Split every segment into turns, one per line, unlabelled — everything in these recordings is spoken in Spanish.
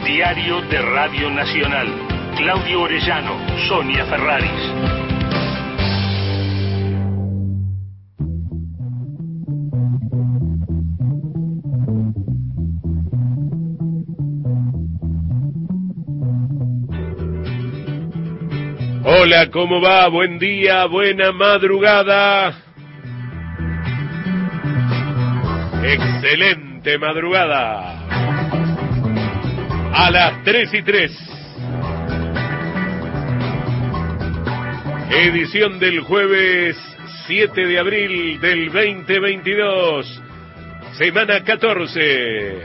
Diario de Radio Nacional. Claudio Orellano, Sonia Ferraris.
Hola, ¿cómo va? Buen día, buena madrugada. Excelente madrugada. A las 3:03. Edición del jueves 7 de abril del 2022. Semana 14.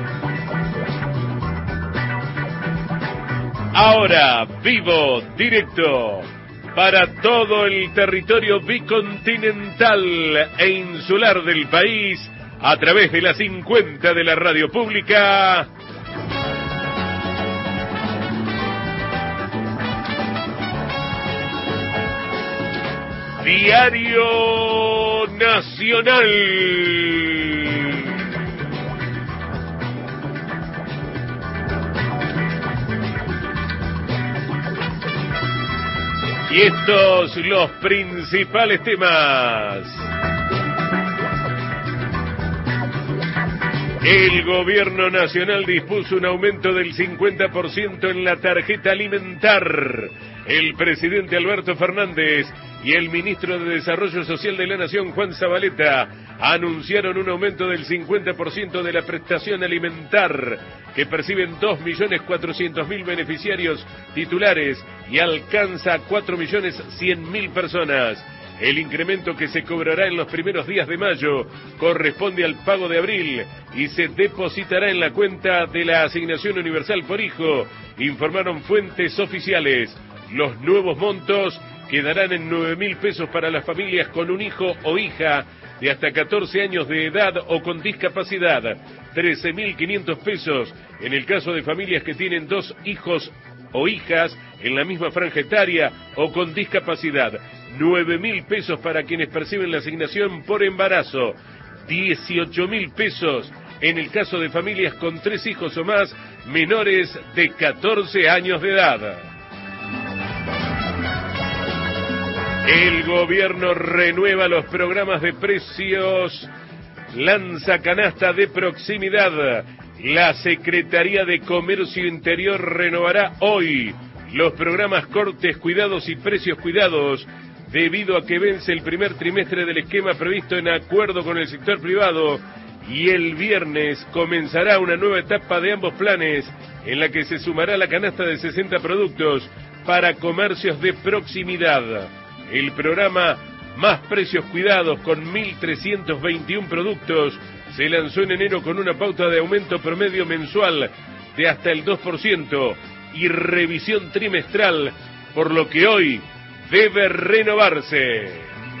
Ahora, vivo, directo, para todo el territorio bicontinental e insular del país, a través de la 50 de la radio pública. Diario Nacional. Y estos los principales temas. El gobierno nacional dispuso un aumento del 50% en la tarjeta alimentar. El presidente Alberto Fernández y el ministro de Desarrollo Social de la Nación, Juan Zabaleta, anunciaron un aumento del 50% de la prestación alimentar, que perciben 2.400.000 beneficiarios titulares y alcanza a 4.100.000 personas. El incremento, que se cobrará en los primeros días de mayo, corresponde al pago de abril y se depositará en la cuenta de la Asignación Universal por Hijo, informaron fuentes oficiales. Los nuevos montos quedarán en 9.000 pesos para las familias con un hijo o hija de hasta 14 años de edad o con discapacidad, 13.500 pesos en el caso de familias que tienen 2 hijos o hijas en la misma franja etaria o con discapacidad, 9.000 pesos para quienes perciben la asignación por embarazo, 18.000 pesos en el caso de familias con 3 hijos o más menores de 14 años de edad. El gobierno renueva los programas de precios, lanza canasta de proximidad. La Secretaría de Comercio Interior renovará hoy los programas Cortes Cuidados y Precios Cuidados, debido a que vence el primer trimestre del esquema previsto en acuerdo con el sector privado, y el viernes comenzará una nueva etapa de ambos planes, en la que se sumará la canasta de 60 productos para comercios de proximidad. El programa Más Precios Cuidados, con 1.321 productos, se lanzó en enero con una pauta de aumento promedio mensual de hasta el 2% y revisión trimestral, por lo que hoy debe renovarse.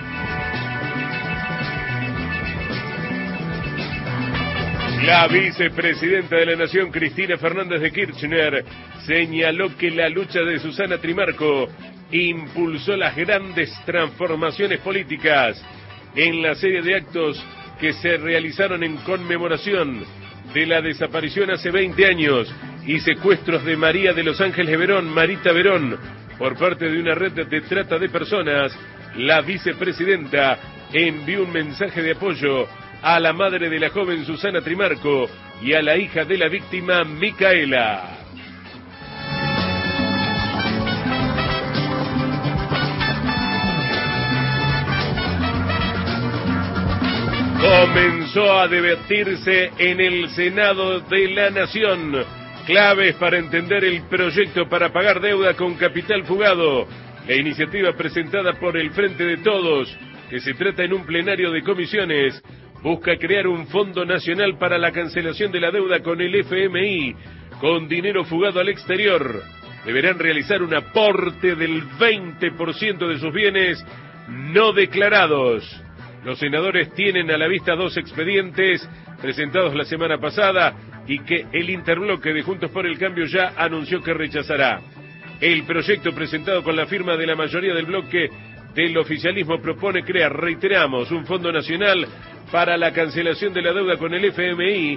La vicepresidenta de la Nación, Cristina Fernández de Kirchner, señaló que la lucha de Susana Trimarco impulsó las grandes transformaciones políticas en la serie de actos que se realizaron en conmemoración de la desaparición hace 20 años y secuestros de María de los Ángeles Verón, Marita Verón, por parte de una red de trata de personas. La vicepresidenta envió un mensaje de apoyo a la madre de la joven Susana Trimarco y a la hija de la víctima, Micaela. Comenzó a debatirse en el Senado de la Nación claves para entender el proyecto para pagar deuda con capital fugado. La iniciativa, presentada por el Frente de Todos, que se trata en un plenario de comisiones, busca crear un fondo nacional para la cancelación de la deuda con el FMI, con dinero fugado al exterior. Deberán realizar un aporte del 20% de sus bienes no declarados. Los senadores tienen a la vista 2 expedientes presentados la semana pasada y que el interbloque de Juntos por el Cambio ya anunció que rechazará. El proyecto, presentado con la firma de la mayoría del bloque del oficialismo, propone crear, reiteramos, un fondo nacional para la cancelación de la deuda con el FMI,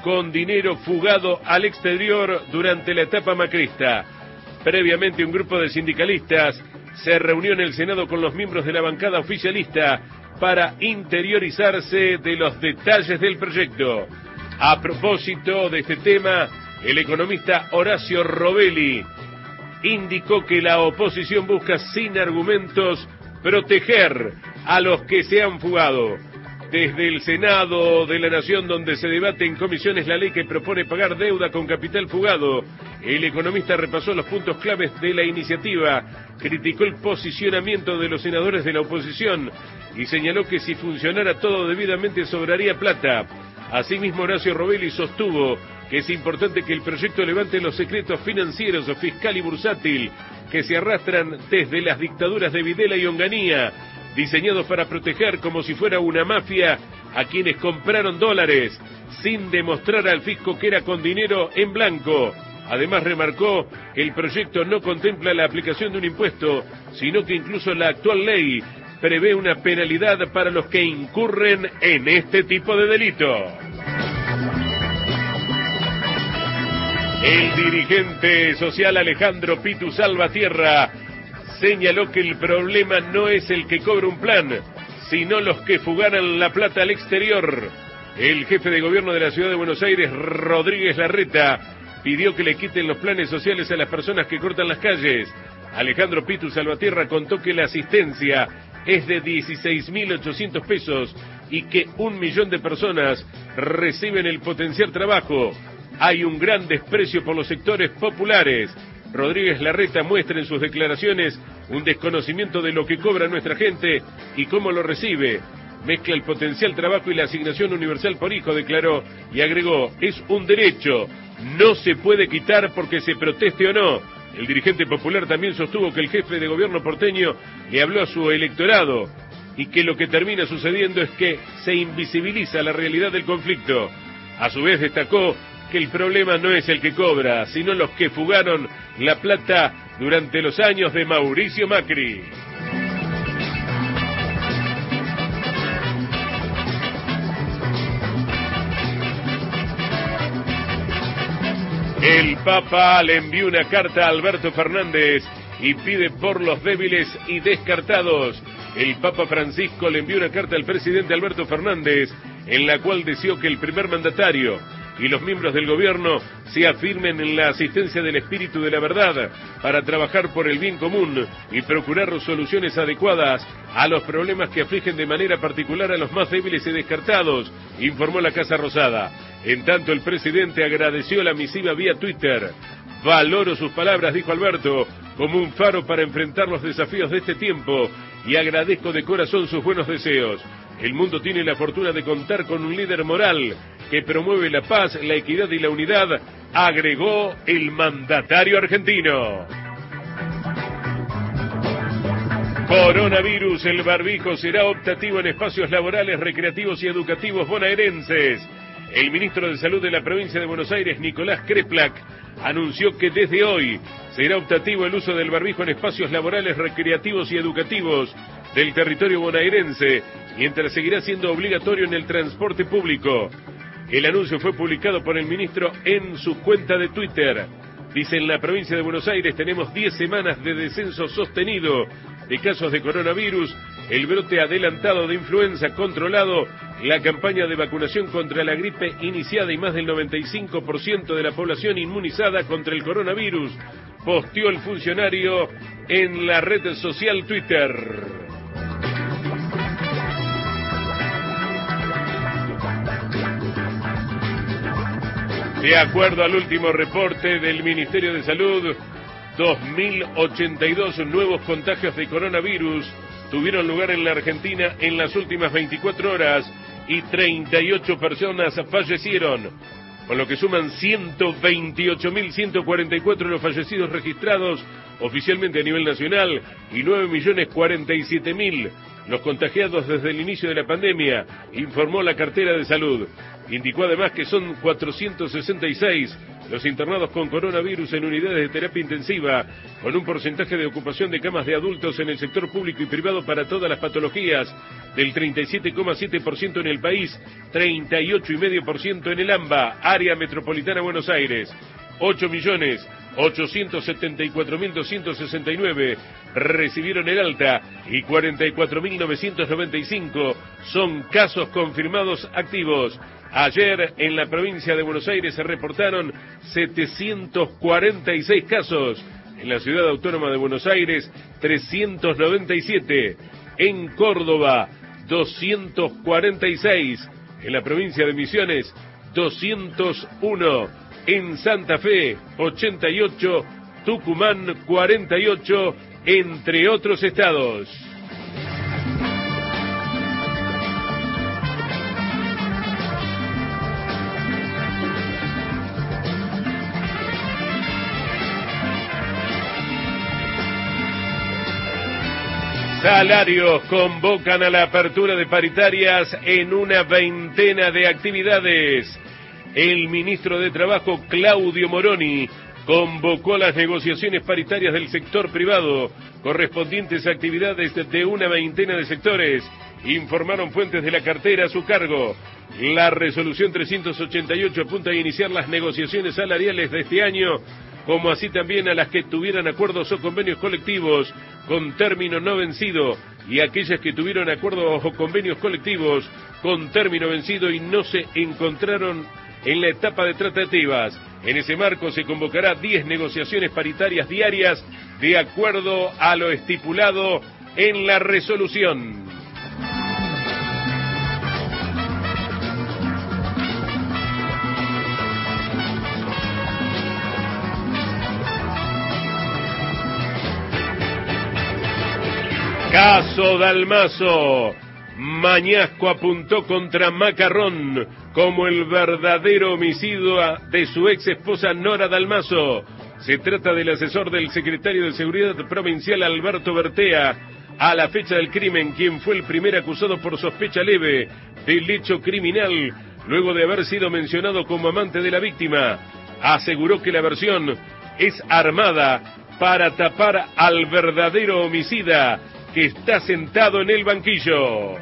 con dinero fugado al exterior durante la etapa macrista. Previamente, un grupo de sindicalistas se reunió en el Senado con los miembros de la bancada oficialista para interiorizarse de los detalles del proyecto. A propósito de este tema, el economista Horacio Robelli indicó que la oposición busca sin argumentos proteger a los que se han fugado. Desde el Senado de la Nación, donde se debate en comisiones la ley que propone pagar deuda con capital fugado, el economista repasó los puntos claves de la iniciativa, criticó el posicionamiento de los senadores de la oposición y señaló que si funcionara todo debidamente sobraría plata. Asimismo, Horacio Robelli sostuvo que es importante que el proyecto levante los secretos financieros, fiscal y bursátil que se arrastran desde las dictaduras de Videla y Onganía, diseñados para proteger como si fuera una mafia a quienes compraron dólares, sin demostrar al fisco que era con dinero en blanco. Además, remarcó que el proyecto no contempla la aplicación de un impuesto, sino que incluso la actual ley prevé una penalidad para los que incurren en este tipo de delito. El dirigente social Alejandro Pitu Salvatierra señaló que el problema no es el que cobra un plan, sino los que fugaran la plata al exterior. El jefe de gobierno de la ciudad de Buenos Aires, Rodríguez Larreta, pidió que le quiten los planes sociales a las personas que cortan las calles. Alejandro Pitu Salvatierra contó que la asistencia es de 16.800 pesos y que 1 millón de personas reciben el potenciar trabajo. Hay un gran desprecio por los sectores populares. Rodríguez Larreta muestra en sus declaraciones un desconocimiento de lo que cobra nuestra gente y cómo lo recibe. Mezcla el potencial trabajo y la asignación universal por hijo, declaró, y agregó, es un derecho, no se puede quitar porque se proteste o no. El dirigente popular también sostuvo que el jefe de gobierno porteño le habló a su electorado y que lo que termina sucediendo es que se invisibiliza la realidad del conflicto. A su vez destacó que el problema no es el que cobra, sino los que fugaron la plata durante los años de Mauricio Macri. El Papa le envió una carta a Alberto Fernández y pide por los débiles y descartados. El Papa Francisco le envió una carta al presidente Alberto Fernández en la cual deseó que el primer mandatario y los miembros del gobierno se afirmen en la asistencia del espíritu de la verdad para trabajar por el bien común y procurar soluciones adecuadas a los problemas que afligen de manera particular a los más débiles y descartados, informó la Casa Rosada. En tanto, el presidente agradeció la misiva vía Twitter. Valoro sus palabras, dijo Alberto, como un faro para enfrentar los desafíos de este tiempo y agradezco de corazón sus buenos deseos. El mundo tiene la fortuna de contar con un líder moral que promueve la paz, la equidad y la unidad, agregó el mandatario argentino. Coronavirus, el barbijo será optativo en espacios laborales, recreativos y educativos bonaerenses. El ministro de Salud de la provincia de Buenos Aires, Nicolás Kreplak, anunció que desde hoy será optativo el uso del barbijo en espacios laborales, recreativos y educativos del territorio bonaerense, mientras seguirá siendo obligatorio en el transporte público. El anuncio fue publicado por el ministro en su cuenta de Twitter. Dice, en la provincia de Buenos Aires tenemos 10 semanas de descenso sostenido de casos de coronavirus, el brote adelantado de influenza controlado, la campaña de vacunación contra la gripe iniciada y más del 95% de la población inmunizada contra el coronavirus, posteó el funcionario en la red social Twitter. De acuerdo al último reporte del Ministerio de Salud, 2.082 nuevos contagios de coronavirus tuvieron lugar en la Argentina en las últimas 24 horas y 38 personas fallecieron, con lo que suman 128.144 los fallecidos registrados oficialmente a nivel nacional y 9.047.000 los contagiados desde el inicio de la pandemia, informó la cartera de salud. Indicó además que son 466 los internados con coronavirus en unidades de terapia intensiva, con un porcentaje de ocupación de camas de adultos en el sector público y privado para todas las patologías, del 37,7% en el país, 38,5% en el AMBA, área metropolitana Buenos Aires. 8.874.269 recibieron el alta y 44.995 son casos confirmados activos. Ayer en la provincia de Buenos Aires se reportaron 746 casos. En la ciudad autónoma de Buenos Aires, 397. En Córdoba, 246. En la provincia de Misiones, 201. En Santa Fe, 88. Tucumán, 48. Entre otros estados. Salarios convocan a la apertura de paritarias en una veintena de actividades. El ministro de Trabajo, Claudio Moroni, convocó a las negociaciones paritarias del sector privado, correspondientes a actividades de una veintena de sectores, informaron fuentes de la cartera a su cargo. La resolución 388 apunta a iniciar las negociaciones salariales de este año, como así también a las que tuvieran acuerdos o convenios colectivos con término no vencido y aquellas que tuvieron acuerdos o convenios colectivos con término vencido y no se encontraron en la etapa de tratativas. En ese marco se convocará 10 negociaciones paritarias diarias de acuerdo a lo estipulado en la resolución. Caso Dalmaso. Mañasco apuntó contra Macarrón como el verdadero homicidio de su ex esposa Nora Dalmaso. Se trata del asesor del secretario de Seguridad Provincial Alberto Bertea, a la fecha del crimen, quien fue el primer acusado por sospecha leve del hecho criminal, luego de haber sido mencionado como amante de la víctima. Aseguró que la versión es armada para tapar al verdadero homicida, que está sentado en el banquillo.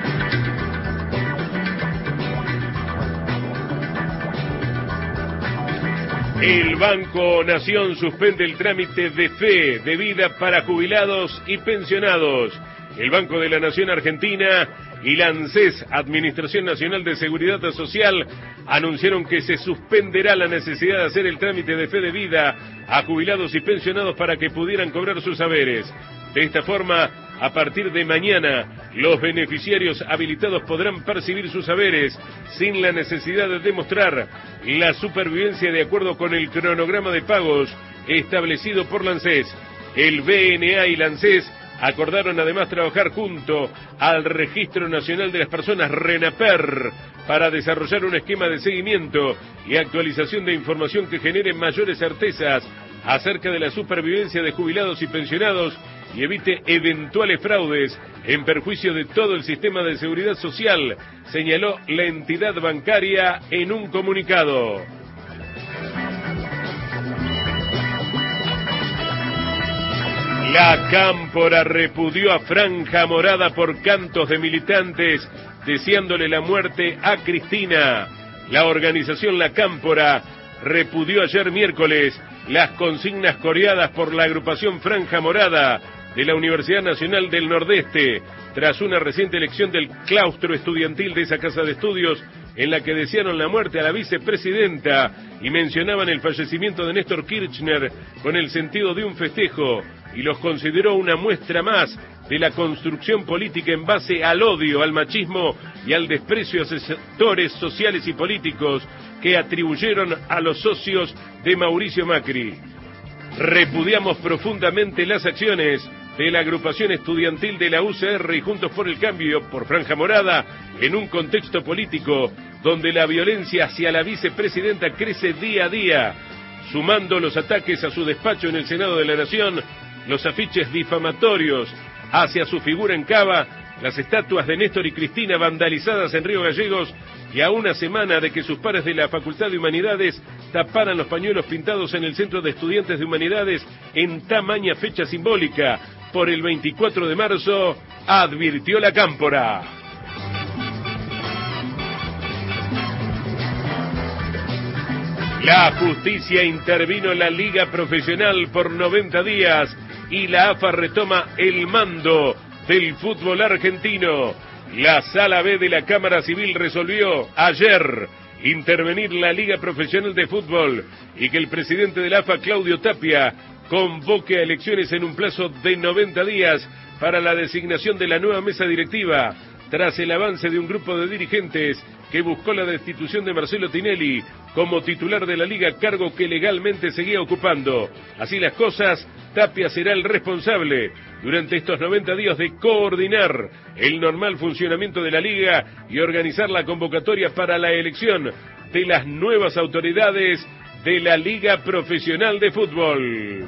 El Banco Nación suspende el trámite de fe de vida para jubilados y pensionados. El Banco de la Nación Argentina y la ANSES, Administración Nacional de Seguridad Social, anunciaron que se suspenderá la necesidad de hacer el trámite de fe de vida a jubilados y pensionados para que pudieran cobrar sus haberes. De esta forma, a partir de mañana, los beneficiarios habilitados podrán percibir sus haberes sin la necesidad de demostrar la supervivencia de acuerdo con el cronograma de pagos establecido por la ANSES. El BNA y la ANSES acordaron además trabajar junto al Registro Nacional de las Personas, RENAPER, para desarrollar un esquema de seguimiento y actualización de información que genere mayores certezas acerca de la supervivencia de jubilados y pensionados y evite eventuales fraudes en perjuicio de todo el sistema de seguridad social, señaló la entidad bancaria en un comunicado. La Cámpora repudió a Franja Morada por cantos de militantes deseándole la muerte a Cristina. La organización La Cámpora repudió ayer miércoles las consignas coreadas por la agrupación Franja Morada de la Universidad Nacional del Nordeste, tras una reciente elección del claustro estudiantil de esa casa de estudios, en la que desearon la muerte a la vicepresidenta y mencionaban el fallecimiento de Néstor Kirchner con el sentido de un festejo, y los consideró una muestra más de la construcción política en base al odio, al machismo y al desprecio a sectores sociales y políticos que atribuyeron a los socios de Mauricio Macri. Repudiamos profundamente las acciones de la agrupación estudiantil de la UCR y Juntos por el Cambio por Franja Morada en un contexto político donde la violencia hacia la vicepresidenta crece día a día, sumando los ataques a su despacho en el Senado de la Nación, los afiches difamatorios hacia su figura en Cava, las estatuas de Néstor y Cristina vandalizadas en Río Gallegos, y a una semana de que sus pares de la Facultad de Humanidades taparan los pañuelos pintados en el Centro de Estudiantes de Humanidades en tamaña fecha simbólica, por el 24 de marzo, advirtió la Cámpora. La justicia intervino en la Liga Profesional por 90 días y la AFA retoma el mando del fútbol argentino. La Sala B de la Cámara Civil resolvió ayer intervenir la Liga Profesional de Fútbol y que el presidente de la AFA, Claudio Tapia, convoque a elecciones en un plazo de 90 días para la designación de la nueva mesa directiva, tras el avance de un grupo de dirigentes que buscó la destitución de Marcelo Tinelli como titular de la Liga, cargo que legalmente seguía ocupando. Así las cosas, Tapia será el responsable durante estos 90 días de coordinar el normal funcionamiento de la Liga y organizar la convocatoria para la elección de las nuevas autoridades de la Liga Profesional de Fútbol.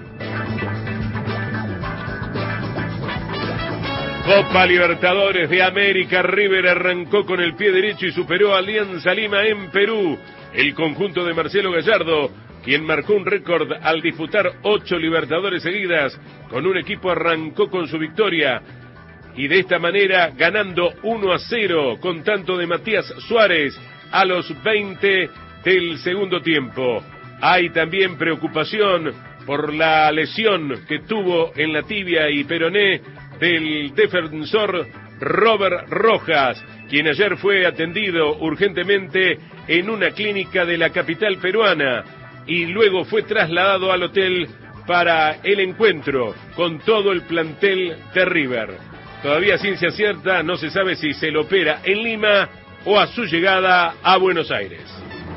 Copa Libertadores de América, River arrancó con el pie derecho y superó a Alianza Lima en Perú. El conjunto de Marcelo Gallardo, quien marcó un récord al disputar 8 Libertadores seguidas, con un equipo arrancó con su victoria y de esta manera ganando 1-0 con tanto de Matías Suárez a los 20 del segundo tiempo. Hay también preocupación por la lesión que tuvo en la tibia y peroné del defensor Robert Rojas, quien ayer fue atendido urgentemente en una clínica de la capital peruana y luego fue trasladado al hotel para el encuentro con todo el plantel de River. Todavía ciencia cierta no se sabe si se lo opera en Lima o a su llegada a Buenos Aires.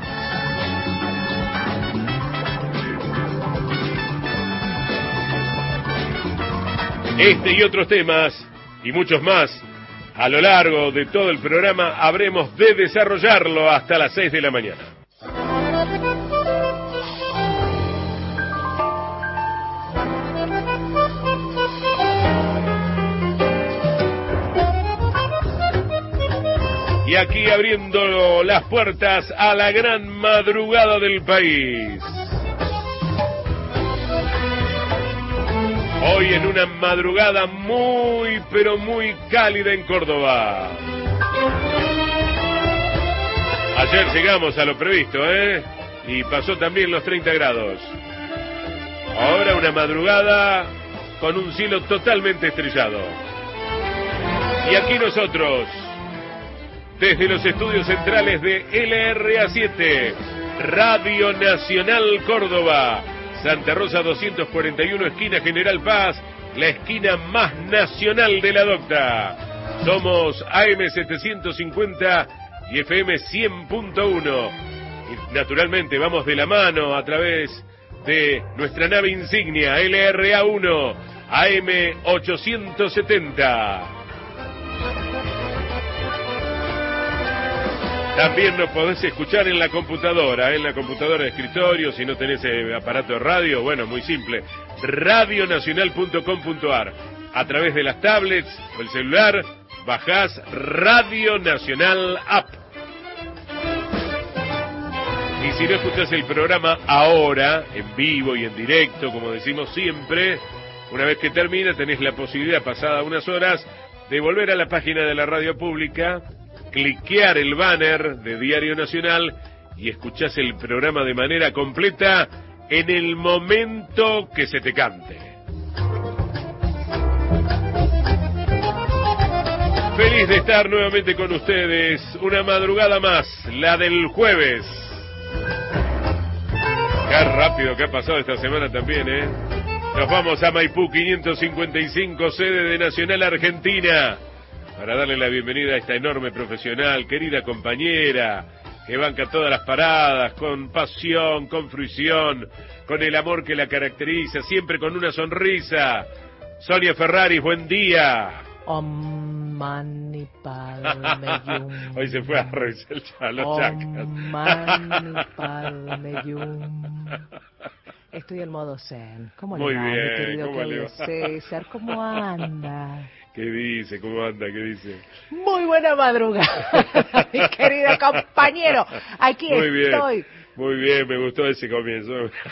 Este y otros temas, y muchos más, a lo largo de todo el programa habremos de desarrollarlo hasta las 6 de la mañana. Y aquí abriendo las puertas a la gran madrugada del país. Hoy en una madrugada muy, pero muy cálida en Córdoba. Ayer llegamos a lo previsto, y pasó también los 30 grados. Ahora una madrugada con un cielo totalmente estrellado. Y aquí nosotros, desde los estudios centrales de LRA7, Radio Nacional Córdoba, Santa Rosa 241, esquina General Paz, la esquina más nacional de la Docta. Somos AM 750 y FM 100.1. Y naturalmente vamos de la mano a través de nuestra nave insignia LRA1 AM 870. También nos podés escuchar en la computadora de escritorio, si no tenés aparato de radio, bueno, muy simple, radionacional.com.ar. A través de las tablets o el celular, bajás Radio Nacional App. Y si no escuchás el programa ahora, en vivo y en directo, como decimos siempre, una vez que termina tenés la posibilidad, pasada unas horas, de volver a la página de la radio pública, cliquear el banner de Diario Nacional y escuchás el programa de manera completa en el momento que se te cante. Feliz de estar nuevamente con ustedes, una madrugada más, la del jueves. Qué rápido que ha pasado esta semana también, Nos vamos a Maipú 555, sede de Nacional Argentina, para darle la bienvenida a esta enorme profesional, querida compañera, que banca todas las paradas, con pasión, con fruición, con el amor que la caracteriza, siempre con una sonrisa. Sonia Ferraris, buen día.
Om Mani Padme Hum.
Hoy se fue a revisar los chakras.
Om Mani Padme Hum. Estoy en modo zen. ¿Cómo
muy
le va,
bien,
mi querido
¿cómo le va?
César? ¿Cómo anda?
¿Qué dice? ¿Cómo anda? ¿Qué dice?
Muy buena madrugada, mi querido compañero. Aquí
muy
estoy.
Bien. Muy bien, me gustó ese comienzo.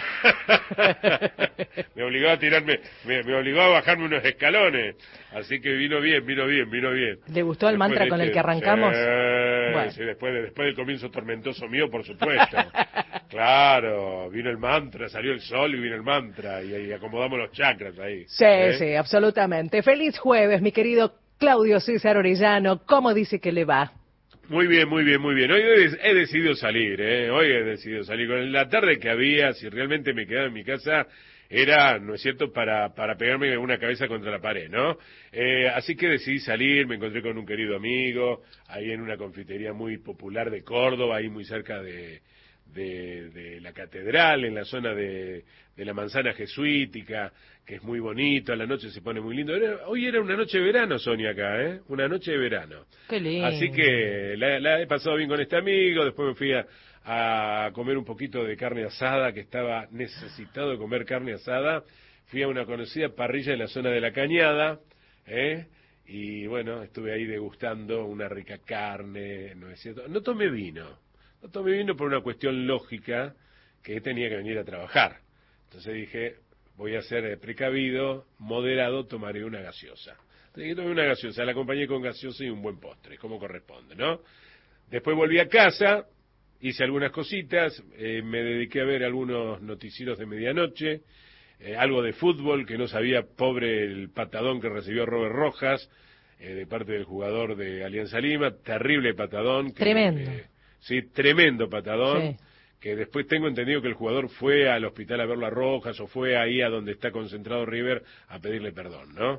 Me obligó a tirarme, me obligó a bajarme unos escalones. Así que vino bien.
¿Le gustó el mantra con el que arrancamos?
Bueno. Sí, después del comienzo tormentoso mío, por supuesto. Claro, vino el mantra, salió el sol y vino el mantra. Y acomodamos los chakras ahí.
Sí, absolutamente. Feliz jueves, mi querido Claudio César Orellano. ¿Cómo dice que le va?
Muy bien. Hoy he decidido salir, con la tarde que había, si realmente me quedaba en mi casa, era, ¿no es cierto?, para pegarme una cabeza contra la pared, ¿no? Así que decidí salir, me encontré con un querido amigo, ahí en una confitería muy popular de Córdoba, ahí muy cerca de la catedral, en la zona de la manzana jesuítica, que es muy bonito, a la noche se pone muy lindo. Hoy era una noche de verano, Sonia, acá, una noche de verano.
Qué lindo.
Así que la he pasado bien con este amigo, después me fui a comer un poquito de carne asada, que estaba necesitado de comer carne asada. Fui a una conocida parrilla en la zona de La Cañada, y bueno, estuve ahí degustando una rica carne, ¿no es cierto? No tomé vino por una cuestión lógica, que tenía que venir a trabajar. Entonces dije, voy a ser precavido, moderado, tomaré una gaseosa. Entonces tomé una gaseosa, la acompañé con gaseosa y un buen postre, como corresponde, ¿no? Después volví a casa, hice algunas cositas, me dediqué a ver algunos noticieros de medianoche, algo de fútbol, que no sabía, pobre el patadón que recibió Robert Rojas, de parte del jugador de Alianza Lima, terrible patadón.
Tremendo.
Sí, tremendo patadón.
Sí.
Que después tengo entendido que el jugador fue al hospital a verlo a Rojas, o fue ahí a donde está concentrado River a pedirle perdón, ¿no?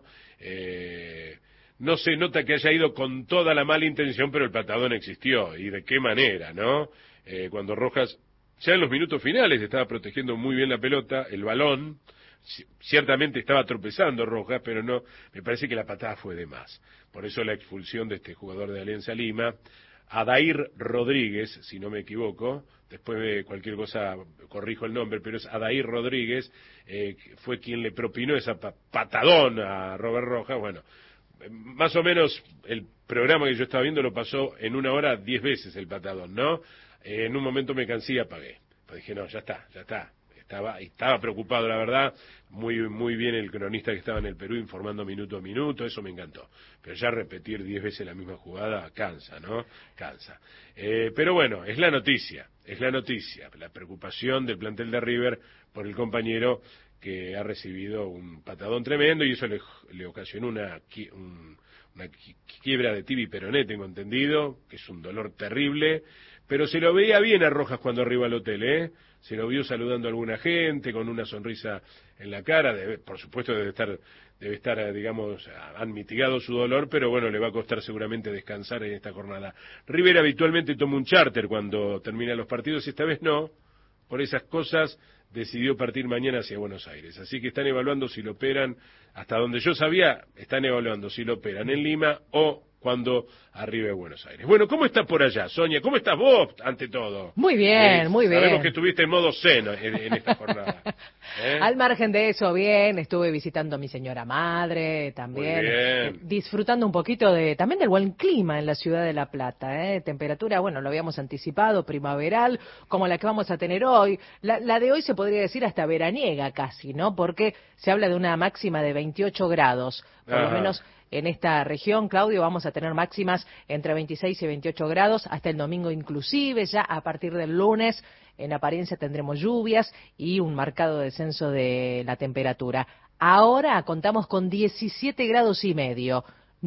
No se nota que haya ido con toda la mala intención, pero el patadón existió, y de qué manera, ¿no? Cuando Rojas, ya en los minutos finales, estaba protegiendo muy bien la pelota, el balón, ciertamente estaba tropezando Rojas, pero no, me parece que la patada fue de más. Por eso la expulsión de este jugador de Alianza Lima. Adair Rodríguez, si no me equivoco, después de cualquier cosa corrijo el nombre, pero es Adair Rodríguez, fue quien le propinó esa patadón a Robert Rojas. Bueno, más o menos el programa que yo estaba viendo lo pasó en 1 hora 10 veces el patadón, ¿no? En un momento me cansé y apagué. Pues dije, no, ya está. Estaba preocupado, la verdad. Muy bien el cronista que estaba en el Perú informando minuto a minuto, eso me encantó. Pero ya repetir 10 veces la misma jugada cansa, ¿no? Cansa. Pero bueno, es la noticia, la preocupación del plantel de River por el compañero que ha recibido un patadón tremendo, y eso le ocasionó una quiebra de tibia y peroné, tengo entendido, que es un dolor terrible. Pero se lo veía bien a Rojas cuando arriba al hotel, Se lo vio saludando a alguna gente, con una sonrisa en la cara. Por supuesto debe estar, digamos, han mitigado su dolor, pero bueno, le va a costar seguramente descansar en esta jornada. River habitualmente toma un charter cuando terminan los partidos, esta vez no. Por esas cosas decidió partir mañana hacia Buenos Aires. Así que están evaluando si lo operan, hasta donde yo sabía, están evaluando si lo operan en Lima o cuando arribe a Buenos Aires. Bueno, ¿cómo estás por allá, Sonia? ¿Cómo estás vos, ante todo?
Muy bien, muy bien.
Sabemos que estuviste en modo zen en esta jornada.
Al margen de eso, bien, estuve visitando a mi señora madre también, disfrutando un poquito también del buen clima en la ciudad de La Plata, temperatura, bueno, lo habíamos anticipado, primaveral, como la que vamos a tener hoy. La de hoy se podría decir hasta veraniega casi, ¿no? Porque se habla de una máxima de 28 grados, por lo menos en esta región, Claudio, vamos a tener máximas entre 26 y 28 grados, hasta el domingo inclusive. Ya a partir del lunes, en apariencia tendremos lluvias y un marcado descenso de la temperatura. Ahora contamos con 17 grados y medio,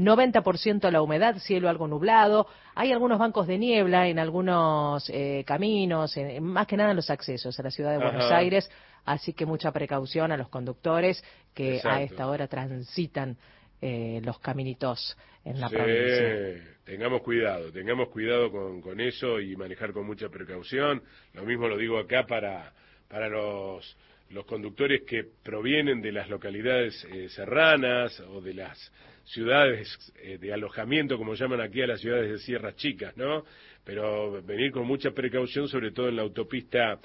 90% la humedad, cielo algo nublado. Hay algunos bancos de niebla en algunos caminos, más que nada en los accesos a la ciudad de Buenos Aires, así que mucha precaución a los conductores que a esta hora transitan los caminitos en la provincia.
Tengamos cuidado con eso y manejar con mucha precaución. Lo mismo lo digo acá para los conductores que provienen de las localidades serranas o de las ciudades de alojamiento, como llaman aquí a las ciudades de Sierras Chicas, ¿no? Pero venir con mucha precaución, sobre todo en la autopista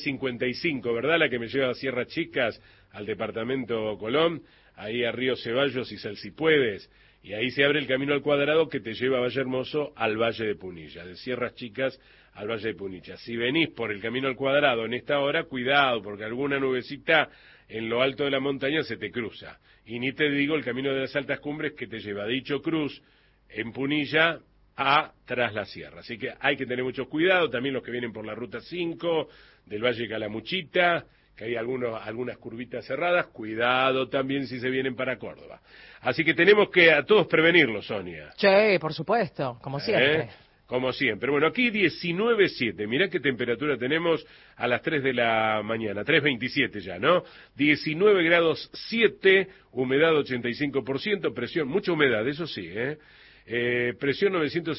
E55, ¿verdad? La que me lleva a Sierras Chicas, al departamento Colón, ahí a Río Ceballos y Salsipuedes, y ahí se abre el camino al cuadrado que te lleva a Valle Hermoso al Valle de Punilla, de Sierras Chicas al Valle de Punilla. Si venís por el Camino al Cuadrado en esta hora, cuidado, porque alguna nubecita en lo alto de la montaña se te cruza. Y ni te digo el Camino de las Altas Cumbres que te lleva Dicho Cruz en Punilla a Tras la Sierra. Así que hay que tener mucho cuidado, también los que vienen por la Ruta 5, del Valle Calamuchita, que hay algunas curvitas cerradas, cuidado también si se vienen para Córdoba. Así que tenemos que a todos prevenirlo, Sonia.
Sí, por supuesto, como siempre.
Como siempre. Bueno, aquí 19.7, mirá qué temperatura tenemos a las 3 de la mañana, 3.27 ya, ¿no? 19 grados 7, humedad 85%, presión, mucha humedad, eso sí, presión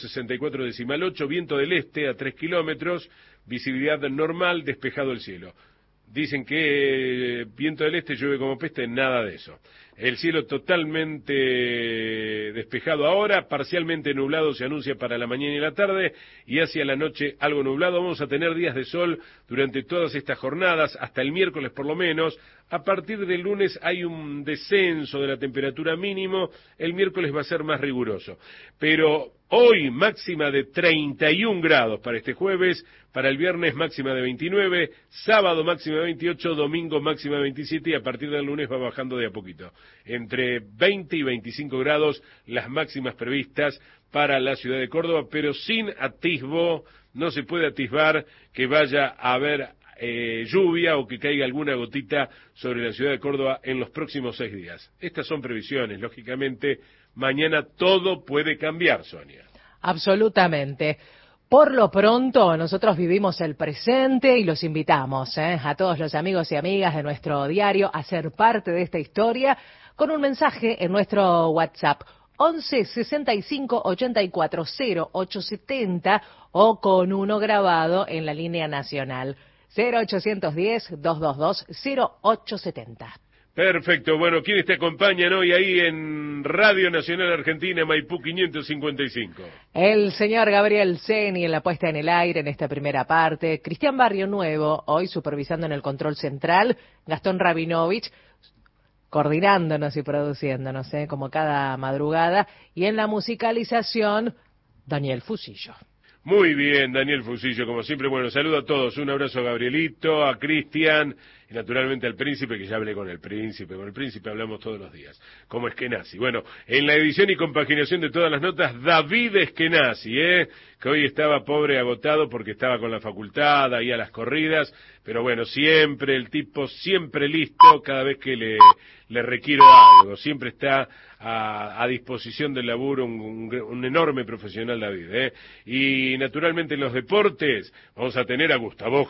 964,8, viento del este a 3 kilómetros, visibilidad normal, despejado el cielo. Dicen que viento del este, llueve como peste, nada de eso. El cielo totalmente despejado ahora, parcialmente nublado se anuncia para la mañana y la tarde, y hacia la noche algo nublado. Vamos a tener días de sol durante todas estas jornadas, hasta el miércoles por lo menos. A partir del lunes hay un descenso de la temperatura mínimo, el miércoles va a ser más riguroso. Pero hoy máxima de 31 grados para este jueves, para el viernes máxima de 29, sábado máxima de 28, domingo máxima de 27 y a partir del lunes va bajando de a poquito. Entre 20 y 25 grados las máximas previstas para la ciudad de Córdoba, pero sin atisbo, no se puede atisbar que vaya a haber lluvia o que caiga alguna gotita sobre la ciudad de Córdoba en los próximos 6 días. Estas son previsiones, lógicamente mañana todo puede cambiar, Sonia.
Absolutamente. Por lo pronto, nosotros vivimos el presente y los invitamos a todos los amigos y amigas de nuestro diario a ser parte de esta historia con un mensaje en nuestro WhatsApp 11 65 84 0870 o con uno grabado en la línea nacional 0810 222 0870.
Perfecto, bueno, ¿quiénes te acompañan hoy ahí en Radio Nacional Argentina, Maipú 555?
El señor Gabriel Zeni en la puesta en el aire en esta primera parte, Cristian Barrio Nuevo, hoy supervisando en el control central, Gastón Rabinovich, coordinándonos y produciéndonos, como cada madrugada, y en la musicalización, Daniel Fusillo.
Muy bien, Daniel Fusillo, como siempre, bueno, saludo a todos, un abrazo a Gabrielito, a Cristian, y naturalmente al príncipe, que ya hablé con el príncipe hablamos todos los días, como Eskenazi. Bueno, en la edición y compaginación de todas las notas, David Eskenazi, que hoy estaba pobre, agotado, porque estaba con la facultad, ahí a las corridas, pero bueno, siempre, el tipo siempre listo, cada vez que le requiero algo, siempre está a disposición del laburo, un enorme profesional, David, Y naturalmente en los deportes vamos a tener a Gustavo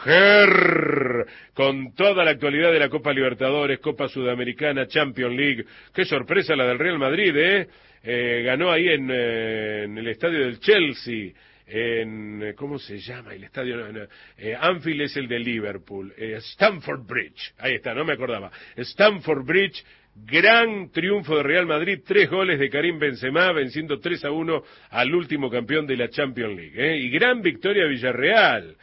Ger con toda la actualidad de la Copa Libertadores, Copa Sudamericana, Champions League. Qué sorpresa la del Real Madrid, ganó ahí en el estadio del Chelsea. ¿Cómo se llama el estadio? Anfield es el de Liverpool, Stamford Bridge, ahí está, no me acordaba, Stamford Bridge, gran triunfo de Real Madrid, 3 goles de Karim Benzema, venciendo 3-1 al último campeón de la Champions League, y gran victoria de Villarreal,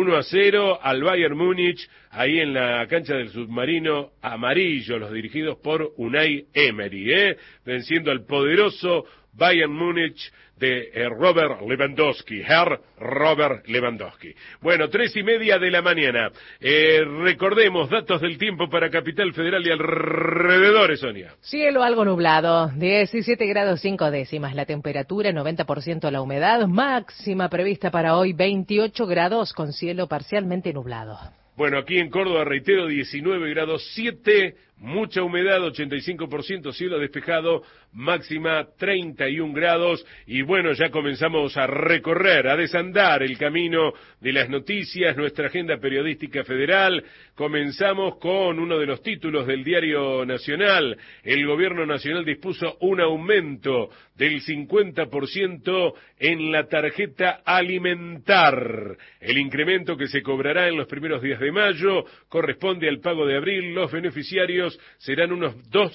1-0 al Bayern Múnich, ahí en la cancha del submarino amarillo, los dirigidos por Unai Emery, venciendo al poderoso Bayern Múnich de Robert Lewandowski, Robert Lewandowski. Bueno, 3:30 de la mañana. Recordemos, datos del tiempo para Capital Federal y alrededores, Sonia.
Cielo algo nublado, 17 grados 5 décimas, la temperatura 90% la humedad, máxima prevista para hoy 28 grados con cielo parcialmente nublado.
Bueno, aquí en Córdoba, reitero, 19 grados 7, mucha humedad, 85%, cielo despejado, máxima 31 grados, y bueno, ya comenzamos a recorrer, a desandar el camino de las noticias, nuestra agenda periodística federal. Comenzamos con uno de los títulos del Diario Nacional. El Gobierno Nacional dispuso un aumento del 50% en la tarjeta alimentar. El incremento que se cobrará en los primeros días de mayo corresponde al pago de abril. Los beneficiarios serán unos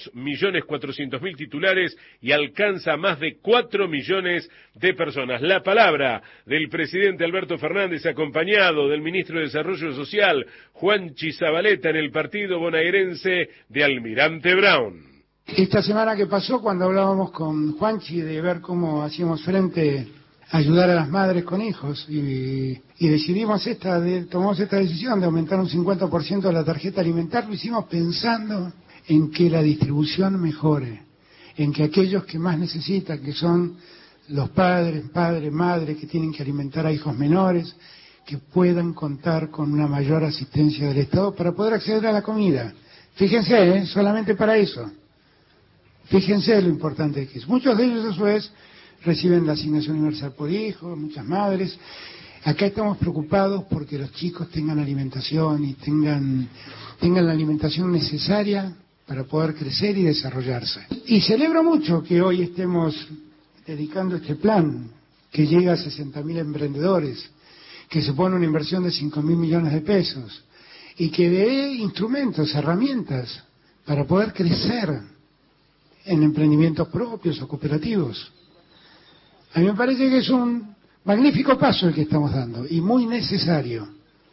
2.400.000 titulares y alcanza más de 4 millones de personas. La palabra del presidente Alberto Fernández, acompañado del ministro de Desarrollo Social, Juanchi Zabaleta, en el partido bonaerense de Almirante Brown.
Esta semana que pasó, cuando hablábamos con Juanchi de ver cómo hacíamos frente ayudar a las madres con hijos y tomamos esta decisión de aumentar un 50% la tarjeta alimentar. Lo hicimos pensando en que la distribución mejore, en que aquellos que más necesitan, que son los padres, madres que tienen que alimentar a hijos menores, que puedan contar con una mayor asistencia del Estado para poder acceder a la comida. Fíjense, solamente para eso. Fíjense lo importante que es. Muchos de ellos, a su vez, reciben la asignación universal por hijo, muchas madres. Acá estamos preocupados porque los chicos tengan alimentación y tengan la alimentación necesaria para poder crecer y desarrollarse. Y celebro mucho que hoy estemos dedicando este plan, que llega a 60.000 emprendedores, que supone una inversión de 5.000 millones de pesos, y que dé instrumentos, herramientas, para poder crecer en emprendimientos propios o cooperativos. A mí me parece que es un magnífico paso el que estamos dando, y muy necesario,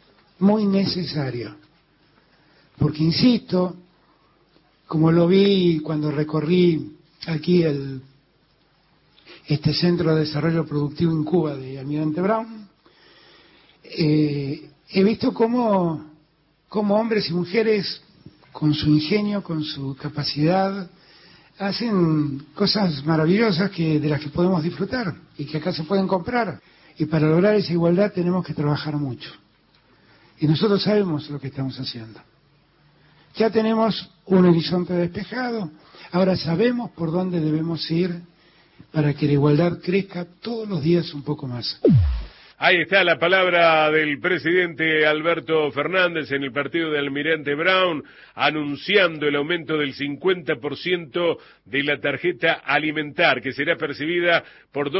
porque insisto, como lo vi cuando recorrí aquí este Centro de Desarrollo Productivo en Cuba de Almirante Brown, he visto cómo hombres y mujeres con su ingenio, con su capacidad, hacen cosas maravillosas de las que podemos disfrutar y que acá se pueden comprar. Y para lograr esa igualdad tenemos que trabajar mucho. Y nosotros sabemos lo que estamos haciendo. Ya tenemos un horizonte despejado, ahora sabemos por dónde debemos ir para que la igualdad crezca todos los días un poco más.
Ahí está la palabra del presidente Alberto Fernández en el partido de Almirante Brown, anunciando el aumento del 50% de la tarjeta alimentar, que será percibida por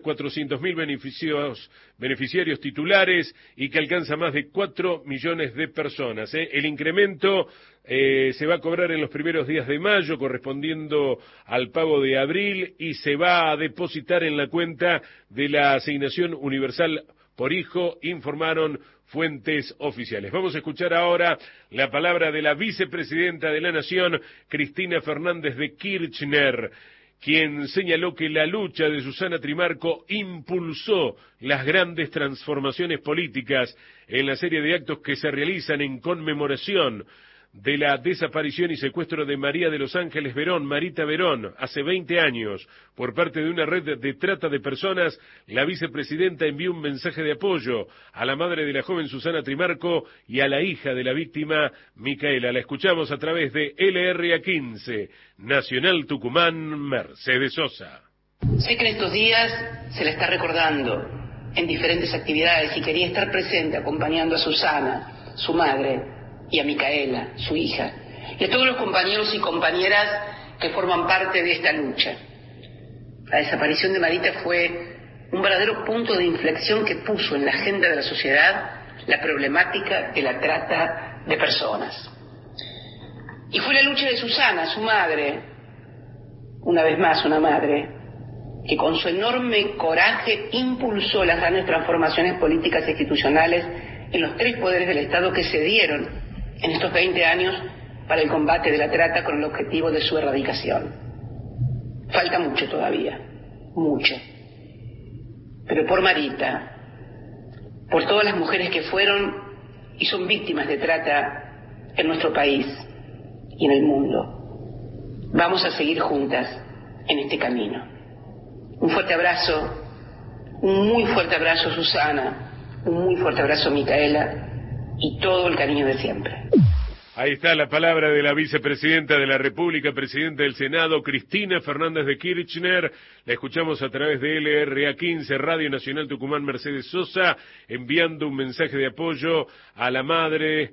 2.400.000 beneficiarios titulares y que alcanza más de 4 millones de personas. El incremento se va a cobrar en los primeros días de mayo, correspondiendo al pago de abril, y se va a depositar en la cuenta de la asignación universal por hijo, informaron fuentes oficiales. Vamos a escuchar ahora la palabra de la vicepresidenta de la Nación, Cristina Fernández de Kirchner, quien señaló que la lucha de Susana Trimarco impulsó las grandes transformaciones políticas en la serie de actos que se realizan en conmemoración de la desaparición y secuestro de María de los Ángeles Verón, Marita Verón, hace 20 años, por parte de una red de trata de personas. La vicepresidenta envió un mensaje de apoyo a la madre de la joven Susana Trimarco y a la hija de la víctima, Micaela. La escuchamos a través de LRA15, Nacional Tucumán, Mercedes Sosa.
Sé que en estos días se la está recordando en diferentes actividades y quería estar presente acompañando a Susana, su madre, y a Micaela, su hija, y a todos los compañeros y compañeras que forman parte de esta lucha. La desaparición de Marita fue un verdadero punto de inflexión que puso en la agenda de la sociedad la problemática de la trata de personas. Y fue la lucha de Susana, su madre, una vez más una madre, que con su enorme coraje impulsó las grandes transformaciones políticas e institucionales en los 3 poderes del Estado que se dieron en estos 20 años para el combate de la trata con el objetivo de su erradicación. Falta mucho todavía, mucho. Pero por Marita, por todas las mujeres que fueron y son víctimas de trata en nuestro país y en el mundo, vamos a seguir juntas en este camino. Un fuerte abrazo, un muy fuerte abrazo Susana, un muy fuerte abrazo Micaela, y todo el cariño de siempre.
Ahí está la palabra de la vicepresidenta de la República, presidenta del Senado, Cristina Fernández de Kirchner. La escuchamos a través de LRA15, Radio Nacional Tucumán, Mercedes Sosa, enviando un mensaje de apoyo a la madre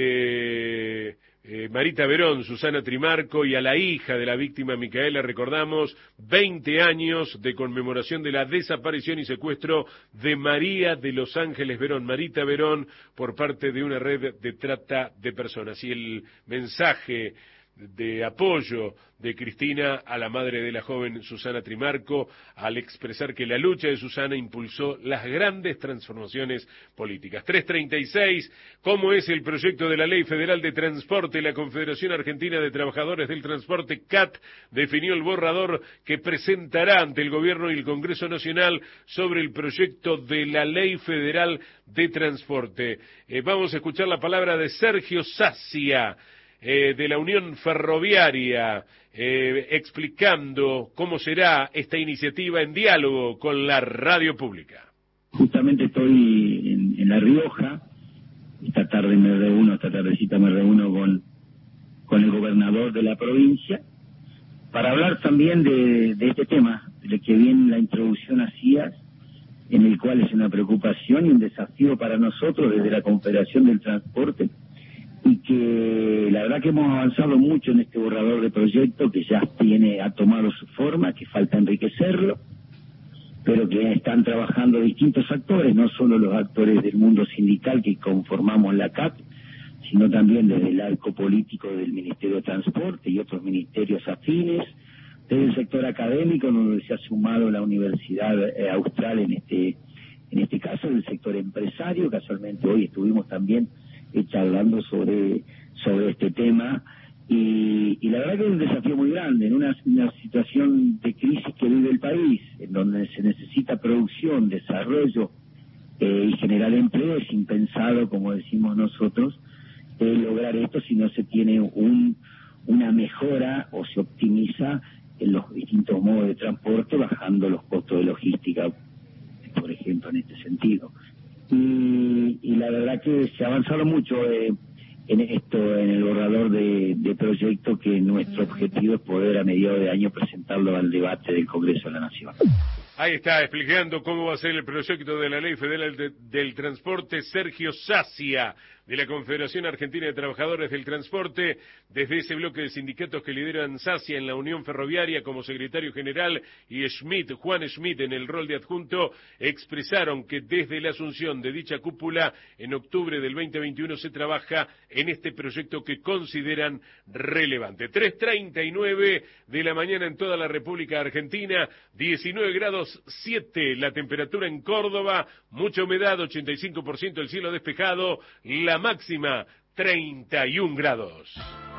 de Marita Verón, Susana Trimarco, y a la hija de la víctima, Micaela. Recordamos 20 años de conmemoración de la desaparición y secuestro de María de los Ángeles Verón, Marita Verón, por parte de una red de trata de personas. Y el mensaje de apoyo de Cristina a la madre de la joven Susana Trimarco, al expresar que la lucha de Susana impulsó las grandes transformaciones políticas. 3:36, ¿cómo es el proyecto de la Ley Federal de Transporte? La Confederación Argentina de Trabajadores del Transporte, CAT, definió el borrador que presentará ante el Gobierno y el Congreso Nacional sobre el proyecto de la Ley Federal de Transporte. Vamos a escuchar la palabra de Sergio Sacia, de la Unión Ferroviaria, explicando cómo será esta iniciativa en diálogo con la radio pública.
Justamente estoy en La Rioja, esta tardecita me reúno con el gobernador de la provincia, para hablar también de este tema, de que bien la introducción hacías, en el cual es una preocupación y un desafío para nosotros desde la Confederación del Transporte, y que la verdad que hemos avanzado mucho en este borrador de proyecto que ya ha tomado su forma, que falta enriquecerlo, pero que están trabajando distintos actores, no solo los actores del mundo sindical que conformamos la CAP, sino también desde el arco político del Ministerio de Transporte y otros ministerios afines, desde el sector académico, donde se ha sumado la Universidad Austral en este caso, del sector empresario. Casualmente hoy estuvimos también charlando sobre este tema, y la verdad que es un desafío muy grande en una situación de crisis que vive el país, en donde se necesita producción, desarrollo y generar empleo. Es impensado, como decimos nosotros, lograr esto si no se tiene una mejora o se optimiza en los distintos modos de transporte, bajando los costos de logística, por ejemplo, en este sentido. Y la verdad que se ha avanzado mucho en el borrador de proyecto, que nuestro objetivo es poder a mediados de año presentarlo al debate del Congreso de la Nación.
Ahí está, explicando cómo va a ser el proyecto de la Ley Federal del Transporte, Sergio Sacia, de la Confederación Argentina de Trabajadores del Transporte, desde ese bloque de sindicatos que lideran Sacia en la Unión Ferroviaria como secretario general, y Juan Schmidt en el rol de adjunto, expresaron que desde la asunción de dicha cúpula en octubre del 2021 se trabaja en este proyecto que consideran relevante. 3:39 de la mañana en toda la República Argentina, 19 grados 7 la temperatura en Córdoba, mucha humedad, 85%, el cielo despejado, la máxima 31 grados.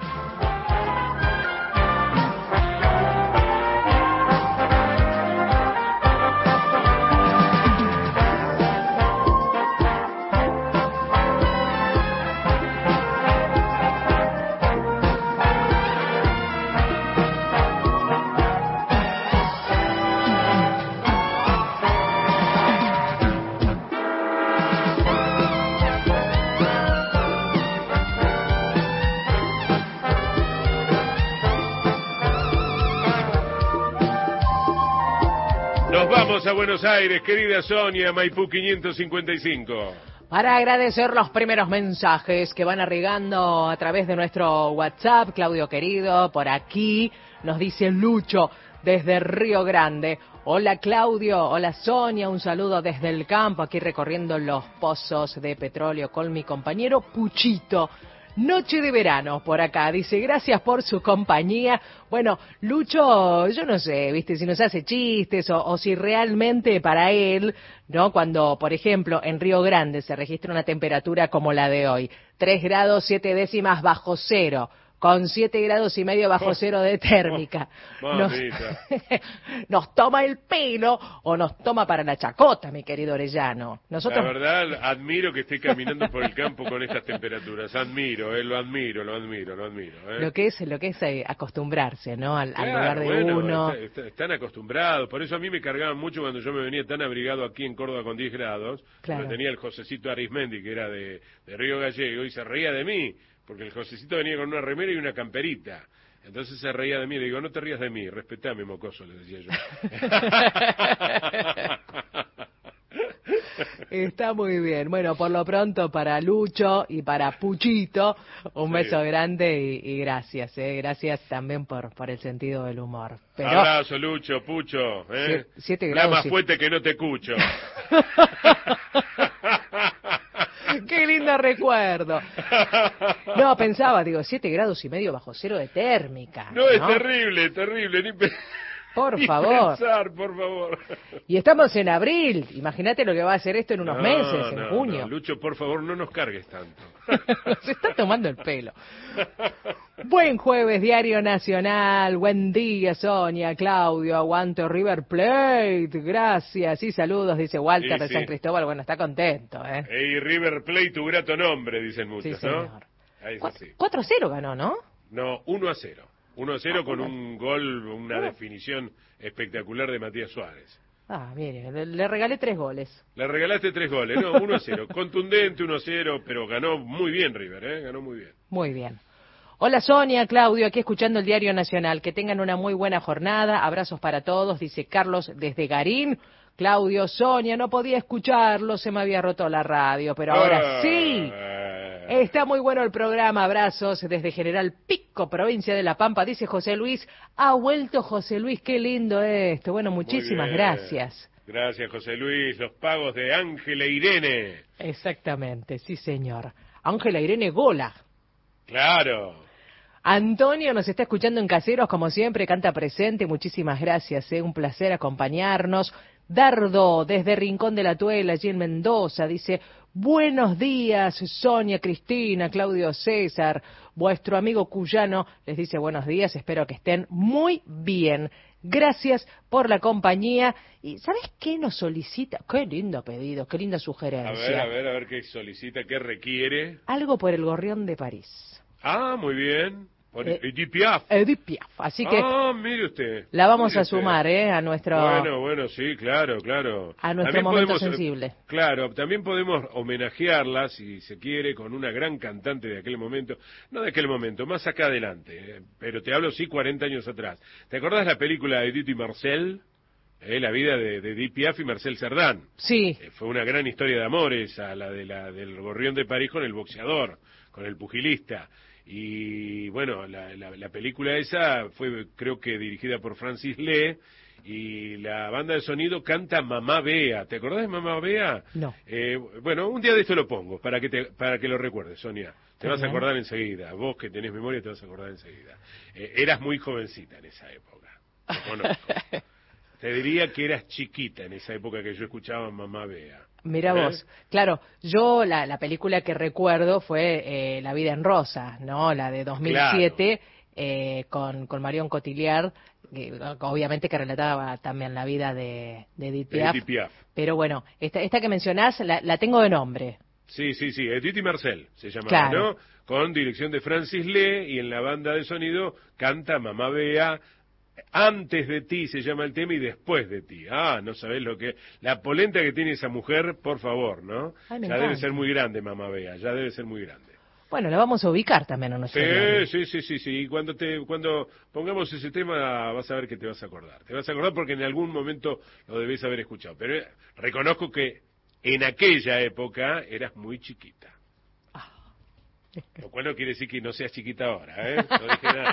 Vamos a Buenos Aires, querida Sonia, Maipú 555.
Para agradecer los primeros mensajes que van arribando a través de nuestro WhatsApp, Claudio querido, por aquí nos dice Lucho desde Río Grande. Hola Claudio, hola Sonia, un saludo desde el campo, aquí recorriendo los pozos de petróleo con mi compañero Puchito. Noche de verano por acá, dice, gracias por su compañía. Bueno, Lucho, yo no sé, viste, si nos hace chistes o si realmente para él, ¿no? Cuando, por ejemplo, en Río Grande se registra una temperatura como la de hoy, 3 grados 7 décimas bajo cero, con 7 grados y medio bajo cero de térmica. Nos toma el pelo o nos toma para la chacota, mi querido Orellano. Nosotros...
La verdad, admiro que esté caminando por el campo con estas temperaturas. Lo admiro.
Lo que es acostumbrarse, ¿no? Al lugar de
bueno,
uno.
Están acostumbrados. Por eso a mí me cargaban mucho cuando yo me venía tan abrigado aquí en Córdoba con 10 grados. Claro. Tenía el Josecito Arismendi, que era de Río Gallego, y se reía de mí. Porque el Josecito venía con una remera y una camperita. Entonces se reía de mí. Le digo, no te rías de mí, respetame, mocoso, le decía yo.
Está muy bien. Bueno, por lo pronto para Lucho y para Puchito, un beso grande y gracias. Gracias también por el sentido del humor. Pero...
Abrazo, Lucho, Pucho.
7 grados.
La más fuerte que no te escucho.
Qué lindo recuerdo. No, pensaba, digo, 7,5 grados bajo cero de térmica.
No, es terrible, terrible.
Por favor.
Pensar, por favor.
Y estamos en abril. Imagínate lo que va a hacer esto en unos meses, en junio.
No, Lucho, por favor, no nos cargues tanto.
Se está tomando el pelo. Buen jueves, Diario Nacional. Buen día, Sonia, Claudio. Aguante River Plate. Gracias. Y saludos, dice Walter de San Cristóbal. Bueno, está contento, ¿eh?
Ey, River Plate, tu grato nombre, dicen muchos,
sí, señor.
¿no? Ahí es así.
4-0 ganó, ¿no?
No, 1-0. 1-0 con un gol, una definición espectacular de Matías Suárez.
Ah, mire, le regalé 3 goles.
Le regalaste 3 goles, no, 1-0. Contundente, 1-0, pero ganó muy bien River, ¿eh? Ganó muy bien.
Muy bien. Hola Sonia, Claudio, aquí escuchando el Diario Nacional. Que tengan una muy buena jornada. Abrazos para todos, dice Carlos desde Garín. Claudio, Sonia, no podía escucharlo, se me había roto la radio, pero ahora sí. Está muy bueno el programa. Abrazos desde General Pico, provincia de La Pampa, dice José Luis. Ha vuelto José Luis, qué lindo esto. Bueno, muchísimas gracias.
Gracias, José Luis. Los pagos de Ángela Irene.
Exactamente, sí, señor. Ángela Irene Gola.
Claro.
Antonio nos está escuchando en Caseros, como siempre, canta presente. Muchísimas gracias, un placer acompañarnos. Dardo, desde Rincón de la Tuela, allí en Mendoza, dice: buenos días, Sonia, Cristina, Claudio, César. Vuestro amigo cuyano les dice buenos días, espero que estén muy bien. Gracias por la compañía. ¿Y sabes qué nos solicita? Qué lindo pedido, qué linda sugerencia.
A ver qué solicita, qué requiere.
Algo por el Gorrión de París.
Ah, muy bien. Por Edith Piaf.
Edith Piaf. Así que
mire usted.
La vamos a sumar, a nuestro...
Bueno, sí, claro.
A nuestro también momento sensible.
Claro, también podemos homenajearla, si se quiere, con una gran cantante de aquel momento. No de aquel momento, más acá adelante. Pero te hablo, sí, 40 años atrás. ¿Te acordás la película Edith y Marcel? La vida de Edith Piaf y Marcel Cerdán.
Sí.
Fue una gran historia de amor esa, del Gorrión de París con el boxeador, con el pugilista. Y bueno, la película esa fue, creo que dirigida por Francis Lee, y la banda de sonido canta Mamá Bea. ¿Te acordás de Mamá Bea?
No.
Bueno, un día de esto lo pongo, para que lo recuerdes, Sonia. Te vas a acordar enseguida. Vos que tenés memoria te vas a acordar enseguida. Eras muy jovencita en esa época. Te conozco. Te diría que eras chiquita en esa época que yo escuchaba Mamá Bea.
Mira vos, claro, yo la película que recuerdo fue La vida en rosa, ¿no? La de 2007, claro. Con Marion Cotillard, obviamente que relataba también la vida de Edith Piaf. Pero bueno, esta que mencionás la tengo de nombre.
Sí, Edith y Marcel se llamaba,
claro.
¿no? Con dirección de Francis Lee, y en la banda de sonido canta Mamá Bea. Antes de ti se llama el tema, y después de ti. No sabés lo que... La polenta que tiene esa mujer, por favor, ¿no?
Ay,
ya debe ser muy grande, Mamá Bea, ya debe ser muy grande.
Bueno, la vamos a ubicar también a nosotros.
Sí. Cuando pongamos ese tema vas a ver que te vas a acordar. Te vas a acordar porque en algún momento lo debés haber escuchado. Pero reconozco que en aquella época eras muy chiquita. Lo cual no quiere decir que no seas chiquita ahora, ¿eh? No dije nada.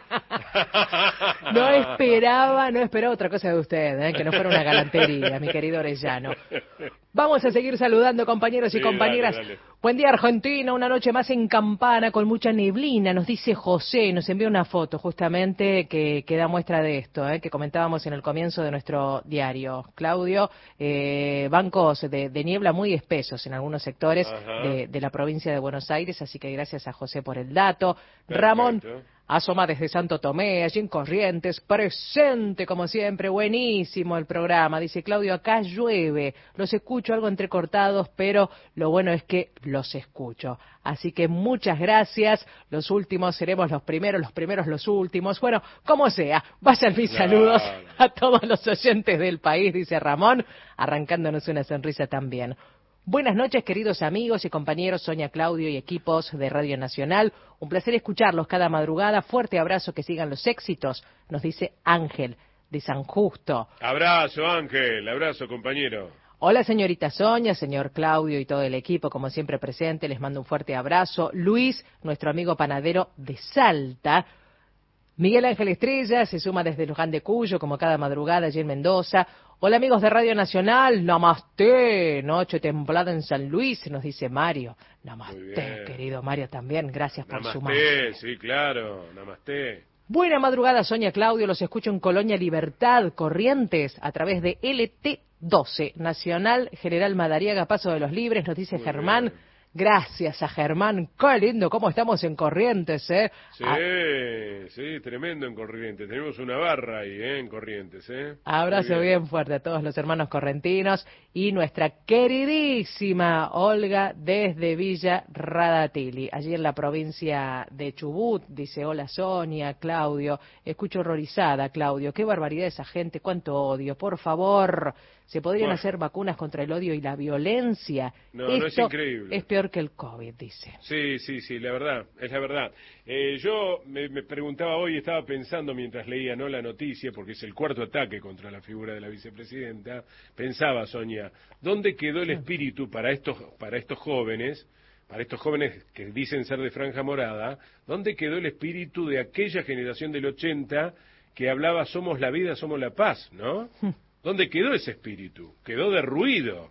No esperaba otra cosa de usted, que no fuera una galantería, mi querido Orellano. Vamos a seguir saludando, compañeros y compañeras.
Dale.
Buen día, Argentina, una noche más en Campana con mucha neblina, nos dice José, nos envió una foto justamente que da muestra de esto, que comentábamos en el comienzo de nuestro diario. Claudio, bancos de niebla muy espesos en algunos sectores de la provincia de Buenos Aires, así que gracias a José por el dato.
Perfecto.
Ramón asoma desde Santo Tomé, allí en Corrientes, presente como siempre, buenísimo el programa. Dice Claudio, acá llueve, los escucho algo entrecortados, pero lo bueno es que los escucho. Así que muchas gracias, los últimos seremos los primeros los últimos. Bueno, como sea, vayan mis saludos a todos los oyentes del país, dice Ramón, arrancándonos una sonrisa también. Buenas noches, queridos amigos y compañeros, Sonia, Claudio y equipos de Radio Nacional. Un placer escucharlos cada madrugada. Fuerte abrazo, que sigan los éxitos, nos dice Ángel de San Justo.
Abrazo, Ángel. Abrazo, compañero.
Hola, señorita Sonia, señor Claudio y todo el equipo, como siempre presente. Les mando un fuerte abrazo. Luis, nuestro amigo panadero de Salta. Miguel Ángel Estrella se suma desde Luján de Cuyo, como cada madrugada allí en Mendoza. Hola amigos de Radio Nacional, namaste, noche templada en San Luis, nos dice Mario. Namaste, querido Mario, también, gracias por sumarse.
Namaste, sí, claro, namaste.
Buena madrugada, Sonia, Claudio, los escucho en Colonia Libertad, Corrientes, a través de LT12, Nacional General Madariaga, Paso de los Libres, nos dice Germán. Bien. Gracias a Germán, qué lindo cómo estamos en Corrientes, ¿eh?
Sí, tremendo en Corrientes, tenemos una barra ahí, en Corrientes, ¿eh?
Abrazo bien fuerte a todos los hermanos correntinos y nuestra queridísima Olga desde Villa Radatili, allí en la provincia de Chubut, dice, hola Sonia, Claudio, escucho horrorizada, Claudio, qué barbaridad esa gente, cuánto odio, por favor, se podrían hacer vacunas contra el odio y la violencia.
No es increíble.
Es peor que el COVID, dice.
Sí, la verdad, es la verdad. Yo me preguntaba hoy, estaba pensando mientras leía la noticia, porque es el cuarto ataque contra la figura de la vicepresidenta, pensaba, Sonia, ¿dónde quedó el espíritu para estos jóvenes que dicen ser de franja morada? ¿Dónde quedó el espíritu de aquella generación del 80 que hablaba somos la vida, somos la paz, ¿no? ¿Dónde quedó ese espíritu? Quedó derruido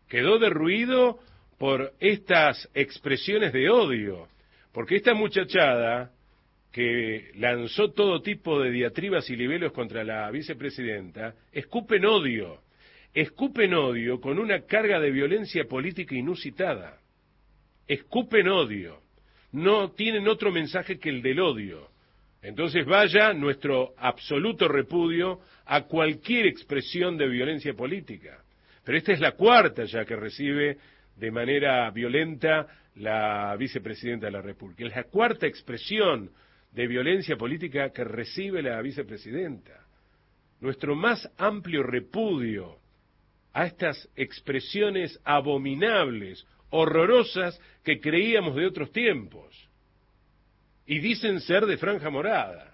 por estas expresiones de odio, porque esta muchachada que lanzó todo tipo de diatribas y libelos contra la vicepresidenta, escupen odio con una carga de violencia política inusitada, escupen odio, no tienen otro mensaje que el del odio. Entonces vaya nuestro absoluto repudio a cualquier expresión de violencia política. Pero esta es la cuarta ya que recibe de manera violenta la vicepresidenta de la República. Es la cuarta expresión de violencia política que recibe la vicepresidenta. Nuestro más amplio repudio a estas expresiones abominables, horrorosas que creíamos de otros tiempos. Y dicen ser de franja morada.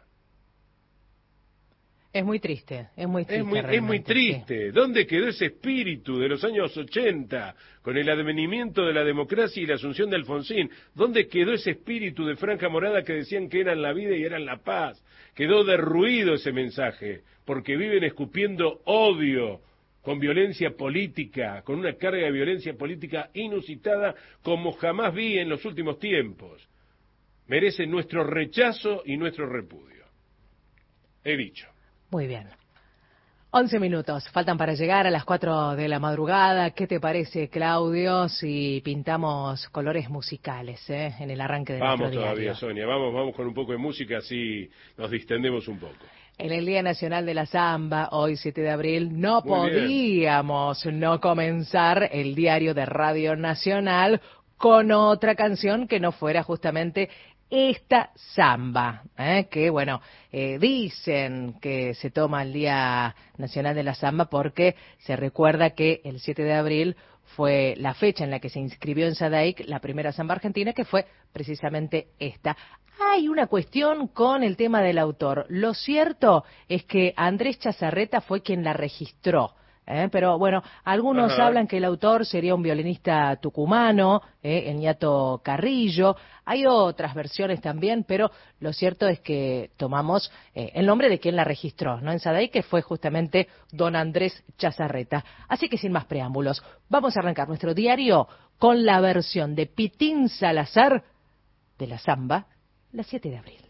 Es muy triste.
Es muy triste. Sí. ¿Dónde quedó ese espíritu de los años 80, con el advenimiento de la democracia y la asunción de Alfonsín? ¿Dónde quedó ese espíritu de franja morada que decían que eran la vida y eran la paz? Quedó derruido ese mensaje, porque viven escupiendo odio, con violencia política, con una carga de violencia política inusitada como jamás vi en los últimos tiempos. Merecen nuestro rechazo y nuestro repudio. He dicho.
Muy bien. 11 minutos, faltan para llegar a las 4 de la madrugada. ¿Qué te parece, Claudio, si pintamos colores musicales en el arranque de nuestro diario?
Vamos todavía, Sonia, vamos con un poco de música, así nos distendemos un poco.
En el Día Nacional de la Samba, hoy 7 de abril, no podíamos no comenzar el diario de Radio Nacional con otra canción que no fuera justamente esta samba, que bueno, dicen que se toma el Día Nacional de la Samba porque se recuerda que el 7 de abril fue la fecha en la que se inscribió en SADAIC la primera samba argentina, que fue precisamente esta. Hay una cuestión con el tema del autor. Lo cierto es que Andrés Chazarreta fue quien la registró. Pero bueno, algunos hablan que el autor sería un violinista tucumano, el ñato Carrillo. Hay otras versiones también, pero lo cierto es que tomamos el nombre de quien la registró, ¿no? En SADAIC, que fue justamente don Andrés Chazarreta. Así que sin más preámbulos, vamos a arrancar nuestro diario con la versión de Pitín Salazar de la samba, la 7 de abril.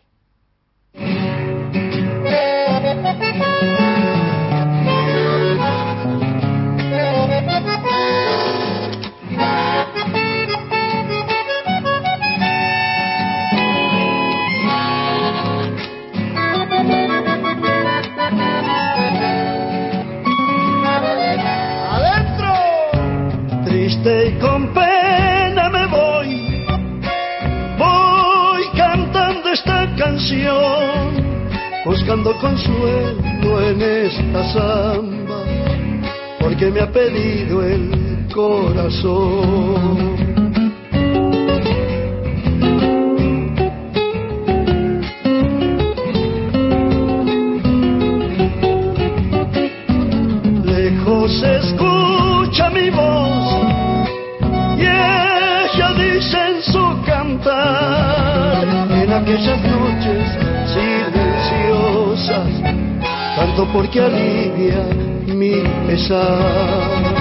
Triste y con pena me voy cantando esta canción, buscando consuelo en esta samba, porque me ha pedido el corazón. Lejos se escucha mi voz y ella dice en su cantar, en aquellas noches silenciosas canto porque alivia mi pesar.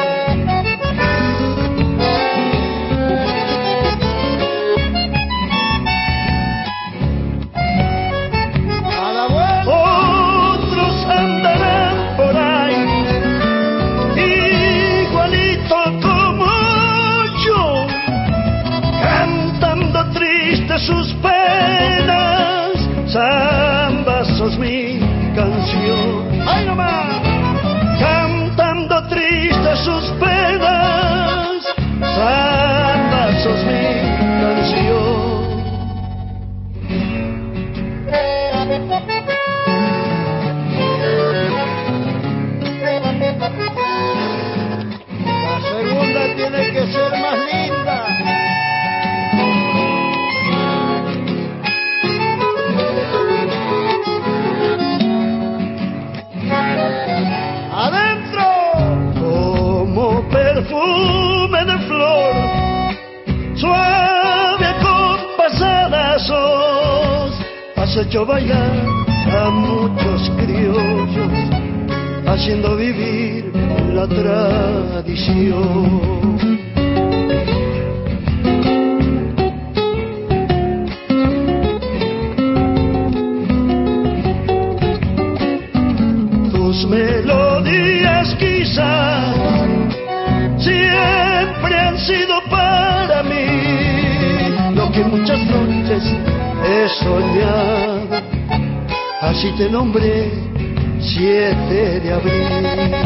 Sus penas, samba, sos mi canción. ¡Ay, no más! Cantando triste sus penas, samba, sos mi canción.
La segunda tiene que ser más linda.
Perfume de flor, suave acompasada sos, has hecho bailar a muchos criollos, haciendo vivir la tradición. Tus melodías quizás siempre han sido para mí lo que muchas noches he soñado. Así te nombré 7 de abril.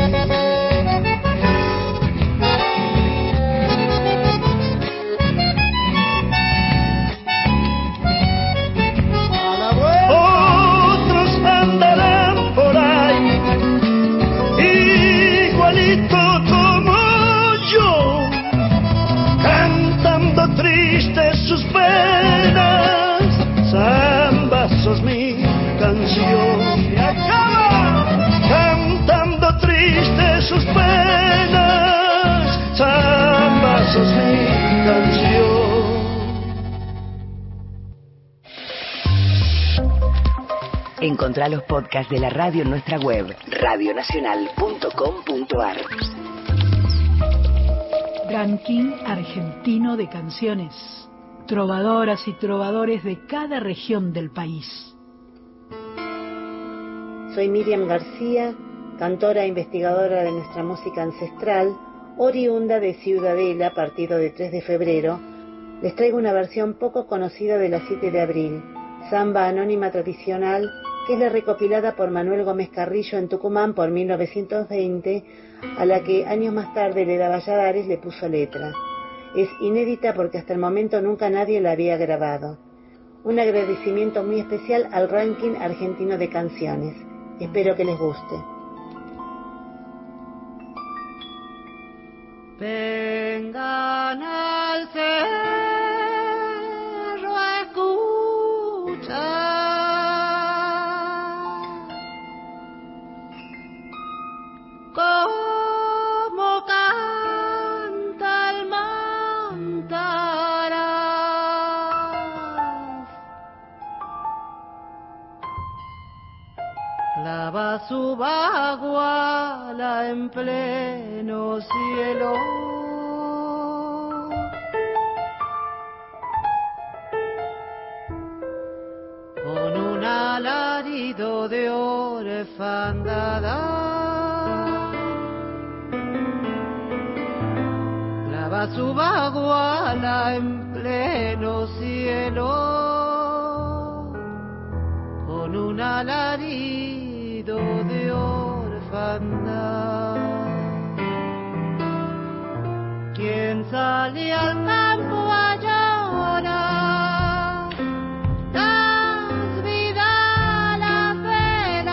Sus penas, samba, sos mi canción. ¡Se acaba! Cantando triste sus penas, samba, sos mi canción.
Encontrá los podcasts de la radio en nuestra web, radionacional.com.ar.
Ranking argentino de canciones. Trovadoras y trovadores de cada región del país.
Soy Miriam García, cantora e investigadora de nuestra música ancestral, oriunda de Ciudadela, partido de 3 de febrero. Les traigo una versión poco conocida de la 7 de abril, samba anónima tradicional, que es la recopilada por Manuel Gómez Carrillo en Tucumán por 1920, a la que años más tarde Leda Valladares le puso letra. Es inédita porque hasta el momento nunca nadie la había grabado. Un agradecimiento muy especial al ranking argentino de canciones. Espero que les guste.
Vengan al cerro a escuchar cómo canta el mantaraz. Lava su baguala en pleno cielo, con un alarido de orfandad. Lava su baguala en pleno cielo, con un alarido de orfandad. ¿Quién sale al campo a llorar las vidalas del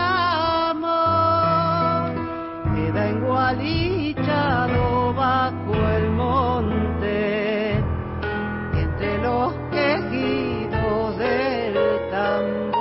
amor? Queda engualichado bajo el monte, entre los quejidos del tambor.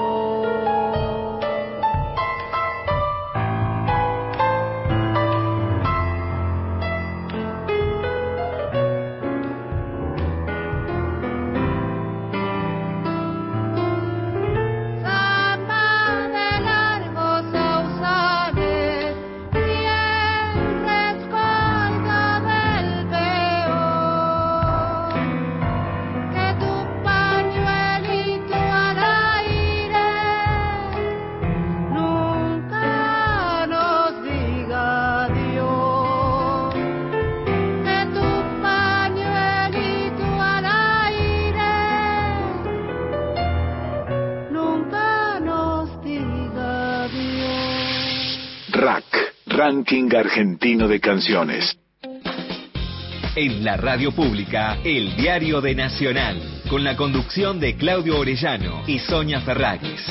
RAC, Ranking Argentino de Canciones.
En la radio pública, el diario de Nacional, con la conducción de Claudio Orellano y Sonia Ferragues.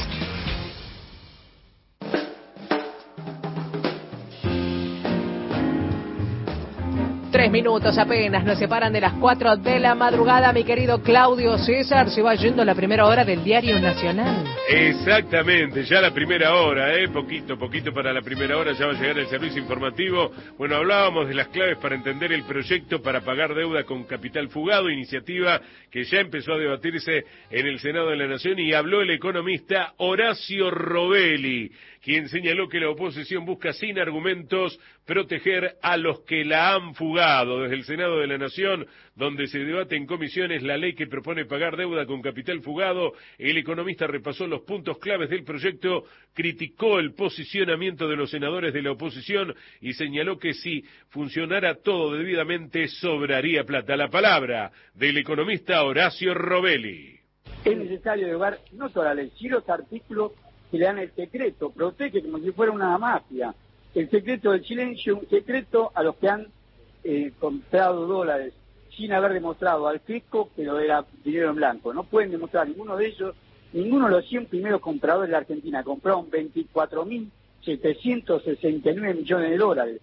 3 minutos apenas nos separan de las 4 de la madrugada, mi querido Claudio César. Se va yendo la primera hora del Diario Nacional.
Exactamente, ya la primera hora, poquito para la primera hora, ya va a llegar el servicio informativo. Bueno, hablábamos de las claves para entender el proyecto para pagar deuda con capital fugado, iniciativa que ya empezó a debatirse en el Senado de la Nación, y habló el economista Horacio Robelli, quien señaló que la oposición busca sin argumentos proteger a los que la han fugado. Desde el Senado de la Nación, donde se debate en comisiones la ley que propone pagar deuda con capital fugado, el economista repasó los puntos claves del proyecto, criticó el posicionamiento de los senadores de la oposición y señaló que si funcionara todo debidamente sobraría plata. La palabra del economista Horacio Robelli.
Es necesario derogar no toda la ley, sino los artículos que le dan el secreto, protege como si fuera una mafia. El secreto del silencio, un secreto a los que han comprado dólares sin haber demostrado al fisco que lo era dinero en blanco. No pueden demostrar ninguno de ellos, ninguno de los 100 primeros compradores de la Argentina compraron 24.769 millones de dólares.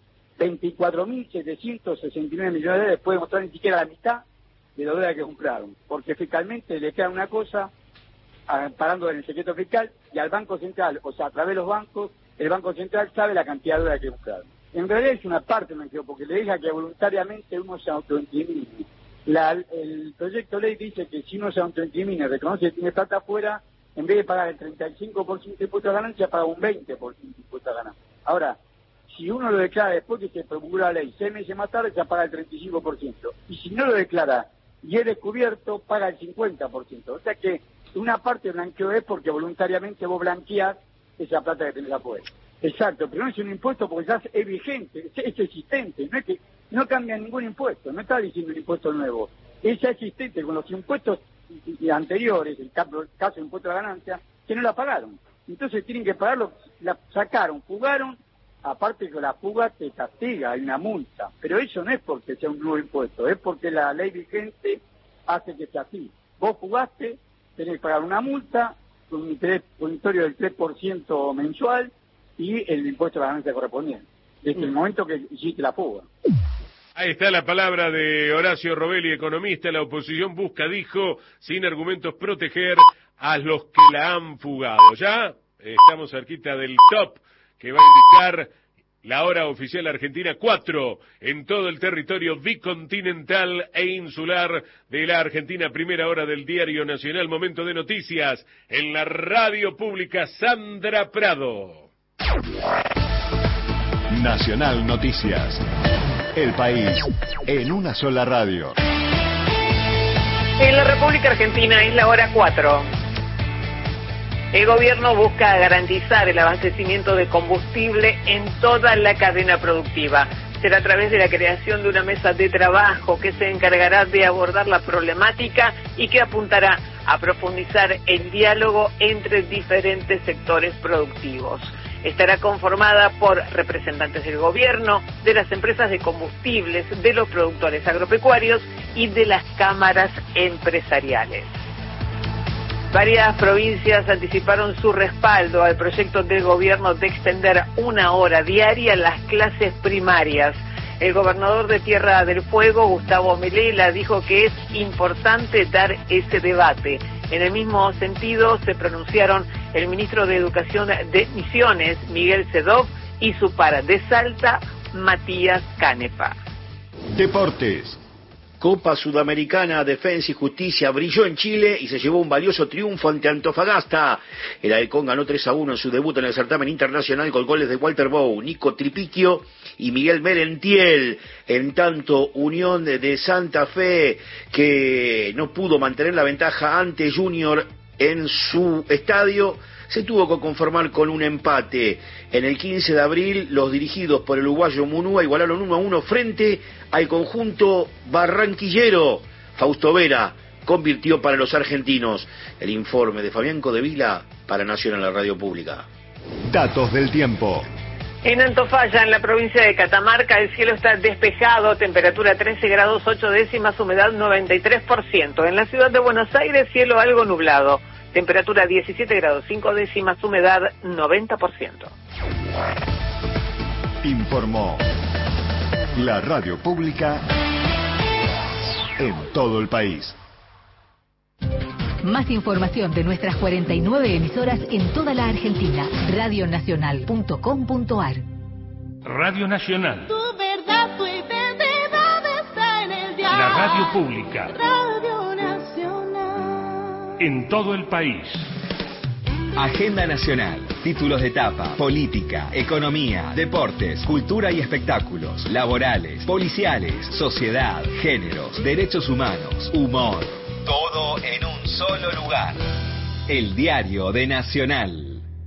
24.769 millones de dólares, puede mostrar ni siquiera la mitad de los dólares que compraron, porque fiscalmente le queda una cosa parando en el secreto fiscal, y al Banco Central, o sea, a través de los bancos, el Banco Central sabe la cantidad de dólares que compraron. En realidad es una parte, porque le deja que voluntariamente uno se autoincrimine. El proyecto de ley dice que si uno se autoincrimina, reconoce que tiene plata afuera, en vez de pagar el 35% de impuesto a ganancia, paga un 20% de impuesto a ganancia. Ahora, si uno lo declara después que se promulgó la ley, 6 meses más tarde, ya paga el 35%. Y si no lo declara y es descubierto, paga el 50%. O sea que una parte de blanqueo es porque voluntariamente vos blanqueás esa plata que tenés afuera. Exacto, pero no es un impuesto porque ya es vigente, es existente, no es que no cambia ningún impuesto, no está diciendo un impuesto nuevo, es ya existente con los impuestos anteriores, el caso de impuesto a la ganancia, que no la pagaron. Entonces tienen que pagarlo, la sacaron, fugaron, aparte que la fuga te castiga, hay una multa, pero eso no es porque sea un nuevo impuesto, es porque la ley vigente hace que sea así. Vos fugaste, tenés que pagar una multa, con un interés punitorio del 3% mensual y el impuesto a la ganancia correspondiente, desde el momento que hiciste la fuga.
Ahí está la palabra de Horacio Robelli, economista. La oposición busca, dijo, sin argumentos, proteger a los que la han fugado. Ya estamos cerquita del top que va a indicar la hora oficial argentina, 4 en todo el territorio bicontinental e insular de la Argentina. Primera hora del Diario Nacional, momento de noticias en la radio pública. Sandra Prado.
Nacional Noticias. El país en una sola radio.
En la República Argentina es la hora 4. El gobierno busca garantizar el abastecimiento de combustible en toda la cadena productiva. Será a través de la creación de una mesa de trabajo que se encargará de abordar la problemática y que apuntará a profundizar el diálogo entre diferentes sectores productivos. Estará conformada por representantes del gobierno, de las empresas de combustibles, de los productores agropecuarios y de las cámaras empresariales. Varias provincias anticiparon su respaldo al proyecto del gobierno de extender 1 hora diaria las clases primarias. El gobernador de Tierra del Fuego, Gustavo Melela, dijo que es importante dar ese debate. En el mismo sentido se pronunciaron el ministro de Educación de Misiones, Miguel Sedov, y su par de Salta, Matías Canepa.
Deportes. Copa Sudamericana, Defensa y Justicia brilló en Chile y se llevó un valioso triunfo ante Antofagasta. El Halcón ganó 3-1 en su debut en el certamen internacional con goles de Walter Bow, Nico Tripiquio y Miguel Merentiel. En tanto, Unión de Santa Fe, que no pudo mantener la ventaja ante Junior en su estadio, se tuvo que conformar con un empate. En el 15 de abril, los dirigidos por el uruguayo Munúa igualaron 1-1 frente al conjunto barranquillero. Fausto Vera convirtió para los argentinos. El informe de Fabián Codevila para Nacional, la radio pública.
Datos del tiempo.
En Antofalla, en la provincia de Catamarca, el cielo está despejado, temperatura 13 grados 8 décimas, humedad 93%. En la ciudad de Buenos Aires, cielo algo nublado, temperatura 17 grados 5 décimas, humedad 90%.
Informó la radio pública en todo el país.
Más información de nuestras 49 emisoras en toda la Argentina. Radionacional.com.ar.
Radio Nacional.
Tu verdad, tu identidad está en el diario.
La radio pública.
Radio Nacional.
En todo el país.
Agenda Nacional, títulos de etapa, política, economía, deportes, cultura y espectáculos, laborales, policiales, sociedad, géneros, derechos humanos, humor. Todo en un solo lugar. El Diario de Nacional.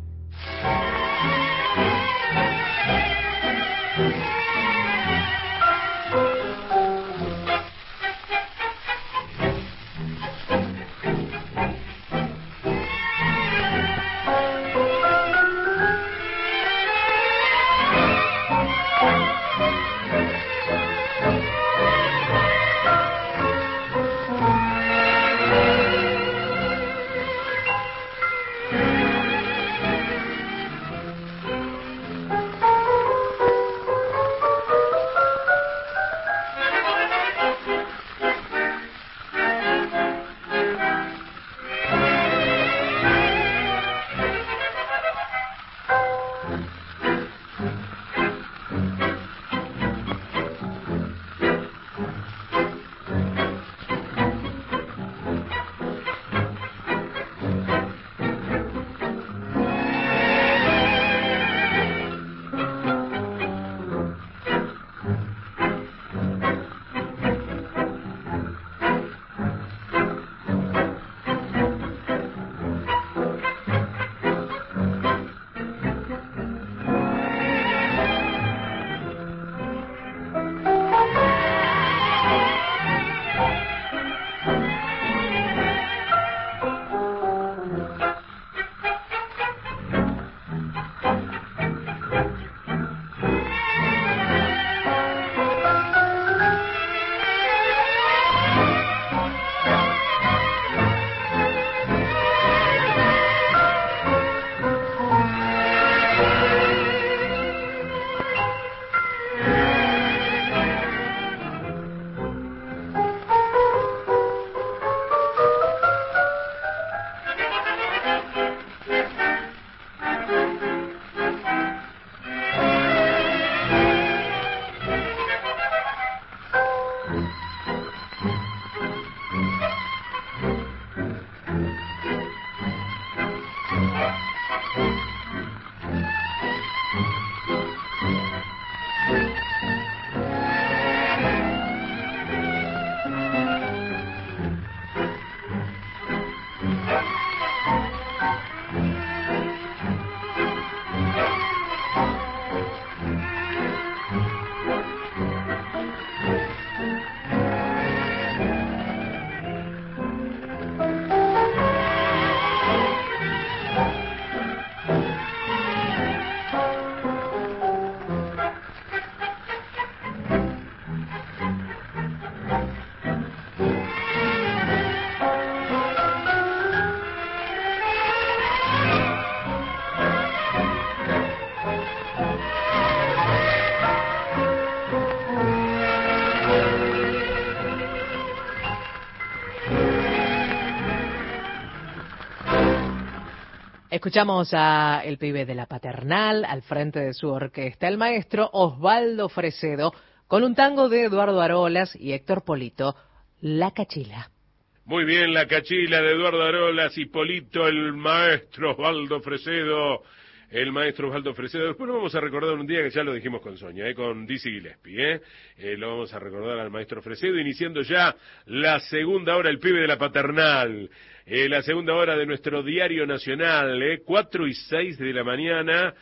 Escuchamos a el pibe de la Paternal al frente de su orquesta, el maestro Osvaldo Fresedo, con un tango de Eduardo Arolas y Héctor Polito, La Cachila.
Muy bien, La Cachila de Eduardo Arolas y Polito, el maestro Osvaldo Fresedo. El maestro Osvaldo Fresedo. Después lo vamos a recordar un día que ya lo dijimos con Sonia, con Dizzy Gillespie. Lo vamos a recordar al maestro Fresedo, iniciando ya la segunda hora, el pibe de la Paternal. La segunda hora de nuestro Diario Nacional, 4 y 6 de la mañana,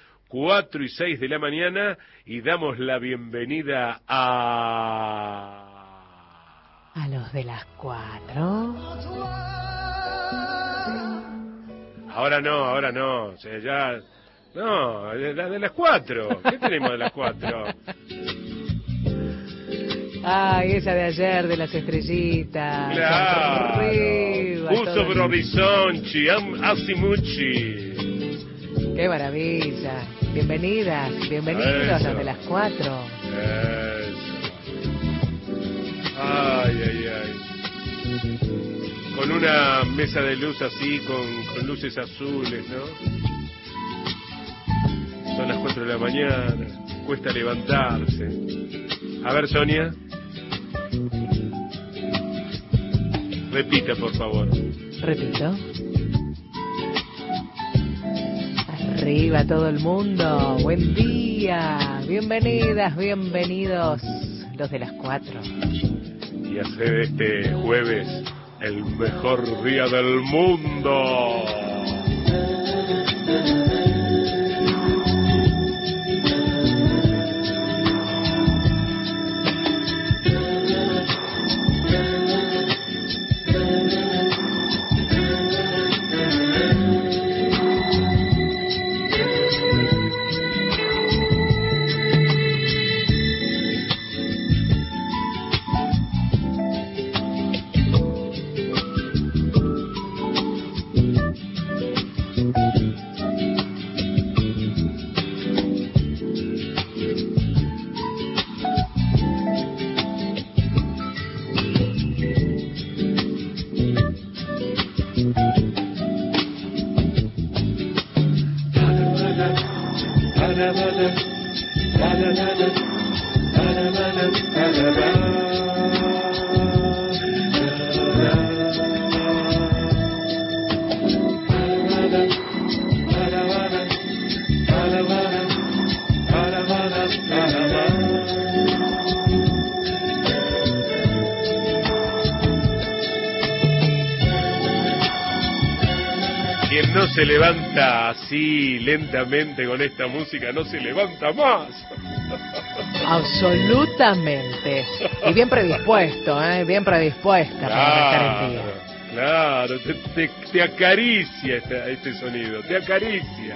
4 y 6 de la mañana, y damos la bienvenida
a los de las 4.
Ahora no, o sea, ya No, la de las 4. ¿Qué tenemos de las 4?
Ay, esa de ayer, de las estrellitas.
Claro.
Arriba,
Uso Brodisonchi, Asimuchi.
Qué maravilla. Bienvenidas, bienvenidos a los de las 4.
Eso. Ay, ay, ay. Con una mesa de luz así, con luces azules, ¿no? Son las 4 de la mañana, cuesta levantarse. A ver, Sonia. Repita, por favor.
Repito. Arriba todo el mundo. Buen día. Bienvenidas, bienvenidos los de las 4.
Y hacer este jueves el mejor día del mundo. Quien no se levanta así lentamente con esta música no se levanta más.
Absolutamente. Y bien predispuesto, bien predispuesta para arrancar el día.
Claro, te acaricia este sonido, te acaricia.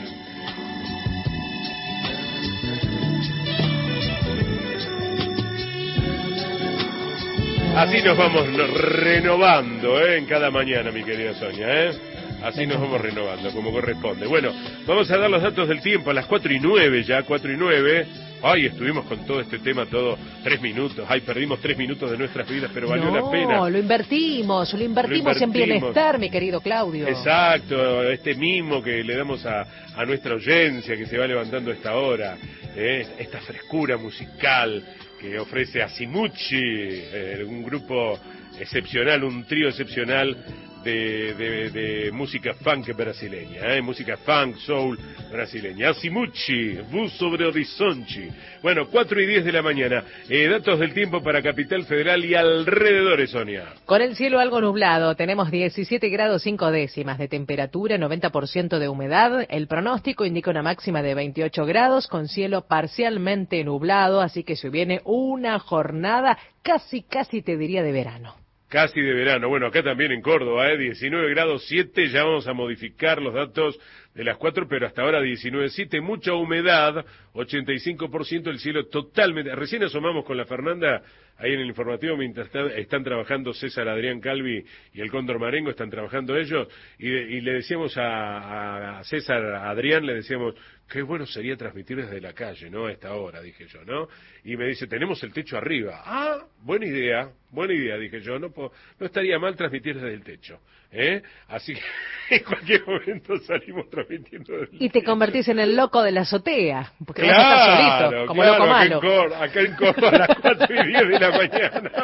Así nos vamos renovando, en cada mañana, mi querida Sonia, Así nos vamos renovando, como corresponde. Bueno, vamos a dar los datos del tiempo a las 4:09 ya, 4:09. Ay, estuvimos con todo este tema, 3 minutos. Ay, perdimos 3 minutos de nuestras vidas, pero valió la pena.
No, lo invertimos en bienestar, mi querido Claudio.
Exacto, este mimo que le damos a nuestra audiencia que se va levantando a esta hora, esta frescura musical que ofrece Asimuchi, un grupo excepcional, un trío excepcional de música funk brasileña, música funk, soul brasileña. Asimuchi, Bus sobre Horizonte. Bueno, 4:10 de la mañana. Datos del tiempo para Capital Federal y alrededores, Sonia.
Con el cielo algo nublado, tenemos 17 grados 5 décimas de temperatura, 90% de humedad. El pronóstico indica una máxima de 28 grados con cielo parcialmente nublado, así que se viene una jornada casi te diría de verano.
Casi de verano. Bueno, acá también en Córdoba, 19 grados 7, ya vamos a modificar los datos de las 4, pero hasta ahora 19,7, mucha humedad, 85%, el cielo totalmente. Recién asomamos con la Fernanda, ahí en el informativo, mientras están trabajando César Adrián Calvi y el Cóndor Marengo, están trabajando ellos, y le decíamos a César Adrián, le decíamos, qué bueno sería transmitir desde la calle, ¿no? A esta hora, dije yo, ¿no? Y me dice, tenemos el techo arriba. Ah, buena idea, dije yo, no estaría mal transmitir desde el techo, Así que en cualquier momento salimos transmitiendo desde el techo.
Y te convertís en el loco de la azotea, porque vas a estar solito, como loco malo.
Acá en Córdoba a las 4:10 de la mañana.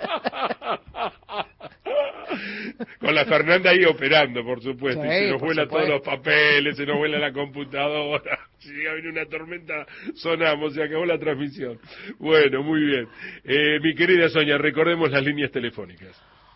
Con la Fernanda ahí operando, por supuesto, sí, y se nos vuelan todos los papeles, se nos vuela la computadora, si viene una tormenta sonamos, se acabó la transmisión. Bueno, muy bien. Mi querida Sonia, recordemos las líneas telefónicas.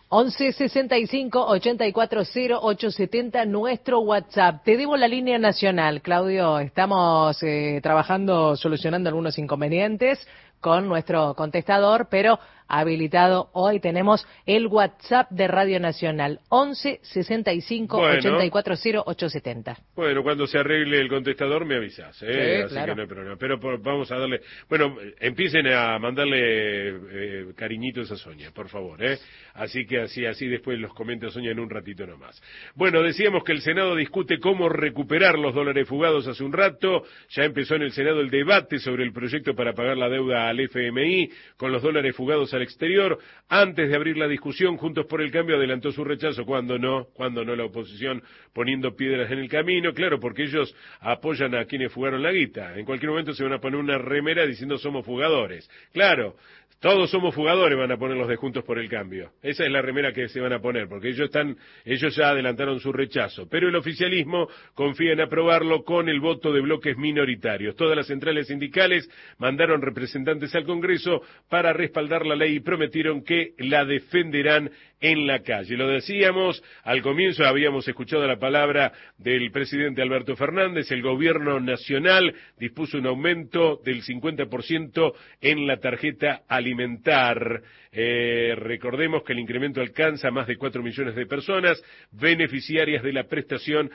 11-65-84-0870, nuestro WhatsApp. Te debo la línea nacional, Claudio. Estamos solucionando algunos inconvenientes con nuestro contestador, pero habilitado. Hoy tenemos el WhatsApp de Radio Nacional, 11 65 84 0870.
Bueno, cuando se arregle el contestador me avisás,
Sí,
así
claro.
que no hay problema. Pero vamos a darle, bueno, empiecen a mandarle cariñitos a Sonia, por favor, así que así después los comenta Sonia en un ratito nomás. Bueno, decíamos que el Senado discute cómo recuperar los dólares fugados hace un rato. Ya empezó en el Senado el debate sobre el proyecto para pagar la deuda al FMI con los dólares fugados al exterior. Antes de abrir la discusión, Juntos por el Cambio adelantó su rechazo. Cuando no la oposición poniendo piedras en el camino, claro, porque ellos apoyan a quienes fugaron la guita. En cualquier momento se van a poner una remera diciendo somos fugadores. Claro, todos somos fugadores, van a poner los de Juntos por el Cambio. Esa es la remera que se van a poner, porque ellos ya adelantaron su rechazo. Pero el oficialismo confía en aprobarlo con el voto de bloques minoritarios. Todas las centrales sindicales mandaron representantes al Congreso para respaldar la ley y prometieron que la defenderán en la calle. Lo decíamos, al comienzo habíamos escuchado la palabra del presidente Alberto Fernández. El gobierno nacional dispuso un aumento del 50% en la tarjeta alimentar. Recordemos que el incremento alcanza a más de 4 millones de personas beneficiarias de la prestación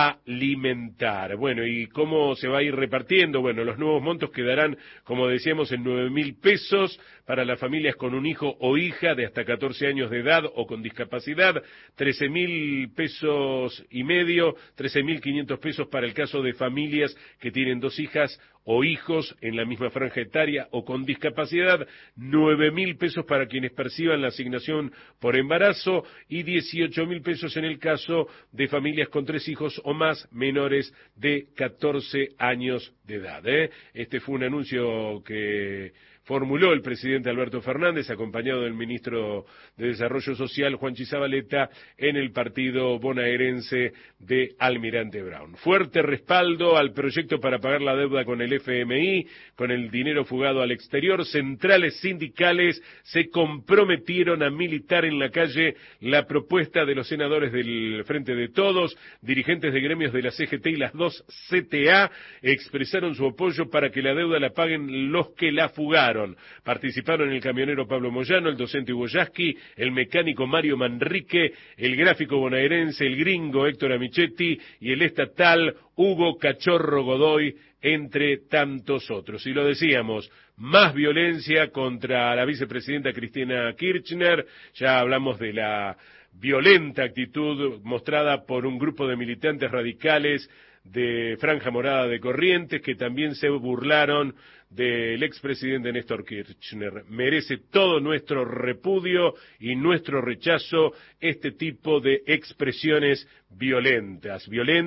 alimentar. Bueno, ¿y cómo se va a ir repartiendo? Bueno, los nuevos montos quedarán, como decíamos, en 9.000 pesos para las familias con un hijo o hija de hasta 14 años de edad o con discapacidad, 13.000 pesos y medio, 13.500 pesos para el caso de familias que tienen 2 hijas o hijos en la misma franja etaria o con discapacidad, 9.000 pesos para quienes perciban la asignación por embarazo y 18.000 pesos en el caso de familias con 3 hijos o más menores de 14 años de edad. Este fue un anuncio que formuló el presidente Alberto Fernández, acompañado del ministro de Desarrollo Social, Juanchi Zabaleta, en el partido bonaerense de Almirante Brown. Fuerte respaldo al proyecto para pagar la deuda con el FMI, con el dinero fugado al exterior. Centrales sindicales se comprometieron a militar en la calle la propuesta de los senadores del Frente de Todos. Dirigentes de gremios de la CGT y las 2 CTA expresaron su apoyo para que la deuda la paguen los que la fugaron. Participaron el camionero Pablo Moyano, el docente Hugo Yasky, el mecánico Mario Manrique, el gráfico bonaerense, el gringo Héctor Amichetti y el estatal Hugo Cachorro Godoy, entre tantos otros. Y lo decíamos, más violencia contra la vicepresidenta Cristina Kirchner. Ya hablamos de la violenta actitud mostrada por un grupo de militantes radicales de Franja Morada de Corrientes, que también se burlaron del expresidente Néstor Kirchner. Merece todo nuestro repudio y nuestro rechazo este tipo de expresiones violentas,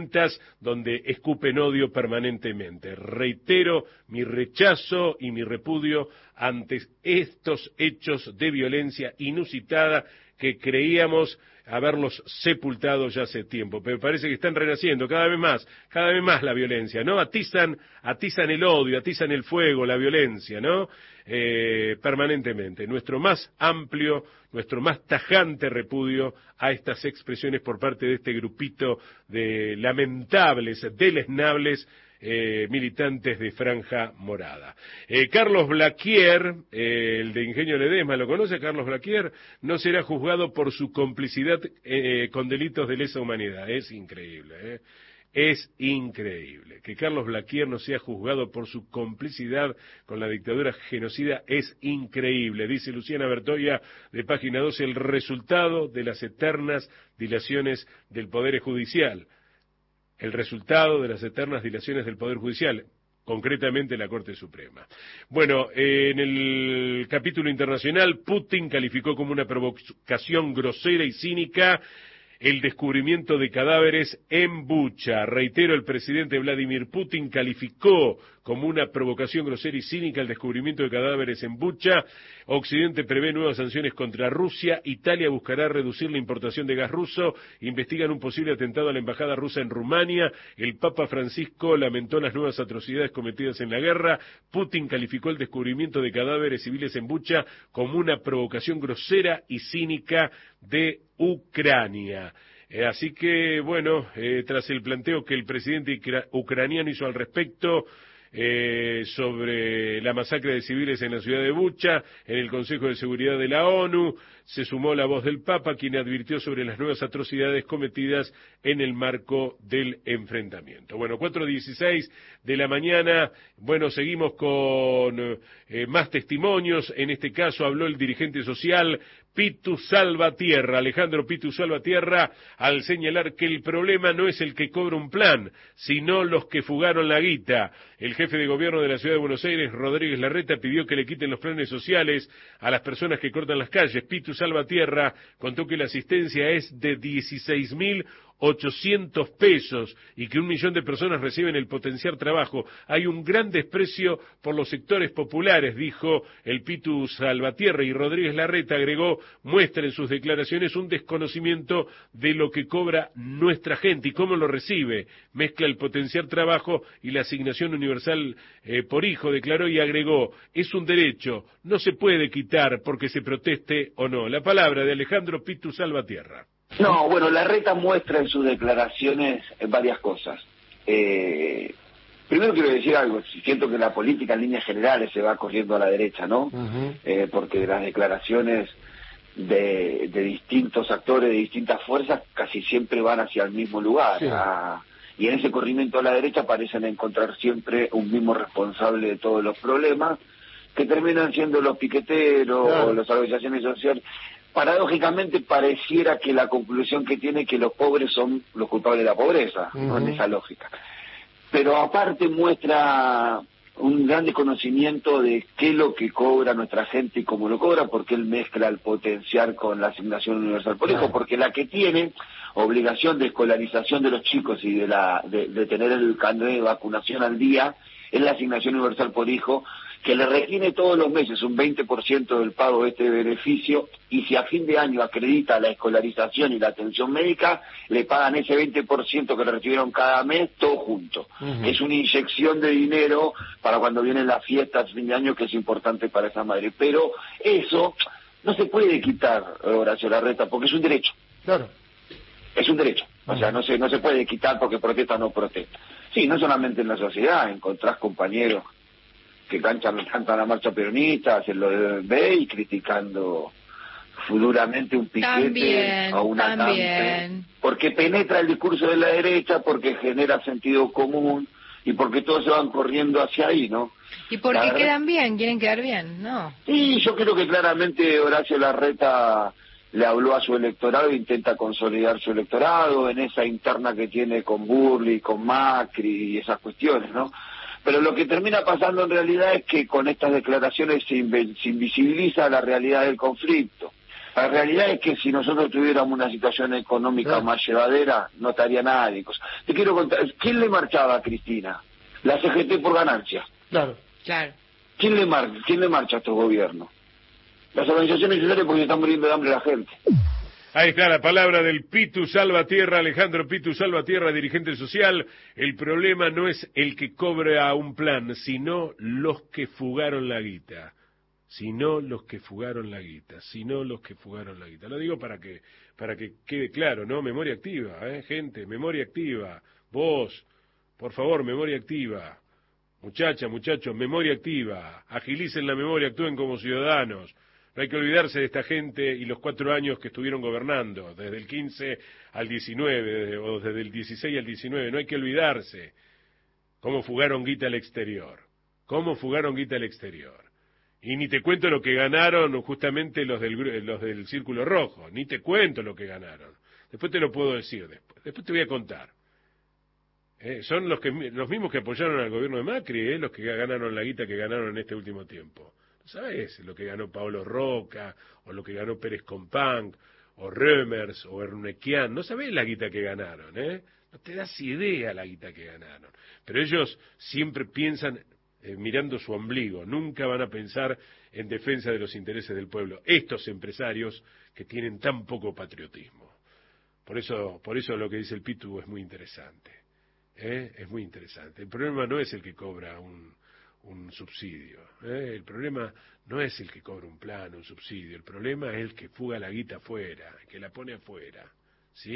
donde escupen odio permanentemente. Reitero mi rechazo y mi repudio ante estos hechos de violencia inusitada que creíamos haberlos sepultado ya hace tiempo, pero parece que están renaciendo cada vez más la violencia, ¿no? Atizan el odio, atizan el fuego, la violencia, ¿no? Permanentemente. Nuestro más amplio, nuestro más tajante repudio a estas expresiones por parte de este grupito de lamentables, deleznables militantes de Franja Morada. Carlos Blaquier, el de Ingenio Ledesma, ¿lo conoce Carlos Blaquier? No será juzgado por su complicidad con delitos de lesa humanidad. Es increíble, Es increíble. Que Carlos Blaquier no sea juzgado por su complicidad con la dictadura genocida es increíble. Dice Luciana Bertoya, de Página 12, el resultado de las eternas dilaciones del Poder Judicial. El resultado de las eternas dilaciones del Poder Judicial, concretamente la Corte Suprema. Bueno, en el capítulo internacional, Putin calificó como una provocación grosera y cínica el descubrimiento de cadáveres en Bucha. Reitero, el presidente Vladimir Putin calificó como una provocación grosera y cínica el descubrimiento de cadáveres en Bucha. Occidente prevé nuevas sanciones contra Rusia. Italia buscará reducir la importación de gas ruso. Investigan un posible atentado a la embajada rusa en Rumania. El Papa Francisco lamentó las nuevas atrocidades cometidas en la guerra. Putin calificó el descubrimiento de cadáveres civiles en Bucha como una provocación grosera y cínica de Ucrania. Así que, bueno, tras el planteo que el presidente ucraniano hizo al respecto, sobre la masacre de civiles en la ciudad de Bucha, en el Consejo de Seguridad de la ONU. Se sumó la voz del Papa, quien advirtió sobre las nuevas atrocidades cometidas en el marco del enfrentamiento. Bueno, 4:16 de la mañana, bueno, seguimos con más testimonios. En este caso habló el dirigente social Pitu Salvatierra, Alejandro Pitu Salvatierra, al señalar que el problema no es el que cobra un plan, sino los que fugaron la guita. El jefe de gobierno de la ciudad de Buenos Aires, Rodríguez Larreta, pidió que le quiten los planes sociales a las personas que cortan las calles. Pitu Salvatierra contó que la asistencia es de 16.800 pesos y que 1 millón de personas reciben el potenciar trabajo. Hay un gran desprecio por los sectores populares, dijo el Pitu Salvatierra, y Rodríguez Larreta agregó, muestra en sus declaraciones un desconocimiento de lo que cobra nuestra gente y cómo lo recibe. Mezcla el potenciar trabajo y la asignación universal por hijo, declaró, y agregó, es un derecho, no se puede quitar porque se proteste o no. La palabra de Alejandro Pitu Salvatierra.
No, bueno, Larreta muestra en sus declaraciones varias cosas. Primero quiero decir algo, siento que la política en líneas generales se va corriendo a la derecha, ¿no? Porque las declaraciones de distintos actores, de distintas fuerzas, casi siempre van hacia el mismo lugar. Sí. Y en ese corrimiento a la derecha parecen encontrar siempre un mismo responsable de todos los problemas, que terminan siendo los piqueteros, claro, o las organizaciones sociales. Paradójicamente pareciera que la conclusión que tiene es que los pobres son los culpables de la pobreza, ¿no? En esa lógica. Pero aparte muestra un gran desconocimiento de qué es lo que cobra nuestra gente y cómo lo cobra, porque él mezcla el potenciar con la asignación universal por hijo, porque la que tiene obligación de escolarización de los chicos y de tener el carnet de vacunación al día es la asignación universal por hijo, que le retiene todos los meses un 20% del pago de este beneficio, y si a fin de año acredita la escolarización y la atención médica, le pagan ese 20% que le recibieron cada mes, todo junto. Es una inyección de dinero para cuando vienen las fiestas, fin de año, que es importante para esa madre. Pero eso no se puede quitar, Horacio Larreta, porque es un derecho. Claro. Es un derecho. O sea, no se puede quitar porque protesta o no protesta. Sí, no solamente en la sociedad, encontrás compañeros que cantan la marcha peronista, hacen lo de B y criticando duramente un piquete o una también, porque penetra el discurso de la derecha, porque genera sentido común y porque todos se van corriendo hacia ahí, ¿no?
¿Y por qué quedan bien? ¿Quieren quedar bien? No.
Sí, yo creo que claramente Horacio Larreta le habló a su electorado e intenta consolidar su electorado en esa interna que tiene con Burley, con Macri y esas cuestiones, ¿no? Pero lo que termina pasando en realidad es que con estas declaraciones se invisibiliza la realidad del conflicto. La realidad es que si nosotros tuviéramos una situación económica más llevadera, no estaría nadie. Te quiero contar, ¿quién le marchaba a Cristina? La CGT por ganancias. Claro. ¿Quién le marcha a estos gobiernos? Las organizaciones sociales, porque están muriendo de hambre la gente.
Ahí está la palabra del Pitu Salvatierra, Alejandro Pitu Salvatierra, dirigente social. El problema no es el que cobra un plan, sino los que fugaron la guita. Lo digo para que quede claro, ¿no? Memoria activa, gente, memoria activa. Vos, por favor, memoria activa. Muchachos, memoria activa. Agilicen la memoria, actúen como ciudadanos. No hay que olvidarse de esta gente y los 4 años que estuvieron gobernando, desde el 15 al 19, o desde el 16 al 19. No hay que olvidarse cómo fugaron guita al exterior. Y ni te cuento lo que ganaron justamente los del Círculo Rojo. Ni te cuento lo que ganaron. Después te lo puedo decir. Después te voy a contar. Son los mismos que apoyaron al gobierno de Macri, los que ganaron la guita que ganaron en este último tiempo. ¿Sabes lo que ganó Pablo Roca, o lo que ganó Pérez Companc, o Römers, o Ernequian? No sabés la guita que ganaron, No te das idea la guita que ganaron. Pero ellos siempre piensan mirando su ombligo, nunca van a pensar en defensa de los intereses del pueblo. Estos empresarios que tienen tan poco patriotismo. Por eso lo que dice el Pitu es muy interesante. Es muy interesante. El problema no es el que cobra un subsidio. El problema no es el que cobra un plan, un subsidio. El problema es el que fuga la guita afuera, el que la pone afuera. ¿Sí?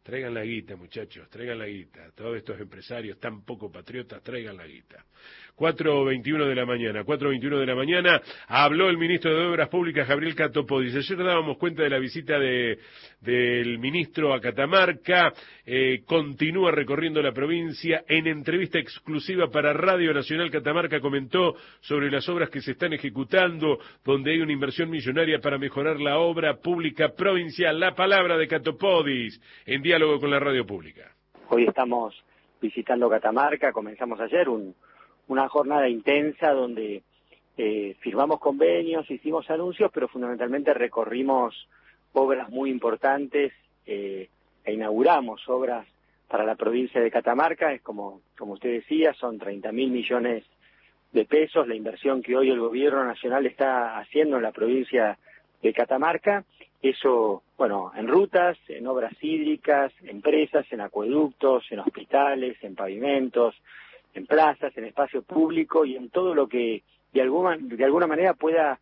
Traigan la guita, muchachos, traigan la guita. Todos estos empresarios tan poco patriotas, traigan la guita. 4:21 de la mañana, 4:21 de la mañana, habló el ministro de Obras Públicas, Gabriel Catopodis. Ayer dábamos cuenta de la visita del ministro a Catamarca, continúa recorriendo la provincia. En entrevista exclusiva para Radio Nacional, Catamarca comentó sobre las obras que se están ejecutando, donde hay una inversión millonaria para mejorar la obra pública provincial. La palabra de Catopodis en diálogo con la radio pública.
Hoy estamos visitando Catamarca, comenzamos ayer una jornada intensa donde firmamos convenios, hicimos anuncios, pero fundamentalmente recorrimos obras muy importantes e inauguramos obras para la provincia de Catamarca. Es como usted decía, son 30.000 millones de pesos la inversión que hoy el gobierno nacional está haciendo en la provincia de Catamarca. Eso, bueno, en rutas, en obras hídricas, en presas, en acueductos, en hospitales, en pavimentos, en plazas, en espacio público y en todo lo que de alguna manera pueda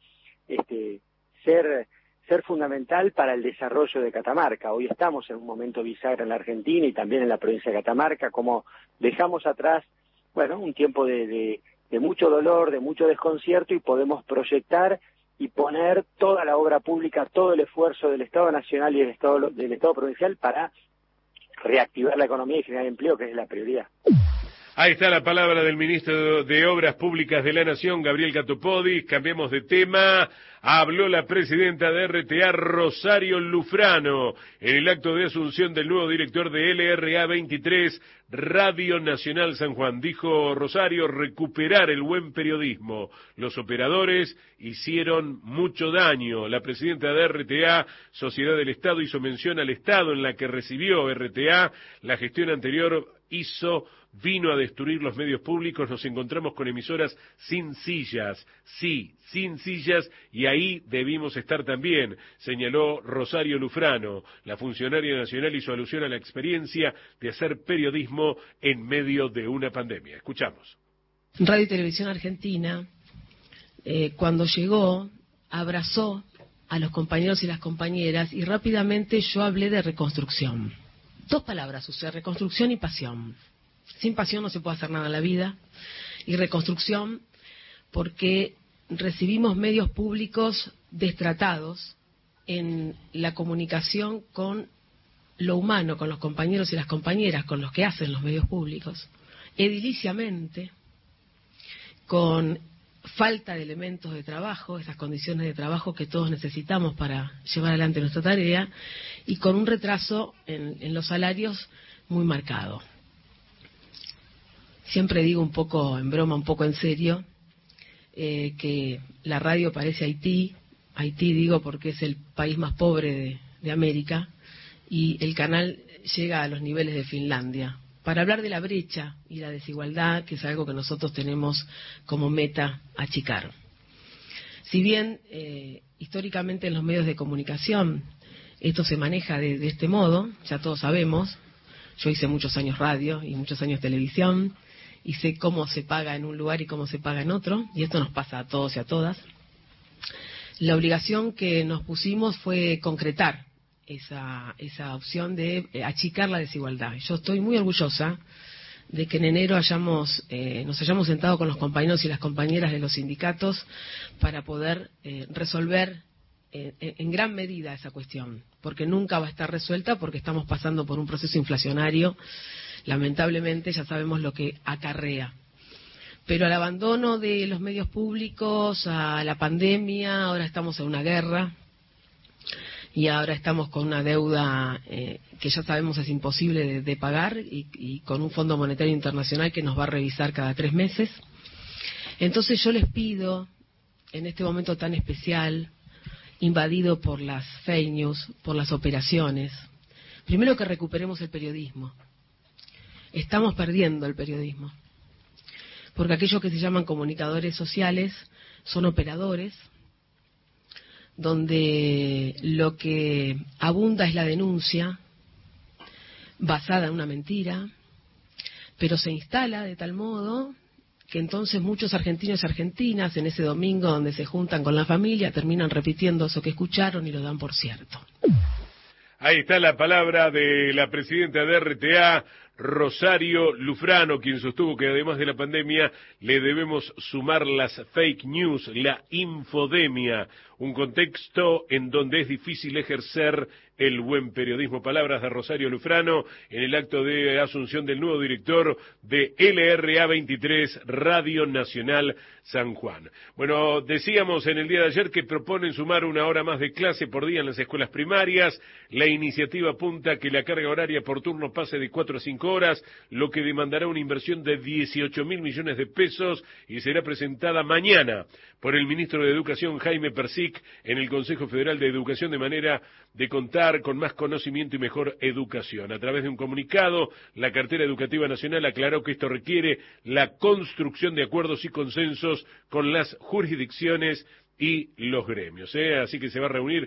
ser fundamental para el desarrollo de Catamarca. Hoy estamos en un momento bisagra en la Argentina y también en la provincia de Catamarca, como dejamos atrás, bueno, un tiempo de mucho dolor, de mucho desconcierto, y podemos proyectar y poner toda la obra pública, todo el esfuerzo del Estado Nacional y del Estado provincial para reactivar la economía y generar empleo, que es la prioridad.
Ahí está la palabra del ministro de Obras Públicas de la Nación, Gabriel Catopodis. Cambiemos de tema. Habló la presidenta de RTA, Rosario Lufrano, en el acto de asunción del nuevo director de LRA 23, Radio Nacional San Juan. Dijo Rosario, recuperar el buen periodismo. Los operadores hicieron mucho daño. La presidenta de RTA, Sociedad del Estado, hizo mención al estado en la que recibió RTA. La gestión anterior vino a destruir los medios públicos. Nos encontramos con emisoras sin sillas, sí, sin sillas, y ahí debimos estar también, señaló Rosario Lufrano. La funcionaria nacional hizo alusión a la experiencia de hacer periodismo en medio de una pandemia. Escuchamos.
Radio y Televisión Argentina, cuando llegó, abrazó a los compañeros y las compañeras, y rápidamente yo hablé de reconstrucción. 2 palabras usé, reconstrucción y pasión. Sin pasión no se puede hacer nada en la vida. Y reconstrucción porque recibimos medios públicos destratados en la comunicación con lo humano, con los compañeros y las compañeras, con los que hacen los medios públicos, ediliciamente, con falta de elementos de trabajo, esas condiciones de trabajo que todos necesitamos para llevar adelante nuestra tarea, y con un retraso en los salarios muy marcado. Siempre digo un poco en broma, un poco en serio, que la radio parece Haití. Haití digo porque es el país más pobre de América, y el canal llega a los niveles de Finlandia. Para hablar de la brecha y la desigualdad, que es algo que nosotros tenemos como meta achicar. Si bien históricamente en los medios de comunicación esto se maneja de este modo, ya todos sabemos, yo hice muchos años radio y muchos años televisión, y sé cómo se paga en un lugar y cómo se paga en otro, y esto nos pasa a todos y a todas. La obligación que nos pusimos fue concretar esa opción de achicar la desigualdad. Yo estoy muy orgullosa de que en enero nos hayamos sentado con los compañeros y las compañeras de los sindicatos para poder resolver en gran medida esa cuestión, porque nunca va a estar resuelta, porque estamos pasando por un proceso inflacionario. Lamentablemente ya sabemos lo que acarrea. Pero al abandono de los medios públicos, a la pandemia, ahora estamos en una guerra y ahora estamos con una deuda que ya sabemos es imposible de pagar, y con un Fondo Monetario Internacional que nos va a revisar cada 3 meses. Entonces yo les pido, en este momento tan especial, invadido por las fake news, por las operaciones, primero que recuperemos el periodismo. Estamos perdiendo el periodismo, porque aquellos que se llaman comunicadores sociales son operadores, donde lo que abunda es la denuncia, basada en una mentira, pero se instala de tal modo que entonces muchos argentinos y argentinas, en ese domingo donde se juntan con la familia, terminan repitiendo eso que escucharon y lo dan por cierto.
Ahí está la palabra de la presidenta de RTA, Rosario Lufrano, quien sostuvo que además de la pandemia le debemos sumar las fake news, la infodemia, un contexto en donde es difícil ejercer el buen periodismo. Palabras de Rosario Lufrano en el acto de asunción del nuevo director de LRA 23, Radio Nacional San Juan. Bueno, decíamos en el día de ayer que proponen sumar 1 hora más de clase por día en las escuelas primarias. La iniciativa apunta a que la carga horaria por turno pase de 4 a 5 horas, lo que demandará una inversión de 18.000 millones de pesos y será presentada mañana por el ministro de Educación, Jaime Persic, en el Consejo Federal de Educación, de manera de contar con más conocimiento y mejor educación. A través de un comunicado, la Cartera Educativa Nacional aclaró que esto requiere la construcción de acuerdos y consensos con las jurisdicciones y los gremios. Así que se va a reunir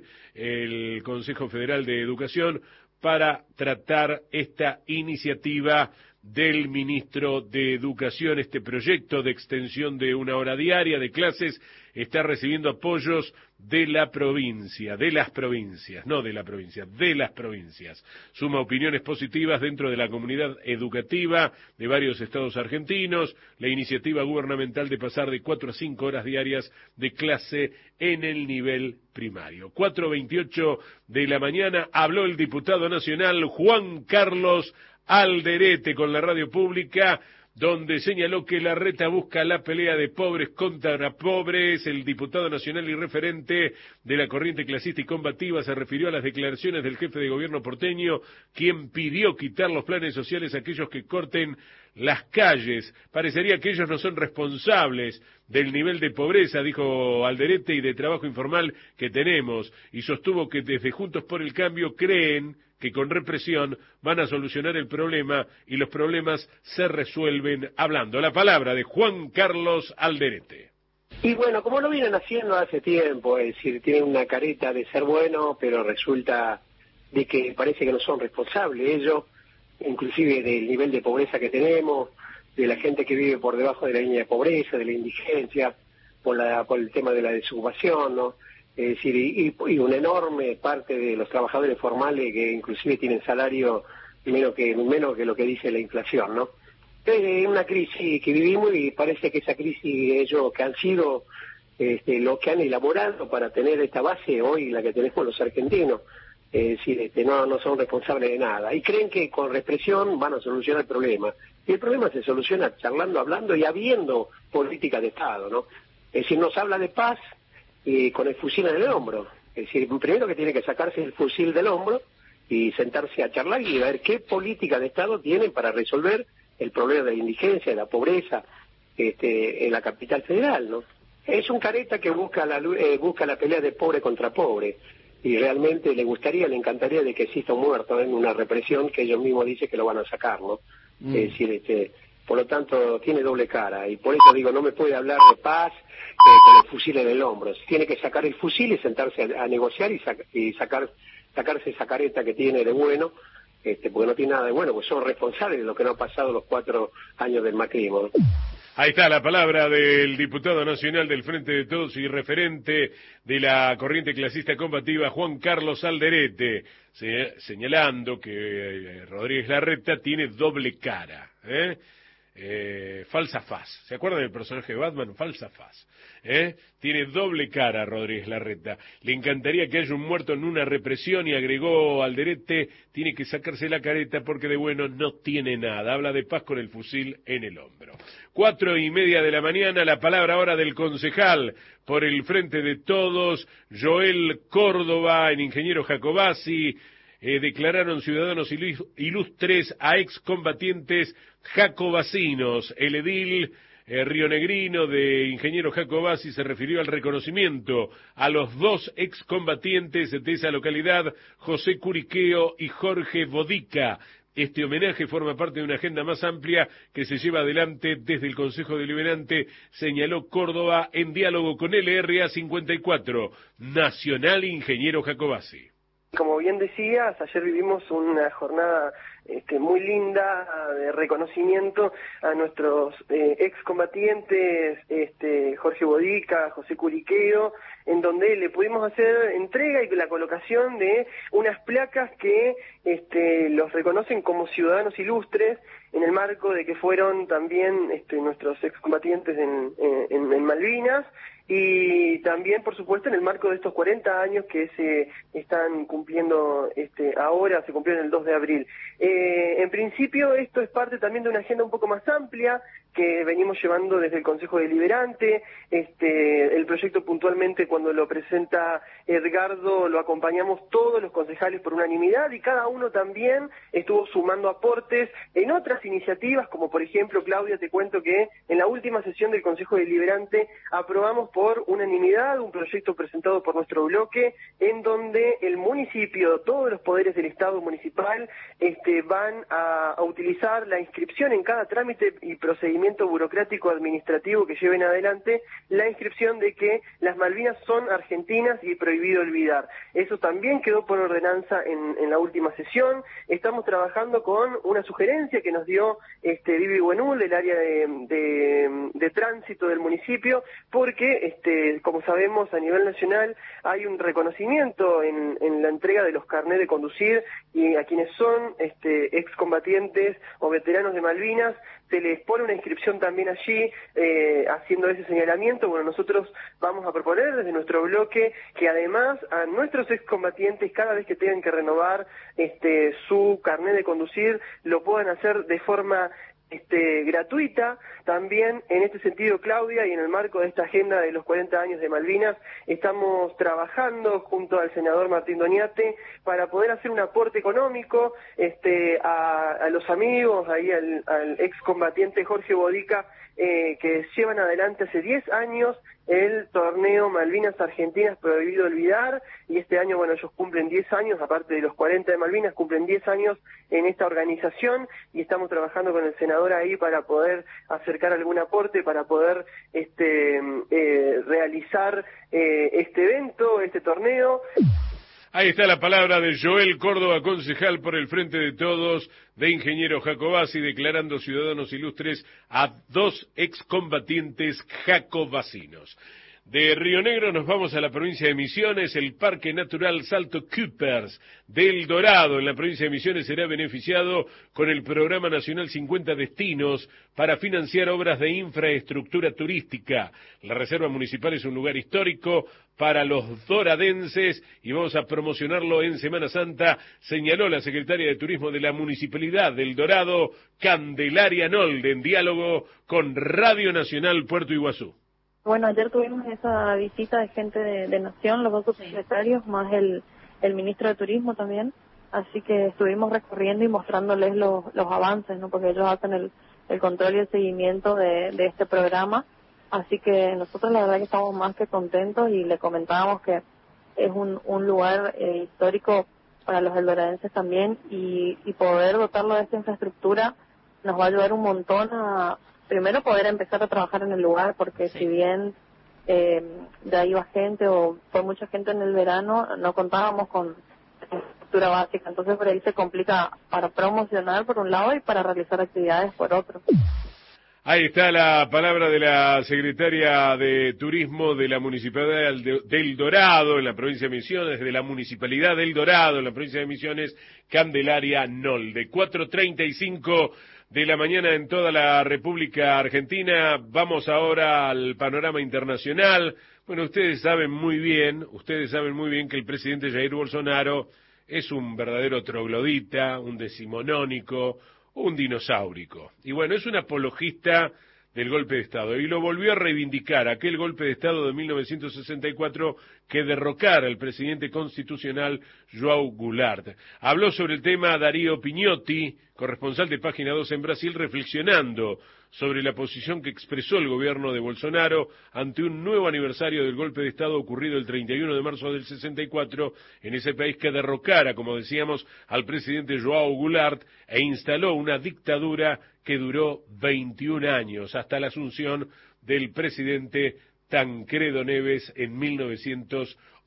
el Consejo Federal de Educación para tratar esta iniciativa del ministro de Educación. Este proyecto de extensión de 1 hora diaria de clases está recibiendo apoyos de la provincia, de las provincias, no de la provincia, de las provincias. Suma opiniones positivas dentro de la comunidad educativa de varios estados argentinos, la iniciativa gubernamental de pasar de 4 a 5 horas diarias de clase en el nivel primario. 4:28 de la mañana habló el diputado nacional Juan Carlos Alderete con la radio pública, donde señaló que Larreta busca la pelea de pobres contra pobres. El diputado nacional y referente de la corriente clasista y combativa se refirió a las declaraciones del jefe de gobierno porteño, quien pidió quitar los planes sociales a aquellos que corten las calles. Parecería que ellos no son responsables del nivel de pobreza, dijo Alderete, y de trabajo informal que tenemos, y sostuvo que desde Juntos por el Cambio creen que con represión van a solucionar el problema y los problemas se resuelven hablando. La palabra de Juan Carlos Alderete.
Y bueno, como lo vienen haciendo hace tiempo, es decir, tienen una careta de ser bueno, pero resulta de que parece que no son responsables ellos, inclusive del nivel de pobreza que tenemos, de la gente que vive por debajo de la línea de pobreza, de la indigencia, por el tema de la desocupación, ¿no? Es decir, y una enorme parte de los trabajadores formales que inclusive tienen salario menos que lo que dice la inflación, ¿no? Es una crisis que vivimos y parece que esa crisis ellos que han sido los que han elaborado para tener esta base hoy, la que tenemos los argentinos, es decir, no son responsables de nada y creen que con represión van a solucionar el problema. Y el problema se soluciona charlando, hablando y habiendo política de Estado, ¿no? Es decir, nos habla de paz con el fusil en el hombro. Es decir, primero que tiene que sacarse el fusil del hombro y sentarse a charlar y ver qué política de Estado tienen para resolver el problema de la indigencia, de la pobreza en la capital federal, ¿no? Es un careta que busca la pelea de pobre contra pobre y realmente le encantaría de que exista un muerto en una represión que ellos mismos dicen que lo van a sacar, ¿no? Es decir, por lo tanto tiene doble cara y por eso digo, no me puede hablar de paz con el fusil en el hombro. Tiene que sacar el fusil y sentarse a negociar y sacarse esa careta que tiene de bueno, porque no tiene nada de bueno, pues son responsables de lo que no ha pasado los 4 años del macrismo, ¿no?
Ahí está la palabra del diputado nacional del Frente de Todos y referente de la corriente clasista combativa, Juan Carlos Alderete, señalando que Rodríguez Larreta tiene doble cara, falsa faz. ¿Se acuerdan del personaje de Batman? Falsa faz. Tiene doble cara Rodríguez Larreta. Le encantaría que haya un muerto en una represión y agregó Alderete, tiene que sacarse la careta porque de bueno no tiene nada. Habla de paz con el fusil en el hombro. 4:30 de la mañana, la palabra ahora del concejal por el Frente de Todos, Joel Córdoba, en Ingeniero Jacobasi. Declararon ciudadanos ilustres a excombatientes jacobasinos. El edil rionegrino de Ingeniero Jacobasi se refirió al reconocimiento a los 2 excombatientes de esa localidad, José Curiqueo y Jorge Bodica. Este homenaje forma parte de una agenda más amplia que se lleva adelante desde el Consejo Deliberante, señaló Córdoba en diálogo con LRA 54, Nacional Ingeniero Jacobasi.
Como bien decías, ayer vivimos una jornada muy linda de reconocimiento a nuestros excombatientes, Jorge Bodica, José Curiqueo, en donde le pudimos hacer entrega y la colocación de unas placas que los reconocen como ciudadanos ilustres en el marco de que fueron también nuestros excombatientes en Malvinas, y también, por supuesto, en el marco de estos 40 años que se están cumpliendo ahora, se cumplieron el 2 de abril. En principio, esto es parte también de una agenda un poco más amplia que venimos llevando desde el Consejo Deliberante. El proyecto puntualmente, cuando lo presenta Edgardo, lo acompañamos todos los concejales por unanimidad, y cada uno también estuvo sumando aportes en otras iniciativas, como por ejemplo, Claudia, te cuento que en la última sesión del Consejo Deliberante aprobamos por unanimidad un proyecto presentado por nuestro bloque, en donde el municipio, todos los poderes del Estado municipal, van a utilizar la inscripción en cada trámite y procedimiento burocrático administrativo que lleven adelante, la inscripción de que las Malvinas son argentinas y prohibido olvidar. Eso también quedó por ordenanza en la última sesión. Estamos trabajando con una sugerencia que nos dio Vivi Buenul, del área de tránsito del municipio, porque como sabemos, a nivel nacional hay un reconocimiento en la entrega de los carnés de conducir, y a quienes son excombatientes o veteranos de Malvinas se les pone una inscripción también allí, haciendo ese señalamiento. Bueno, nosotros vamos a proponer desde nuestro bloque que además a nuestros excombatientes, cada vez que tengan que renovar su carnet de conducir, lo puedan hacer de forma gratuita. También en este sentido, Claudia, y en el marco de esta agenda de los 40 años de Malvinas, estamos trabajando junto al senador Martín Doñate para poder hacer un aporte económico a los amigos, ahí al excombatiente Jorge Bodica, que llevan adelante hace 10 años el torneo Malvinas Argentinas Prohibido Olvidar, y este año, bueno, ellos cumplen 10 años, aparte de los 40 de Malvinas, cumplen 10 años en esta organización, y estamos trabajando con el senador ahí para poder acercar algún aporte, para poder realizar este evento, este torneo.
Ahí está la palabra de Joel Córdoba, concejal por el Frente de Todos, de Ingeniero Jacobasi, declarando ciudadanos ilustres a 2 excombatientes jacobasinos. De Río Negro nos vamos a la provincia de Misiones. El Parque Natural Salto Coopers del Dorado en la provincia de Misiones será beneficiado con el Programa Nacional 50 Destinos para financiar obras de infraestructura turística. La Reserva Municipal es un lugar histórico para los doradenses y vamos a promocionarlo en Semana Santa, señaló la secretaria de Turismo de la Municipalidad del Dorado, Candelaria Nolde, en diálogo con Radio Nacional Puerto Iguazú.
Bueno, ayer tuvimos esa visita de gente de Nación, los 2 subsecretarios, más el ministro de Turismo también, así que estuvimos recorriendo y mostrándoles los avances, ¿no? Porque ellos hacen el control y el seguimiento de este programa, así que nosotros la verdad que estamos más que contentos, y le comentábamos que es un lugar histórico para los eldoradenses también, y poder dotarlo de esta infraestructura nos va a ayudar un montón a primero poder empezar a trabajar en el lugar, porque si bien ya iba gente o fue mucha gente en el verano, no contábamos con infraestructura básica, entonces por ahí se complica para promocionar por un lado y para realizar actividades por otro.
Ahí está la palabra de la secretaria de Turismo de la Municipalidad del Dorado, en la provincia de Misiones, de la Municipalidad del Dorado, en la provincia de Misiones, Candelaria Nolde. 4:35 de la mañana en toda la República Argentina. Vamos ahora al panorama internacional. Bueno, ustedes saben muy bien que el presidente Jair Bolsonaro es un verdadero troglodita, un decimonónico, un dinosaurico. Y bueno, es un apologista del golpe de Estado, y lo volvió a reivindicar, aquel golpe de Estado de 1964 que derrocara al presidente constitucional João Goulart. Habló sobre el tema Darío Piñotti, corresponsal de Página 2 en Brasil, reflexionando sobre la posición que expresó el gobierno de Bolsonaro ante un nuevo aniversario del golpe de Estado ocurrido el 31 de marzo del 64 en ese país, que derrocara, como decíamos, al presidente João Goulart e instaló una dictadura que duró 21 años, hasta la asunción del presidente Tancredo Neves en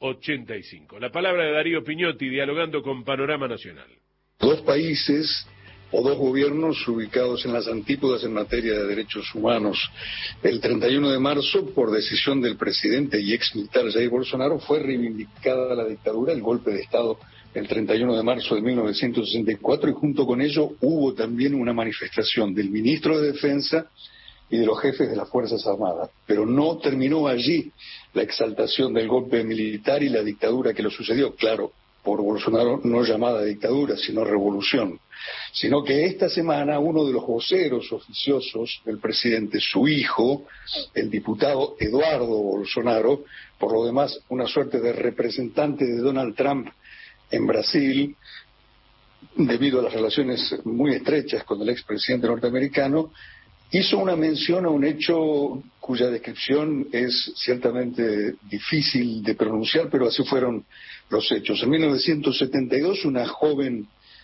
1985. La palabra de Darío Piñotti, dialogando con Panorama Nacional.
2 países
o dos gobiernos ubicados en las antípodas en materia de derechos humanos. El 31 de marzo, por decisión del presidente y ex militar Jair Bolsonaro, fue reivindicada la dictadura, el golpe de Estado el 31 de marzo de 1964, y junto con ello hubo también una manifestación del ministro de Defensa y de los jefes de las Fuerzas Armadas. Pero no terminó allí la exaltación del golpe militar y la dictadura que lo sucedió, claro, por Bolsonaro no llamada dictadura, sino revolución, sino que esta semana uno de los voceros oficiosos del presidente, su hijo, el diputado Eduardo Bolsonaro, por lo demás una suerte de representante de Donald Trump en Brasil, debido a las relaciones muy estrechas con el expresidente norteamericano, hizo una mención a un hecho cuya descripción es ciertamente difícil de pronunciar, pero así fueron los hechos. En 1972, una joven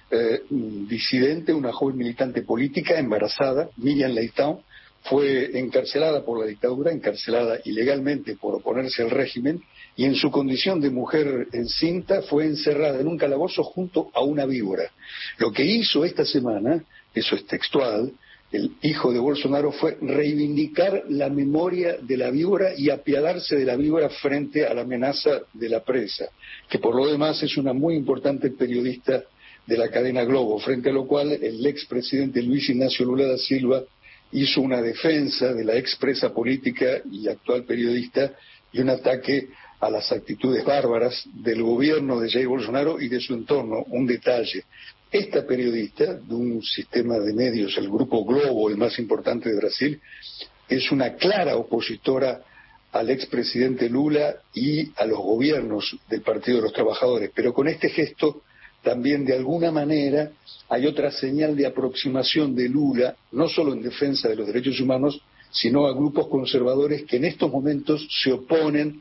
disidente, una joven militante política embarazada, Miriam Leitão, fue encarcelada por la dictadura, encarcelada ilegalmente por oponerse al régimen, y en su condición de mujer encinta fue encerrada en un calabozo junto a una víbora. Lo que hizo esta semana, eso es textual, el hijo de Bolsonaro, fue reivindicar la memoria de la víbora y apiadarse de la víbora frente a la amenaza de la presa, que por lo demás es una muy importante periodista de la cadena Globo, frente a lo cual el expresidente Luis Ignacio Lula da Silva hizo una defensa de la expresa política y actual periodista y un ataque a las actitudes bárbaras del gobierno de Jair Bolsonaro y de su entorno. Un detalle: esta periodista de un sistema de medios, el Grupo Globo, el más importante de Brasil, es una clara opositora al expresidente Lula y a los gobiernos del Partido de los Trabajadores, pero con este gesto también de alguna manera hay otra señal de aproximación de Lula, no solo en defensa de los derechos humanos, sino a grupos conservadores que en estos momentos se oponen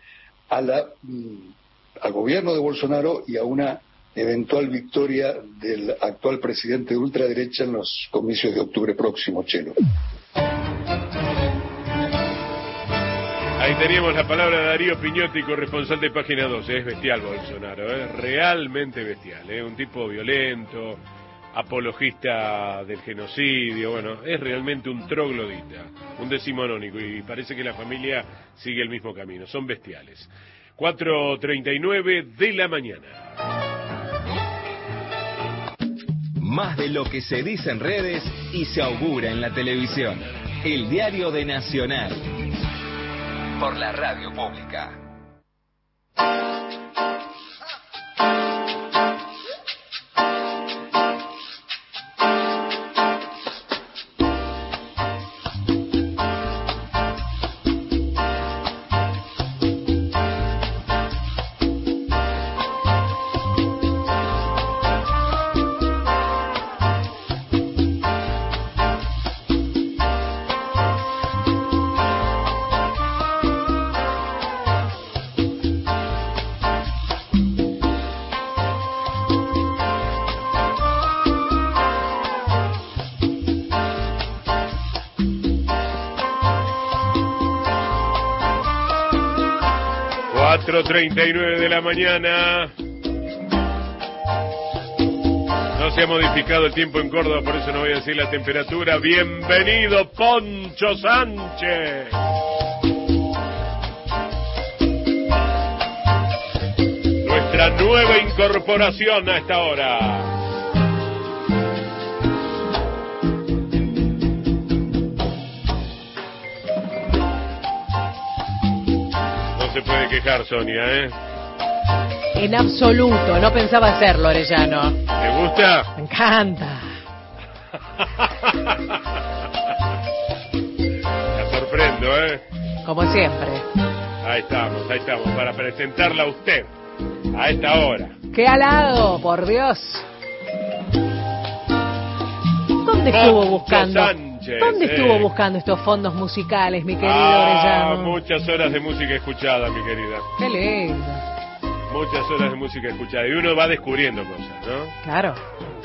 al gobierno de Bolsonaro y a una eventual victoria del actual presidente de ultraderecha en los comicios de octubre próximo, Chelo.
Ahí teníamos la palabra de Darío Piñotti, corresponsal de Página 12. Es bestial Bolsonaro, realmente bestial, un tipo violento, apologista del genocidio, bueno, es realmente un troglodita, un decimonónico, y parece que la familia sigue el mismo camino, son bestiales. 4:39 de la mañana.
Más de lo que se dice en redes y se augura en la televisión. El diario de Nacional. Por la radio pública.
...4:39 de la mañana. No se ha modificado el tiempo en Córdoba, por eso no voy a decir la temperatura. Bienvenido, Poncho Sánchez. Nuestra nueva incorporación a esta hora. Se puede quejar, Sonia,
En absoluto, no pensaba hacerlo, Orellano.
¿Te gusta?
Me encanta.
La sorprendo,
Como siempre.
Ahí estamos, para presentarla a usted, a esta hora.
¡Qué halago, por Dios! ¿Dónde estuvo buscando? ¿Dónde estuvo buscando estos fondos musicales, mi querido Orellano?
Muchas horas de música escuchada, mi querida.
Qué lindo.
Muchas horas de música escuchada. Y uno va descubriendo cosas, ¿no?
Claro.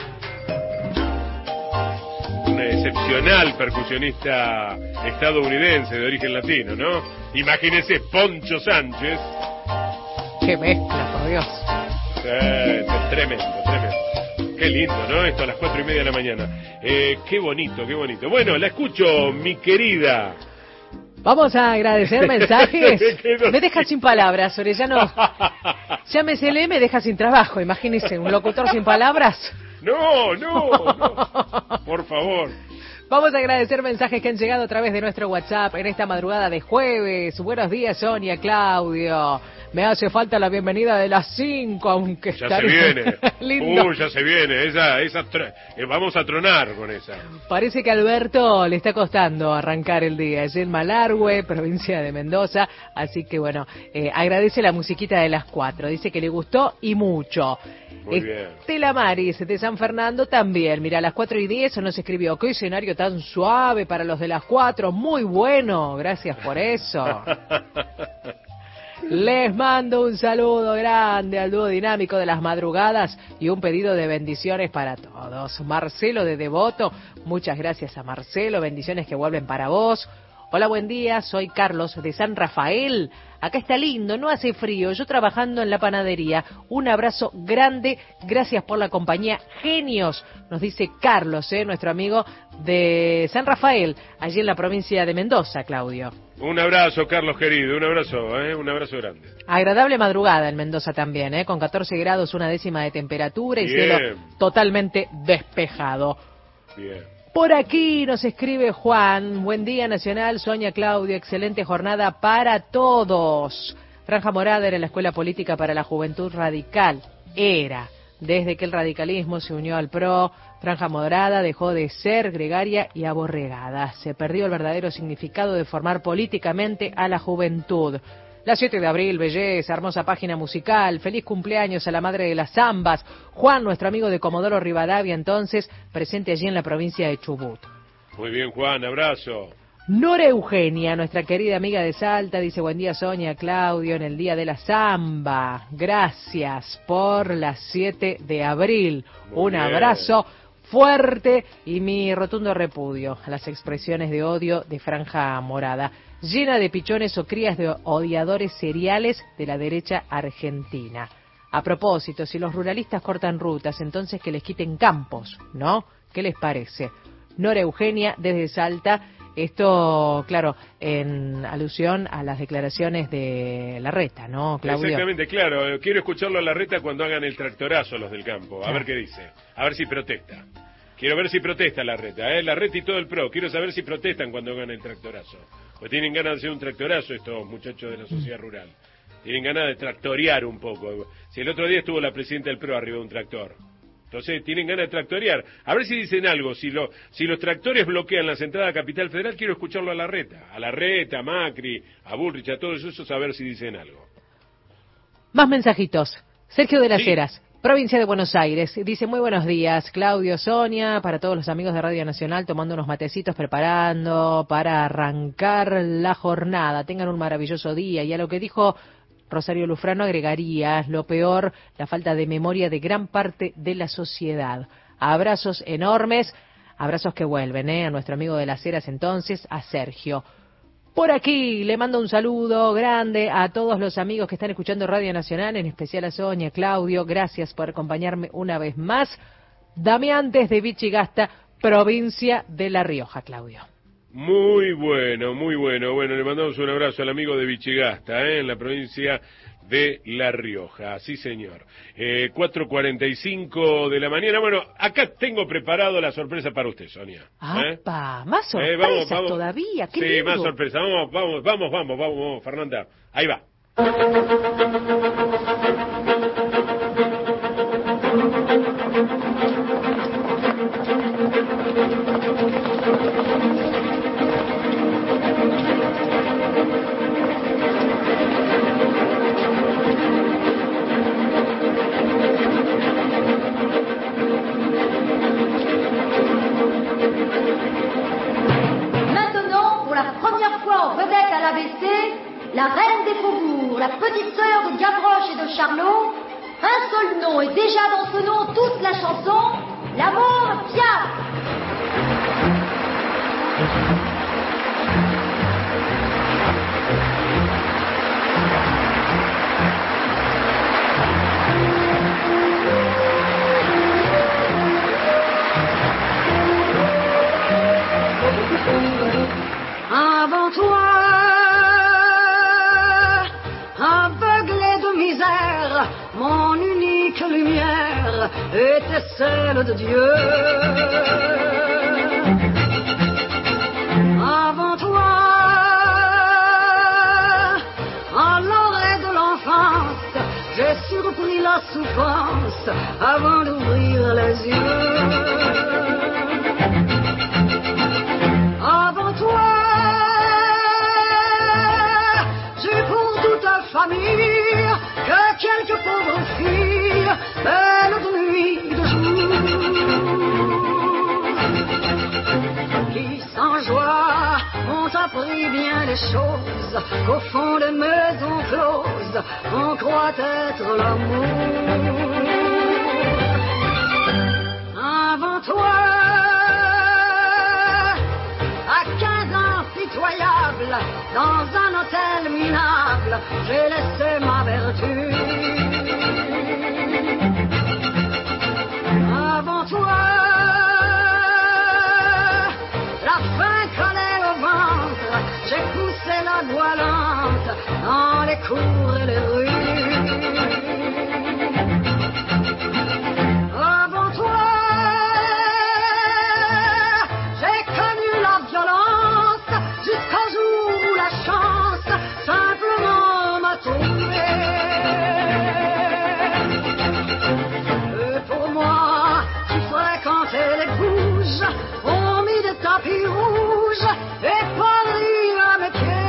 Un excepcional percusionista estadounidense de origen latino, ¿no? Imagínese Poncho Sánchez.
Qué mezcla, por Dios.
Tremendo. Qué lindo, ¿no? Esto a las 4:30 de la mañana. Qué bonito, qué bonito. Bueno, la escucho, mi querida.
Vamos a agradecer mensajes. Me deja sin palabras, Orellano. Llámesele, me deja sin trabajo. Imagínese, un locutor sin palabras.
No. Por favor.
Vamos a agradecer mensajes que han llegado a través de nuestro WhatsApp en esta madrugada de jueves. Buenos días, Sonia, Claudio. Me hace falta la bienvenida de las 5, aunque
ya se viene.
Lindo.
Ya se viene. Vamos a tronar con esa.
Parece que a Alberto le está costando arrancar el día. Es en Malargüe, provincia de Mendoza. Así que bueno, agradece la musiquita de las 4. Dice que le gustó y mucho.
Muy bien.
Estela Maris de San Fernando también. Mira, a las 4:10 nos escribió: qué escenario tan suave para los de las 4. Muy bueno. Gracias por eso. Les mando un saludo grande al dúo dinámico de las madrugadas y un pedido de bendiciones para todos. Marcelo de Devoto, muchas gracias a Marcelo, bendiciones que vuelven para vos. Hola, buen día, soy Carlos de San Rafael. Acá está lindo, no hace frío, yo trabajando en la panadería. Un abrazo grande, gracias por la compañía. Genios, nos dice Carlos, nuestro amigo de San Rafael, allí en la provincia de Mendoza, Claudio.
Un abrazo, Carlos querido, un abrazo grande.
Agradable madrugada en Mendoza también, con 14 grados, 1/10 de temperatura y
Bien.
cielo totalmente despejado.
Bien.
Por aquí nos escribe Juan: buen día Nacional, Sonia, Claudio, excelente jornada para todos. Franja Morada era la escuela política para la juventud radical. Era. Desde que el radicalismo se unió al PRO, Franja Morada dejó de ser gregaria y aborregada. Se perdió el verdadero significado de formar políticamente a la juventud. La 7 de abril, belleza, hermosa página musical, feliz cumpleaños a la madre de las zambas. Juan, nuestro amigo de Comodoro Rivadavia, entonces, presente allí en la provincia de Chubut.
Muy bien, Juan, abrazo.
Nora Eugenia, nuestra querida amiga de Salta, dice: buen día, Sonia, Claudio, en el día de la zamba. Gracias por las 7 de abril. Un abrazo fuerte y mi rotundo repudio a las expresiones de odio de Franja Morada, llena de pichones o crías de odiadores seriales de la derecha argentina. A propósito, si los ruralistas cortan rutas, entonces que les quiten campos, ¿no? ¿Qué les parece? Nora Eugenia, desde Salta. Esto, claro, en alusión a las declaraciones de Larreta, ¿no, Claudio?
Exactamente, claro. Quiero escucharlo a Larreta cuando hagan el tractorazo los del campo. A ver qué dice. A ver si protesta. Quiero ver si protesta Larreta, Larreta y todo el PRO. Quiero saber si protestan cuando hagan el tractorazo. Pues tienen ganas de hacer un tractorazo estos muchachos de la sociedad rural. Tienen ganas de tractorear un poco. Si el otro día estuvo la presidenta del PRO arriba de un tractor. Entonces tienen ganas de tractorear. A ver si dicen algo. Si los tractores bloquean las entradas a Capital Federal, quiero escucharlo a Larreta. A Larreta, a Macri, a Bullrich, a todos esos, a ver si dicen algo.
Más mensajitos. Sergio de las Heras, provincia de Buenos Aires, dice: muy buenos días, Claudio, Sonia, para todos los amigos de Radio Nacional, tomando unos matecitos, preparando para arrancar la jornada. Tengan un maravilloso día. Y a lo que dijo Rosario Lufrano agregaría: lo peor, la falta de memoria de gran parte de la sociedad. Abrazos enormes, abrazos que vuelven, a nuestro amigo de las Heras entonces, a Sergio. Por aquí le mando un saludo grande a todos los amigos que están escuchando Radio Nacional, en especial a Sonia, Claudio, gracias por acompañarme una vez más. Damián desde Vichigasta, provincia de La Rioja, Claudio.
Muy bueno, muy bueno. Bueno, le mandamos un abrazo al amigo de Vichigasta, en la provincia de La Rioja. Sí, señor. 4:45 de la mañana. Bueno, acá tengo preparado la sorpresa para usted, Sonia.
¡Apa! Más sorpresas
vamos.
Todavía. ¡Qué
sí,
lindo!
Más sorpresa. Vamos, Fernanda. Ahí va.
La reine des faubourgs, la petite sœur de Gavroche et de Charlot. Un seul nom, et déjà dans ce nom toute la chanson, l'amour Piaf.
était celle de Dieu. Avant toi, à l'orée de l'enfance, j'ai surpris la souffrance avant d'ouvrir les yeux. Avant toi, j'ai pour toute famille que quelques pauvres filles, belles de nuit, de jour, qui sans joie ont appris bien des choses qu'au fond des maisons closes on croit être l'amour. Avant toi, à 15 ans pitoyable, dans un hôtel minable, j'ai laissé ma vertu. Avant toi, la faim collait au ventre, j'ai poussé la voilante dans les cours et les rues. Avant toi, j'ai connu la violence jusqu'au jour où la chance simplement m'a trouvé. Et pour moi, qui fréquentais les bouges, on mit des tapis rouges et Paris à mes pieds.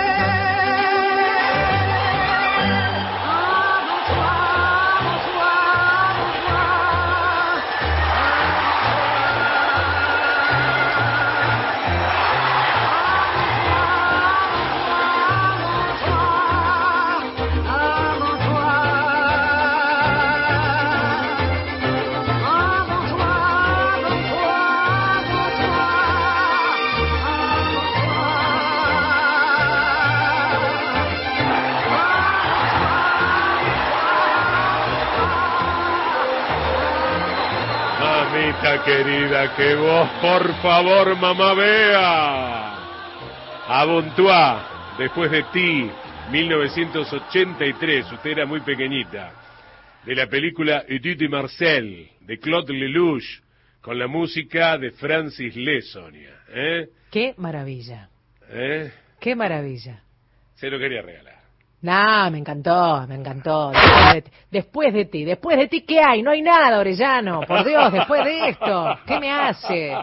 Mamita querida, que vos, por favor, mamá Bea. Avant toi, después de ti, 1983, usted era muy pequeñita, de la película Edith de Marcel, de Claude Lelouch, con la música de Francis Le, Sonia.
¡Qué maravilla! ¡Qué maravilla!
Se lo quería regalar.
Nah, me encantó, me encantó. Después de ti, ¿qué hay? No hay nada, Orellano, por Dios, después de esto, ¿qué me hace?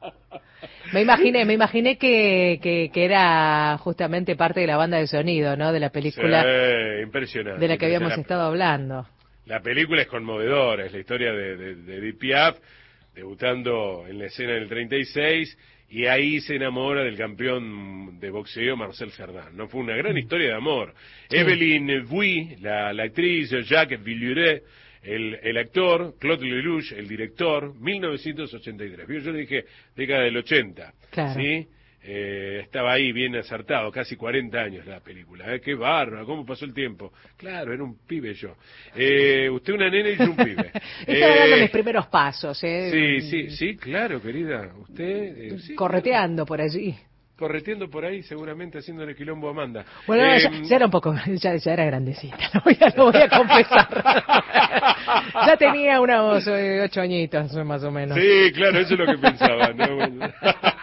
Me imaginé que era justamente parte de la banda de sonido, ¿no? De la película.
Sí, impresionante.
De la que habíamos estado hablando.
La película es conmovedora, es la historia de Edith Piaf, debutando en la escena del 36, y ahí se enamora del campeón de boxeo Marcel Cerdan, ¿no? Fue una gran historia de amor. Sí. Evelyn Vuy, la actriz, Jacques Villuret, el actor, Claude Lelouch, el director, 1983. Yo le dije, década del 80,
claro.
¿Sí? Estaba ahí bien acertado, casi 40 años la película. Qué bárbaro, cómo pasó el tiempo. Claro, era un pibe yo. Usted una nena y yo un pibe.
Estaba dando mis primeros pasos.
Sí, claro, querida. Usted... sí,
correteando por allí.
Correteando por ahí, seguramente haciéndole quilombo a Amanda.
Bueno, ya era un poco, ya era grandecita, lo voy a confesar. Ya tenía unos 8 añitos, más o menos.
Sí, claro, eso es lo que pensaba, ¿no?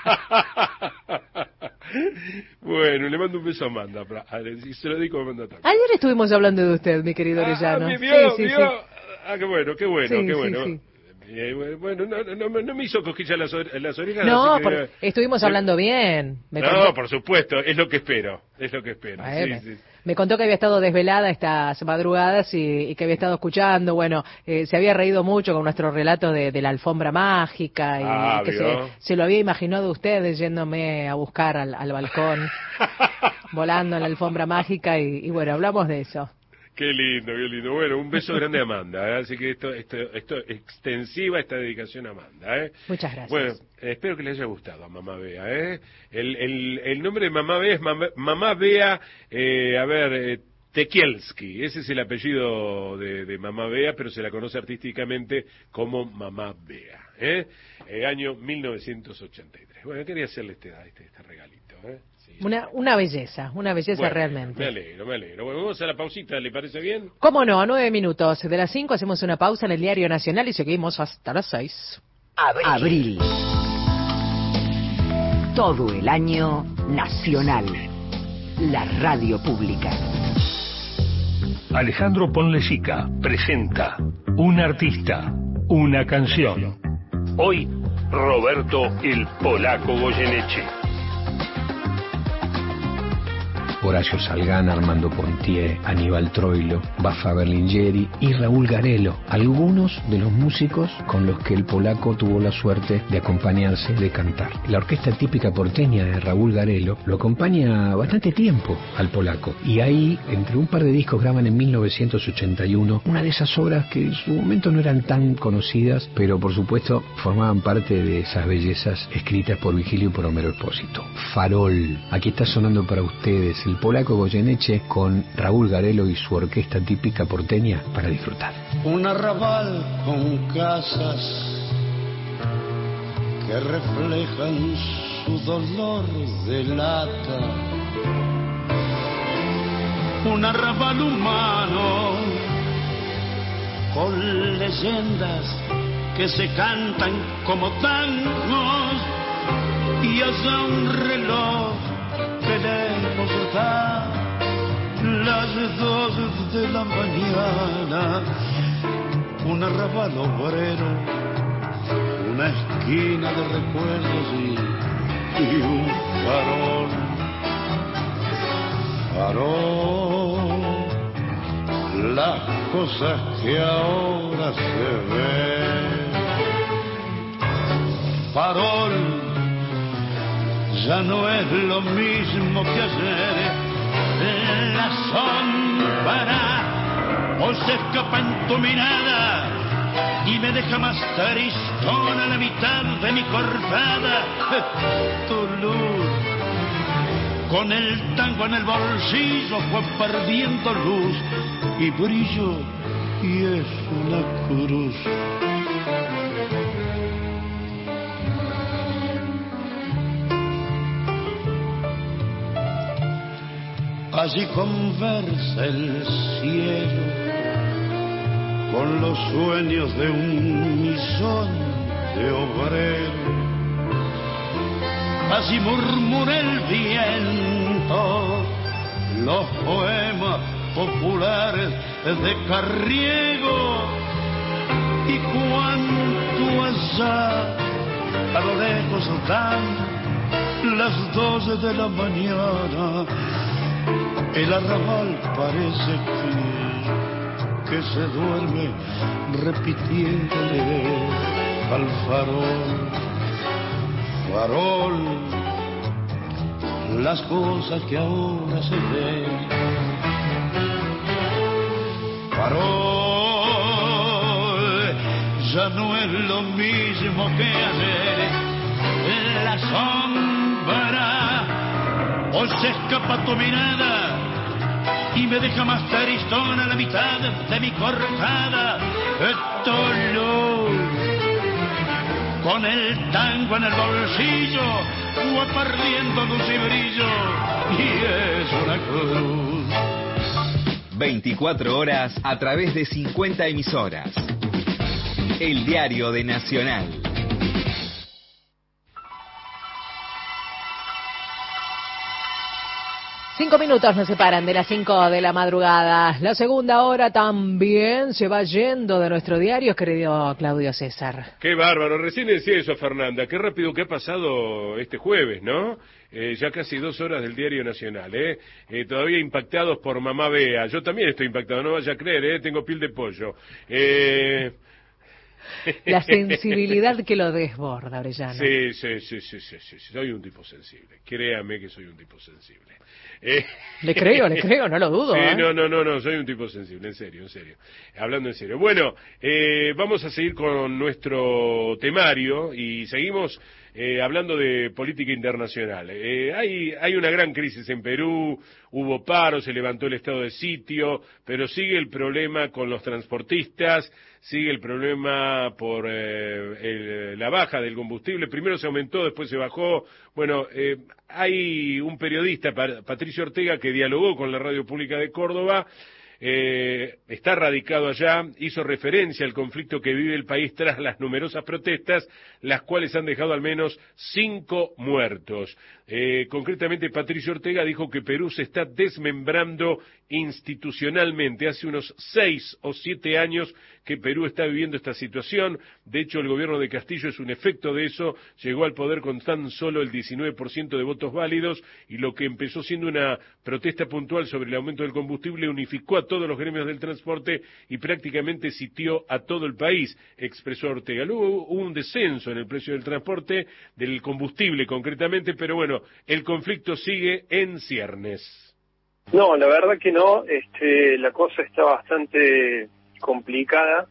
Bueno, le mando un beso a Amanda, y se lo dedico a Amanda también.
Ayer estuvimos hablando de usted, mi querido Orellano.
¿Vio?
Sí.
Ah, qué bueno.
Sí.
Bueno, no me hizo cosquillas las orejas.
No,
así que,
estuvimos hablando bien.
Por supuesto, es lo que espero.
Me contó que había estado desvelada estas madrugadas y que había estado escuchando. Bueno, se había reído mucho con nuestro relato de la alfombra mágica y que se lo había imaginado usted yéndome a buscar al balcón, volando en la alfombra mágica y bueno, hablamos de eso.
Qué lindo. Bueno, un beso grande a Amanda, Así que esto extensiva esta dedicación a Amanda,
Muchas gracias.
Bueno, espero que le haya gustado a Mamá Bea, El nombre de Mamá Bea es Mamá Bea, Tekielski. Ese es el apellido de Mamá Bea, pero se la conoce artísticamente como Mamá Bea, año 1983. Bueno, quería hacerle este regalito,
Una belleza
Bueno,
realmente.
Me alegro. Bueno, vamos a la pausita, ¿le parece bien?
¿Cómo no? 9 minutos. De las 5 hacemos una pausa en el Diario Nacional y seguimos hasta las 6.
Abril. Todo el año nacional. La radio pública.
Alejandro Ponlecica presenta Un artista, una canción. Hoy, Roberto el Polaco Goyeneche.
Horacio Salgán, Armando Pontier, Aníbal Troilo, Baffa Berlingeri y Raúl Garelo, algunos de los músicos con los que el polaco tuvo la suerte de acompañarse, de cantar. La orquesta típica porteña de Raúl Garelo lo acompaña bastante tiempo al polaco, y ahí, entre un par de discos, graban en 1981 una de esas obras que en su momento no eran tan conocidas, pero por supuesto formaban parte de esas bellezas escritas por Vigilio y por Homero Expósito. Farol, aquí está sonando para ustedes el polaco Goyeneche con Raúl Garelo y su orquesta típica porteña para disfrutar.
Un arrabal con casas que reflejan su dolor de lata. Un arrabal humano con leyendas que se cantan como tangos, y allá un reloj que lejos da las 2 de la mañana. Un arrabal obrero, una esquina de recuerdos y un farol. Farol, las cosas que ahora se ven. Farol, ya no es lo mismo que ayer. La sombra hoy se escapa en tu mirada y me deja más tristón a la mitad de mi cortada. Tu luz, con el tango en el bolsillo, fue perdiendo luz y brillo, y es una cruz. Allí conversa el cielo con los sueños de 1.000.000 de obreros. Allí murmura el viento los poemas populares de Carriego. Y cuanto allá a lo lejos dan las 12 de la mañana, el arrabal parece que se duerme repitiéndole al farol. Farol, las cosas que ahora se ven. Farol, ya no es lo mismo que ayer. La sombra hoy se escapa tu mirada y me deja más tristón a la mitad de mi cortada. Luz, con el tango en el bolsillo, fue perdiendo luz y brillo, y es una cruz.
24 horas a través de 50 emisoras. El Diario de Nacional.
Cinco minutos nos separan de las 5 de la madrugada. La segunda hora también se va yendo de nuestro diario, querido Claudio César.
Qué bárbaro, recién decía eso, Fernanda, qué rápido que ha pasado este jueves, ¿no? Ya casi 2 horas del Diario Nacional, todavía impactados por Mamá Bea. Yo también estoy impactado, no vaya a creer, tengo piel de pollo.
La sensibilidad que lo desborda, Orellano.
Sí, soy un tipo sensible, créame que soy un tipo sensible.
Le creo, no lo dudo.
Sí, no, soy un tipo sensible, en serio. Hablando en serio. Bueno, vamos a seguir con nuestro temario y seguimos hablando de política internacional. Hay una gran crisis en Perú, hubo paro, se levantó el estado de sitio, pero sigue el problema con los transportistas, sigue el problema por la baja del combustible. Primero se aumentó, después se bajó. Bueno, hay un periodista, Patricio Ortega, que dialogó con la Radio Pública de Córdoba. Está radicado allá, hizo referencia al conflicto que vive el país tras las numerosas protestas, las cuales han dejado al menos 5 muertos. Concretamente, Patricio Ortega dijo que Perú se está desmembrando institucionalmente. Hace unos 6 o 7 años que Perú está viviendo esta situación. De hecho, el gobierno de Castillo es un efecto de eso. Llegó al poder con tan solo el 19% de votos válidos, y lo que empezó siendo una protesta puntual sobre el aumento del combustible unificó a todos los gremios del transporte y prácticamente sitió a todo el país, expresó Ortega. Luego hubo un descenso en el precio del transporte, del combustible concretamente, pero bueno, el conflicto sigue en ciernes.
No, la verdad que no, la cosa está bastante complicada.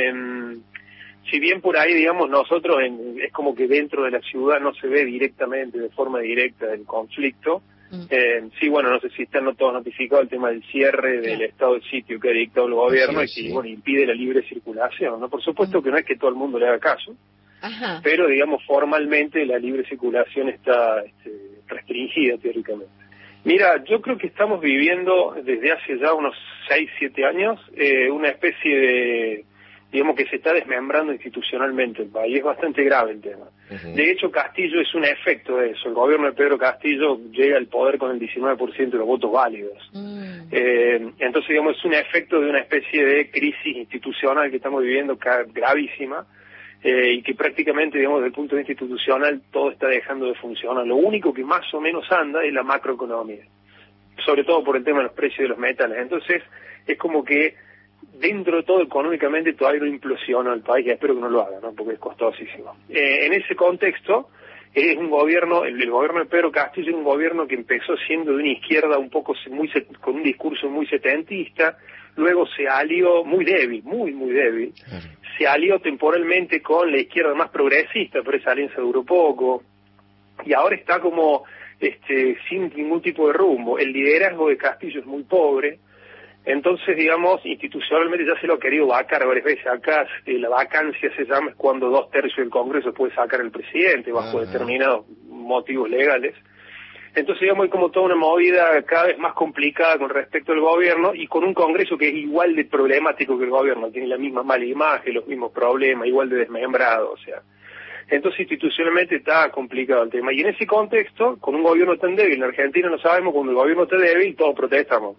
Si bien por ahí, digamos, nosotros es como que dentro de la ciudad no se ve directamente, de forma directa, el conflicto. Sí, bueno, no sé si están todos notificados el tema del cierre del estado de sitio que ha dictado el gobierno y que, bueno, impide la libre circulación, ¿no? Por supuesto que no es que todo el mundo le haga caso, pero, digamos, formalmente la libre circulación está restringida teóricamente. Mira, yo creo que estamos viviendo desde hace ya unos 6, 7 años una especie de, digamos, que se está desmembrando institucionalmente el país. Es bastante grave el tema. De hecho, Castillo es un efecto de eso. El gobierno de Pedro Castillo llega al poder con el 19% de los votos válidos. Entonces, digamos, es un efecto de una especie de crisis institucional que estamos viviendo gravísima, y que prácticamente, digamos, desde el punto de vista institucional todo está dejando de funcionar. Lo único que más o menos anda es la macroeconomía, sobre todo por el tema de los precios de los metales. Entonces, es como que dentro de todo económicamente todavía no implosiona el país, y espero que no lo haga, ¿no? Porque es costosísimo. En ese contexto, es un gobierno, el gobierno de Pedro Castillo es un gobierno que empezó siendo de una izquierda un poco con un discurso muy setentista, luego se alió muy débil, muy débil, se alió temporalmente con la izquierda más progresista, pero esa alianza duró poco, y ahora está como sin ningún tipo de rumbo. El liderazgo de Castillo es muy pobre. Entonces, digamos, institucionalmente ya se lo ha querido vacar varias veces. Acá la vacancia se llama es cuando 2/3 del Congreso puede sacar el presidente bajo determinados motivos legales. Entonces, digamos, hay como toda una movida cada vez más complicada con respecto al gobierno, y con un Congreso que es igual de problemático que el gobierno, tiene la misma mala imagen, los mismos problemas, igual de desmembrado, o sea. Entonces, institucionalmente está complicado el tema. Y en ese contexto, con un gobierno tan débil, en Argentina no sabemos, cuando el gobierno está débil, todos protestamos.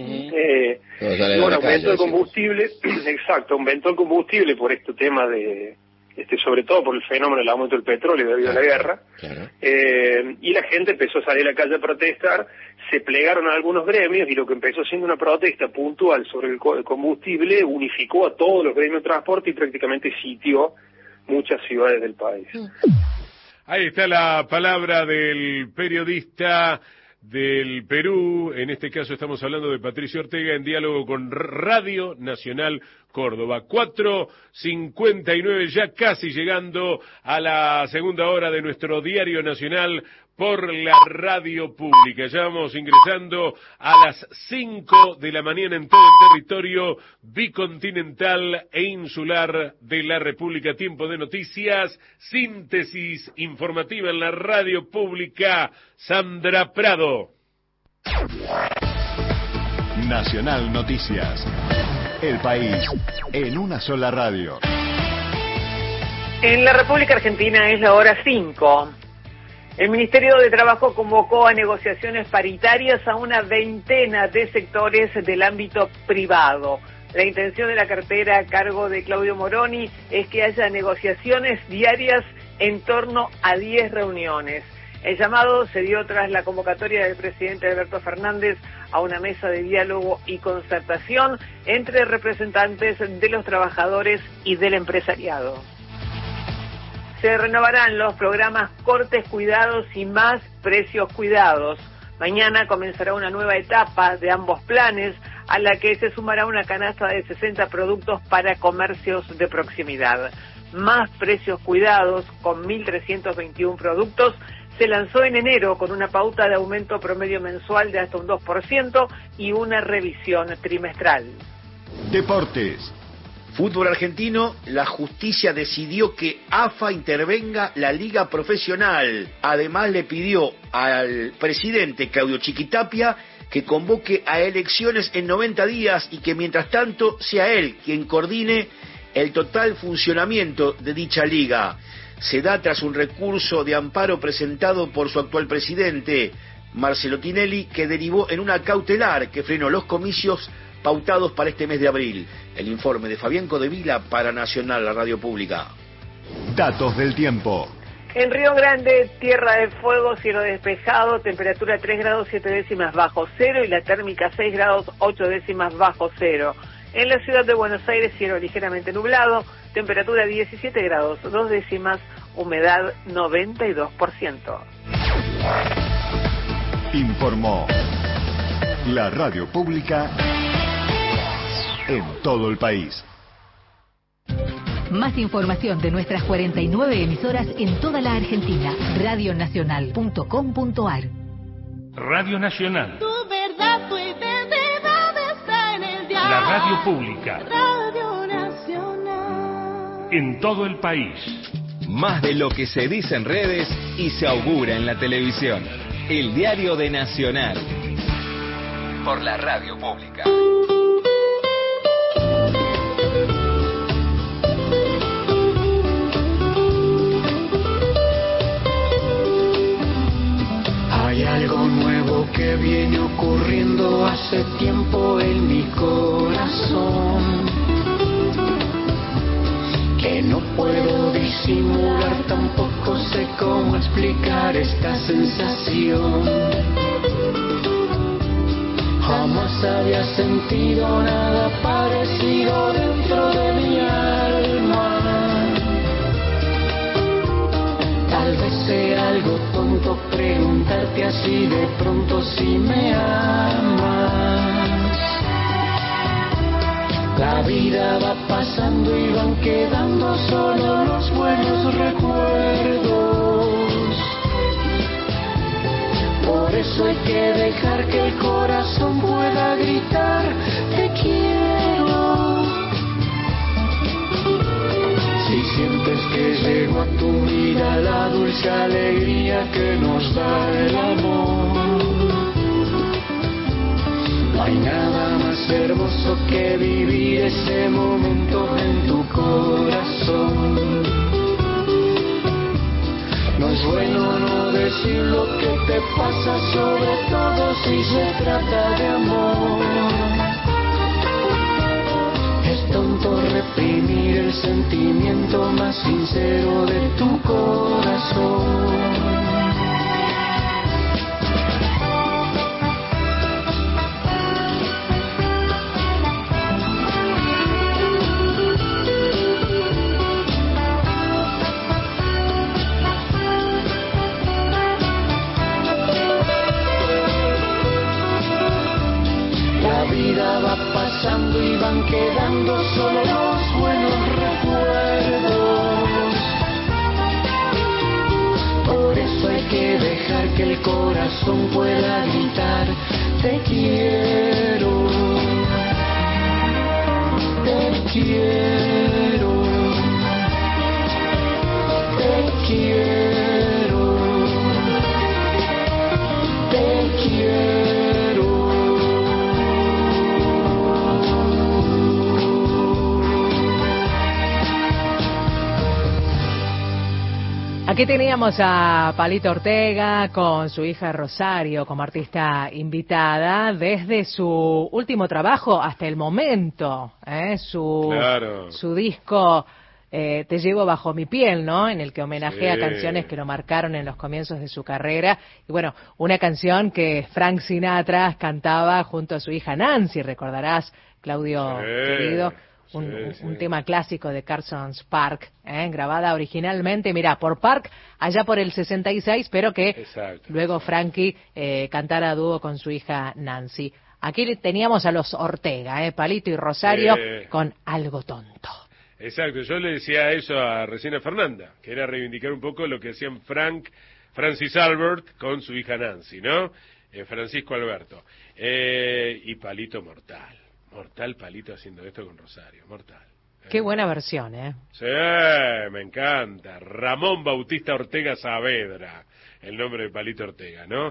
Bueno, aumentó el combustible, exacto, aumentó el combustible por este tema de, sobre todo por el fenómeno del aumento del petróleo debido a la guerra, y la gente empezó a salir a la calle a protestar, se plegaron a algunos gremios, y lo que empezó siendo una protesta puntual sobre el combustible unificó a todos los gremios de transporte y prácticamente sitió muchas ciudades del país.
Ahí está la palabra del periodista del Perú, en este caso estamos hablando de Patricio Ortega, en diálogo con Radio Nacional Córdoba. 4:59, ya casi llegando a la segunda hora de nuestro diario nacional por la radio pública. Ya vamos ingresando a las 5 de la mañana en todo el territorio bicontinental e insular de la República. Tiempo de noticias, síntesis informativa en la radio pública. Sandra Prado.
Nacional Noticias. El país en una sola radio.
En la República Argentina es la hora 5. El Ministerio de Trabajo convocó a negociaciones paritarias a una veintena de sectores del ámbito privado. La intención de la cartera a cargo de Claudio Moroni es que haya negociaciones diarias en torno a 10 reuniones. El llamado se dio tras la convocatoria del presidente Alberto Fernández a una mesa de diálogo y concertación entre representantes de los trabajadores y del empresariado. Se renovarán los programas Cortes Cuidados y Más Precios Cuidados. Mañana comenzará una nueva etapa de ambos planes, a la que se sumará una canasta de 60 productos para comercios de proximidad. más precios cuidados, con 1.321 productos, se lanzó en enero con una pauta de aumento promedio mensual de hasta un 2% y una revisión trimestral.
Deportes.
Fútbol argentino, la justicia decidió que AFA intervenga la liga profesional. Además le pidió al presidente Claudio Chiquitapia que convoque a elecciones en 90 días y que mientras tanto sea él quien coordine el total funcionamiento de dicha liga. Se da tras un recurso de amparo presentado por su actual presidente, Marcelo Tinelli, que derivó en una cautelar que frenó los comicios pautados para este mes de abril. El informe de Fabián Codevila para Nacional, la radio pública.
Datos del tiempo.
En Río Grande, Tierra del Fuego, cielo despejado, temperatura 3 grados 7 décimas bajo cero y la térmica 6 grados 8 décimas bajo cero. En la ciudad de Buenos Aires, cielo ligeramente nublado, temperatura 17 grados 2 décimas, humedad 92%.
Informó la radio pública en todo el país.
Más información de nuestras 49 emisoras en toda la Argentina. Radionacional.com.ar.
Radio Nacional.
Tu verdad, tu identidad está en el diario.
La radio pública.
Radio Nacional.
En todo el país.
Más de lo que se dice en redes y se augura en la televisión. El diario de Nacional. Por la radio pública.
Hay algo nuevo que viene ocurriendo hace tiempo en mi corazón, que no puedo disimular, tampoco sé cómo explicar esta sensación. Jamás había sentido nada parecido dentro de mi alma. Tal vez sea algo tonto preguntarte así de pronto si me amas. La vida va pasando y van quedando solo los buenos recuerdos. Por eso hay que dejar que el corazón pueda gritar te quiero. Si sientes que llegó a tu vida la dulce alegría que nos da el amor, no hay nada más hermoso que vivir ese momento en tu corazón. No es bueno no decir lo que te pasa, sobre todo si se trata de amor. Es tonto reprimir el sentimiento más sincero de tu corazón. Va pasando y van quedando solo los buenos recuerdos. Por eso hay que dejar que el corazón pueda gritar te quiero, te quiero, te quiero, te quiero.
Aquí teníamos a Palito Ortega con su hija Rosario como artista invitada desde su último trabajo hasta el momento, su disco Te llevo bajo mi piel, ¿no? En el que homenajea canciones que lo marcaron en los comienzos de su carrera. Y bueno, una canción que Frank Sinatra cantaba junto a su hija Nancy, recordarás, Claudio querido. Un tema clásico de Carson's Park, grabada originalmente, mira, por Park allá por el 66, pero que luego Frankie cantara a dúo con su hija Nancy. Aquí teníamos a los Ortega, Palito y Rosario con Algo Tonto.
Exacto, yo le decía eso recién a Fernanda, que era reivindicar un poco lo que hacían Francis Albert con su hija Nancy, ¿no? Francisco Alberto. Y Palito mortal Palito haciendo esto con Rosario, mortal.
Qué buena versión,
Sí, me encanta. Ramón Bautista Ortega Saavedra, el nombre de Palito Ortega, ¿no?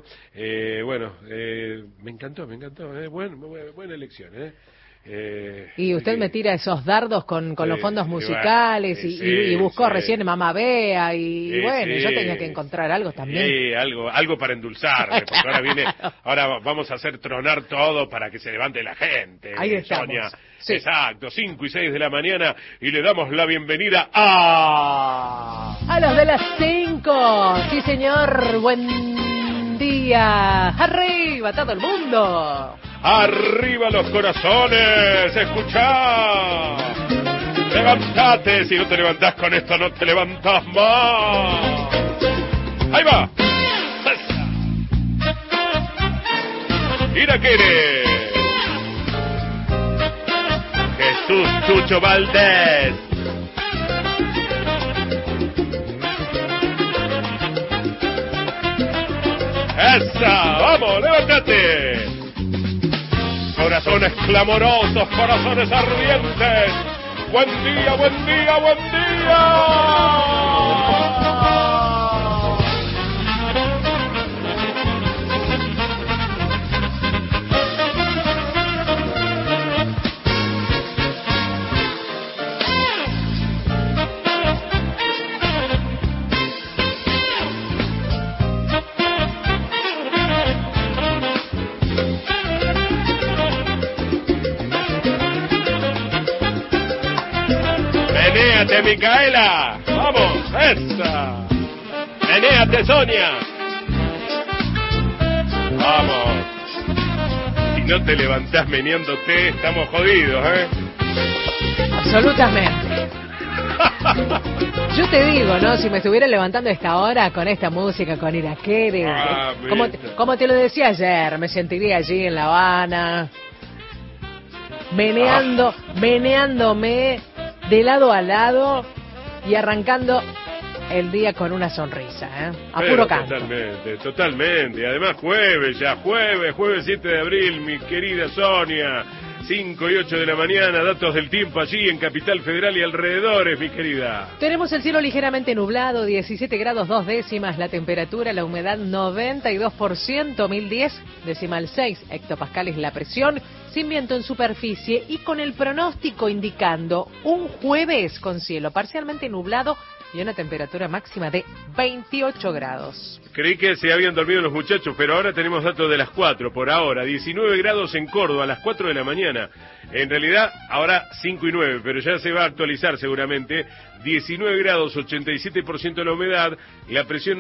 Me encantó. Buena elección,
y usted me tira esos dardos con los fondos musicales y buscó recién Mamá Bea y yo tenía que encontrar algo también.
Sí, algo para endulzarme, porque ahora vamos a hacer tronar todo para que se levante la gente.
Ahí estamos.
Sonia.
Sí.
Exacto, 5 y 6 de la mañana y le damos la bienvenida a
los de las 5. Sí, señor, buen día. Arriba todo el mundo.
¡Arriba los corazones! ¡Escuchá! ¡Levantate! Si no te levantás con esto, no te levantás más. ¡Ahí va! ¡Iraquere! Jesús Chucho Valdés. ¡Esa! ¡Vamos, levántate! Corazones clamorosos, corazones ardientes. ¡Buen día, buen día, buen día! ¡Menéate, Micaela! ¡Vamos! ¡Esa! ¡Menéate, Sonia! ¡Vamos! Si no te levantás meneándote, estamos jodidos,
Absolutamente. Yo te digo, ¿no? Si me estuviera levantando a esta hora con esta música, con Iraquere, como te lo decía ayer, me sentiría allí en La Habana, meneándome de lado a lado y arrancando el día con una sonrisa, a puro canto.
Totalmente. Además jueves 7 de abril, mi querida Sonia. 5 y 8 de la mañana, datos del tiempo allí en Capital Federal y alrededores, mi querida.
Tenemos el cielo ligeramente nublado, 17 grados 2 décimas, la temperatura, la humedad 92%, 1010,6 hectopascales la presión, sin viento en superficie y con el pronóstico indicando un jueves con cielo parcialmente nublado y una temperatura máxima de 28 grados.
Creí que se habían dormido los muchachos, pero ahora tenemos datos de las 4, por ahora. 19 grados en Córdoba a las 4 de la mañana. En realidad, ahora 5 y 9, pero ya se va a actualizar seguramente. 19 grados, 87% la humedad, la presión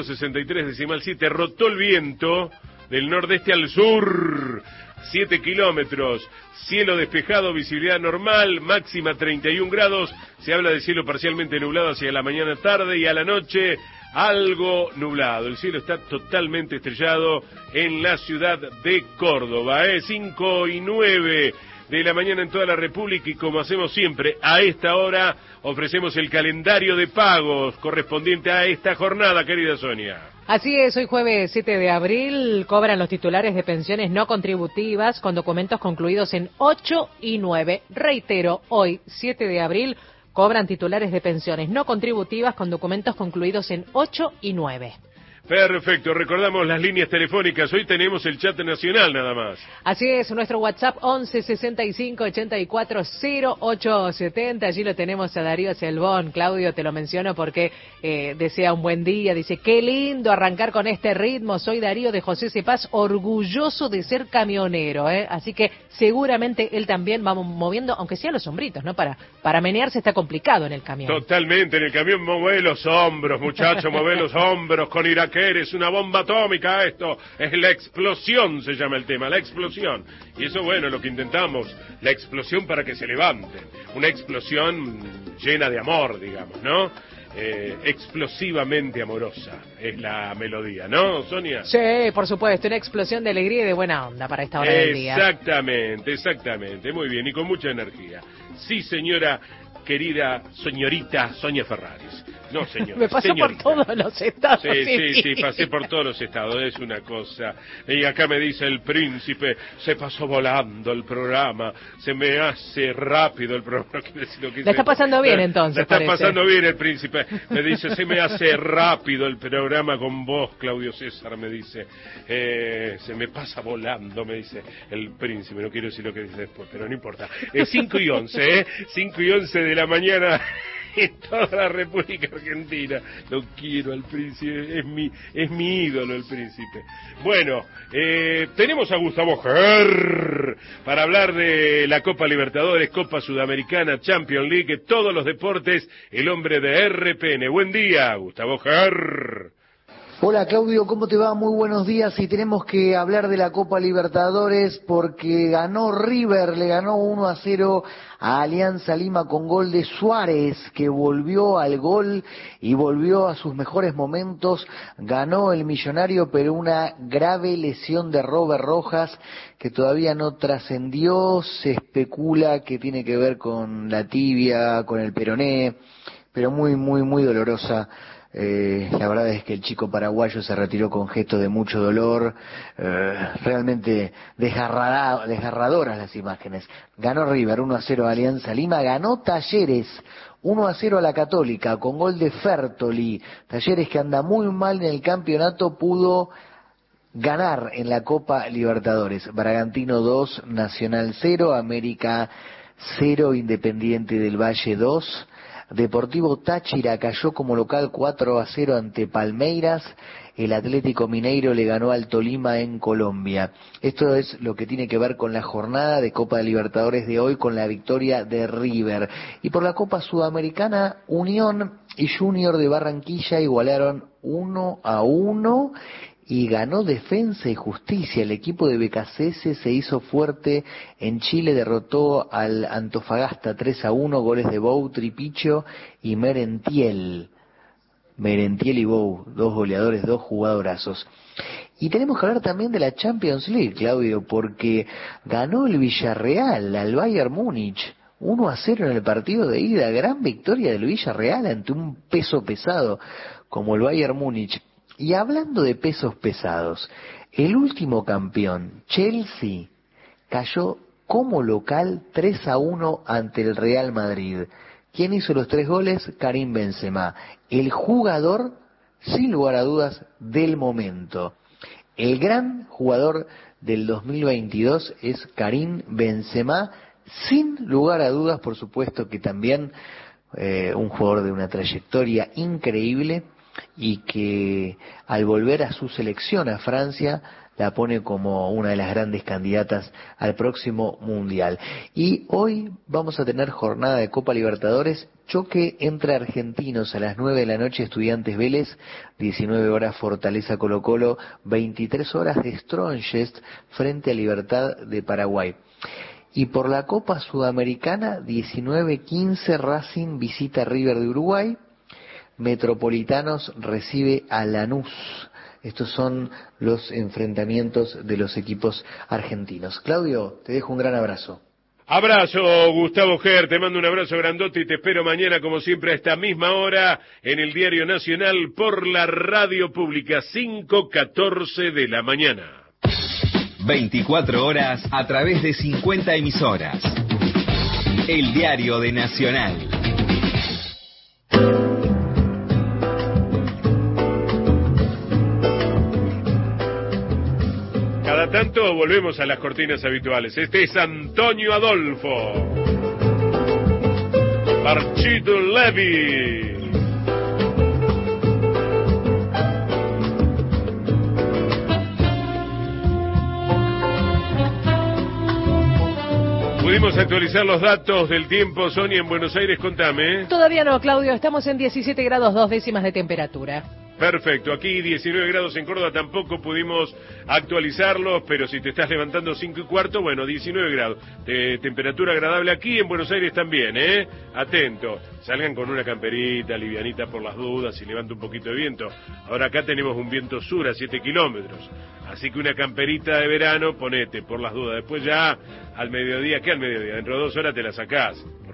963,7. Rotó el viento del nordeste al sur. 7 kilómetros, cielo despejado, visibilidad normal, máxima 31 grados, se habla de cielo parcialmente nublado hacia la mañana tarde y a la noche algo nublado. El cielo está totalmente estrellado en la ciudad de Córdoba, 5 y 9 de la mañana en toda la República y como hacemos siempre, a esta hora ofrecemos el calendario de pagos correspondiente a esta jornada, querida Sonia.
Así es, hoy jueves 7 de abril cobran los titulares de pensiones no contributivas con documentos concluidos en 8 y 9. Reitero, hoy 7 de abril cobran titulares de pensiones no contributivas con documentos concluidos en 8 y 9.
Perfecto, recordamos las líneas telefónicas, hoy tenemos el chat nacional nada más.
Así es, nuestro WhatsApp 11 65 84 08 70, allí lo tenemos a Darío Selbón. Claudio, te lo menciono porque desea un buen día, dice, qué lindo arrancar con este ritmo, soy Darío de José Cepaz, orgulloso de ser camionero, así que seguramente él también va moviendo, aunque sea los hombritos, ¿no? Para menearse está complicado en el camión.
Totalmente, en el camión mueve los hombros, muchachos, mueve los hombros con Iraquere. Es una bomba atómica esto, es la explosión, se llama el tema, la explosión. Y eso, bueno, lo que intentamos, la explosión para que se levanten. Una explosión llena de amor, digamos, ¿no? Explosivamente amorosa es la melodía, ¿no, Sonia?
Sí, por supuesto, una explosión de alegría y de buena onda para esta hora del día.
Exactamente, muy bien, y con mucha energía. Sí, señora. querida señorita Sonia Ferraris. No, señor.
Me pasó
señorita.
por todos los estados.
Sí, pasé por todos los estados, es una cosa. Y acá me dice el príncipe, se pasó volando el programa, se me hace rápido el programa.
La está pasando bien entonces,
La está
parece.
pasando bien el príncipe. Me dice, se me hace rápido el programa con vos, Claudio César, me dice. Se me pasa volando, me dice el príncipe. No quiero decir lo que dice después, pero no importa. 5:11, 5:11 de la mañana. En toda la República Argentina. Lo quiero al príncipe, es mi ídolo el príncipe. Bueno, tenemos a Gustavo Ger para hablar de la Copa Libertadores, Copa Sudamericana, Champions League, todos los deportes, el hombre de RPN. Buen día, Gustavo Ger.
Hola Claudio, ¿cómo te va? Muy buenos días. Y tenemos que hablar de la Copa Libertadores porque ganó River, le ganó 1-0 a Alianza Lima con gol de Suárez, que volvió al gol y volvió a sus mejores momentos. Ganó el Millonario, pero una grave lesión de Robert Rojas que todavía no trascendió. Se especula que tiene que ver con la tibia, con el peroné, pero muy dolorosa. La verdad es que el chico paraguayo se retiró con gesto de mucho dolor, realmente desgarradoras las imágenes. Ganó River 1-0 a Alianza Lima, ganó Talleres 1-0 a la Católica con gol de Fertoli. Talleres, que anda muy mal en el campeonato, pudo ganar en la Copa Libertadores. Bragantino 2, Nacional 0, América 0, Independiente del Valle 2. Deportivo Táchira cayó como local 4-0 ante Palmeiras. El Atlético Mineiro le ganó al Tolima en Colombia. Esto es lo que tiene que ver con la jornada de Copa de Libertadores de hoy, con la victoria de River. Y por la Copa Sudamericana, Unión y Junior de Barranquilla igualaron 1-1. Y ganó Defensa y Justicia. El equipo de BKCS se hizo fuerte en Chile, derrotó al Antofagasta 3-1, goles de Bou, Tripicho y Merentiel. Merentiel y Bou, dos goleadores, dos jugadorazos. Y tenemos que hablar también de la Champions League, Claudio, porque ganó el Villarreal al Bayern Múnich 1-0 en el partido de ida. Gran victoria del Villarreal ante un peso pesado como el Bayern Múnich. Y hablando de pesos pesados, el último campeón, Chelsea, cayó como local 3-1 ante el Real Madrid. ¿Quién hizo los 3 goles? Karim Benzema, el jugador, sin lugar a dudas, del momento. El gran jugador del 2022 es Karim Benzema, sin lugar a dudas, por supuesto que también un jugador de una trayectoria increíble, y que al volver a su selección a Francia la pone como una de las grandes candidatas al próximo Mundial. Y hoy vamos a tener jornada de Copa Libertadores, choque entre argentinos a las 9 de la noche, Estudiantes Vélez, 19 horas Fortaleza Colo Colo, 23 horas de Strongest frente a Libertad de Paraguay. Y por la Copa Sudamericana, 19:15 Racing visita River de Uruguay, Metropolitanos recibe a Lanús. Estos son los enfrentamientos de los equipos argentinos. Claudio, te dejo un gran abrazo.
Abrazo, Gustavo Ger, te mando un abrazo grandote y te espero mañana, como siempre, a esta misma hora, en el Diario Nacional, por la radio pública, 5:14 de la mañana.
24 horas a través de 50 emisoras. El Diario de Nacional.
Cada tanto volvemos a las cortinas habituales. Este es Antonio Adolfo. Marchito Levi. ¿Pudimos actualizar los datos del tiempo, Sonia, en Buenos Aires? Contame.
Todavía no, Claudio. Estamos en 17 grados 2 décimas de temperatura.
Perfecto, aquí 19 grados en Córdoba, tampoco pudimos actualizarlos, pero si te estás levantando 5:15, bueno, 19 grados. Temperatura agradable aquí, en Buenos Aires también, Atento, salgan con una camperita livianita por las dudas y levanta un poquito de viento. Ahora acá tenemos un viento sur a 7 kilómetros, así que una camperita de verano ponete por las dudas. Después ya al mediodía, ¿qué al mediodía? Dentro de 2 horas te la sacás, porque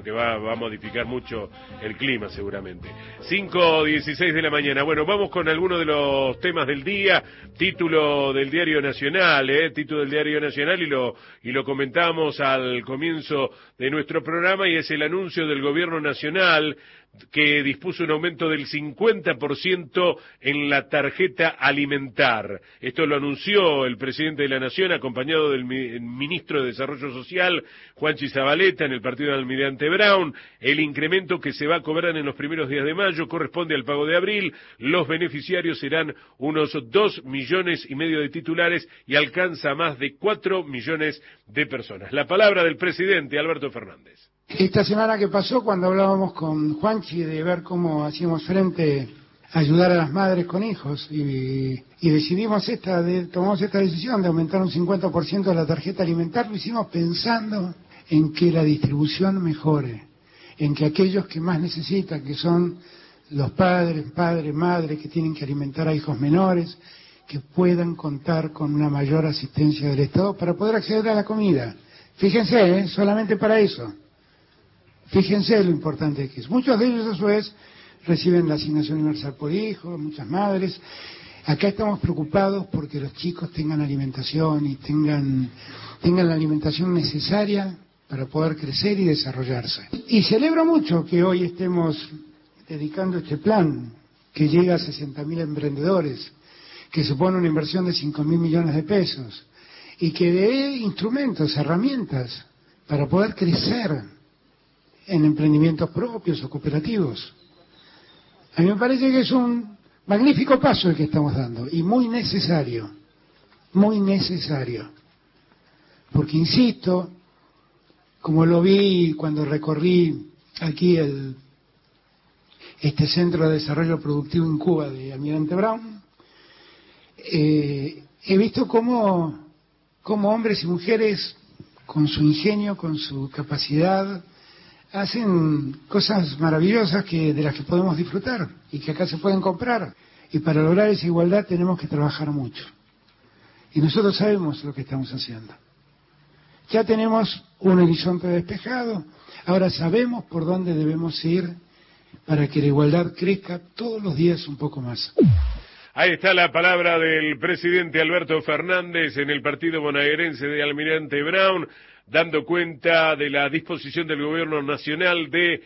porque va a modificar mucho el clima seguramente. 5:16 de la mañana. Bueno, vamos con algunos de los temas del día. Título del Diario Nacional, título del Diario Nacional, y lo comentamos al comienzo de nuestro programa, y es el anuncio del Gobierno Nacional que dispuso un aumento del 50% en la tarjeta alimentar. Esto lo anunció el presidente de la Nación, acompañado del ministro de Desarrollo Social, Juanchi Zabaleta, en el partido de Almirante Brown. El incremento que se va a cobrar en los primeros días de mayo corresponde al pago de abril. Los beneficiarios serán unos 2,5 millones de titulares y alcanza más de 4 millones de personas. La palabra del presidente Alberto Fernández.
Esta semana que pasó, cuando hablábamos con Juanchi de ver cómo hacíamos frente a ayudar a las madres con hijos, y decidimos tomamos esta decisión de aumentar un 50% de la tarjeta alimentar, lo hicimos pensando en que la distribución mejore, en que aquellos que más necesitan, que son los padres, madres que tienen que alimentar a hijos menores, que puedan contar con una mayor asistencia del Estado para poder acceder a la comida. Fíjense, solamente para eso. Fíjense lo importante que es. Muchos de ellos, a su vez, reciben la asignación universal por hijo, muchas madres. Acá estamos preocupados porque los chicos tengan alimentación y tengan la alimentación necesaria para poder crecer y desarrollarse. Y celebro mucho que hoy estemos dedicando este plan que llega a 60.000 emprendedores, que supone una inversión de 5.000 millones de pesos y que dé instrumentos, herramientas para poder crecer en emprendimientos propios o cooperativos. A mí me parece que es un magnífico paso el que estamos dando y muy necesario, porque insisto, como lo vi cuando recorrí aquí este Centro de Desarrollo Productivo en Cuba de Almirante Brown, he visto cómo hombres y mujeres con su ingenio, con su capacidad, hacen cosas maravillosas de las que podemos disfrutar y que acá se pueden comprar. Y para lograr esa igualdad tenemos que trabajar mucho. Y nosotros sabemos lo que estamos haciendo. Ya tenemos un horizonte despejado, ahora sabemos por dónde debemos ir para que la igualdad crezca todos los días un poco más.
Ahí está la palabra del presidente Alberto Fernández en el partido bonaerense de Almirante Brown, dando cuenta de la disposición del Gobierno Nacional de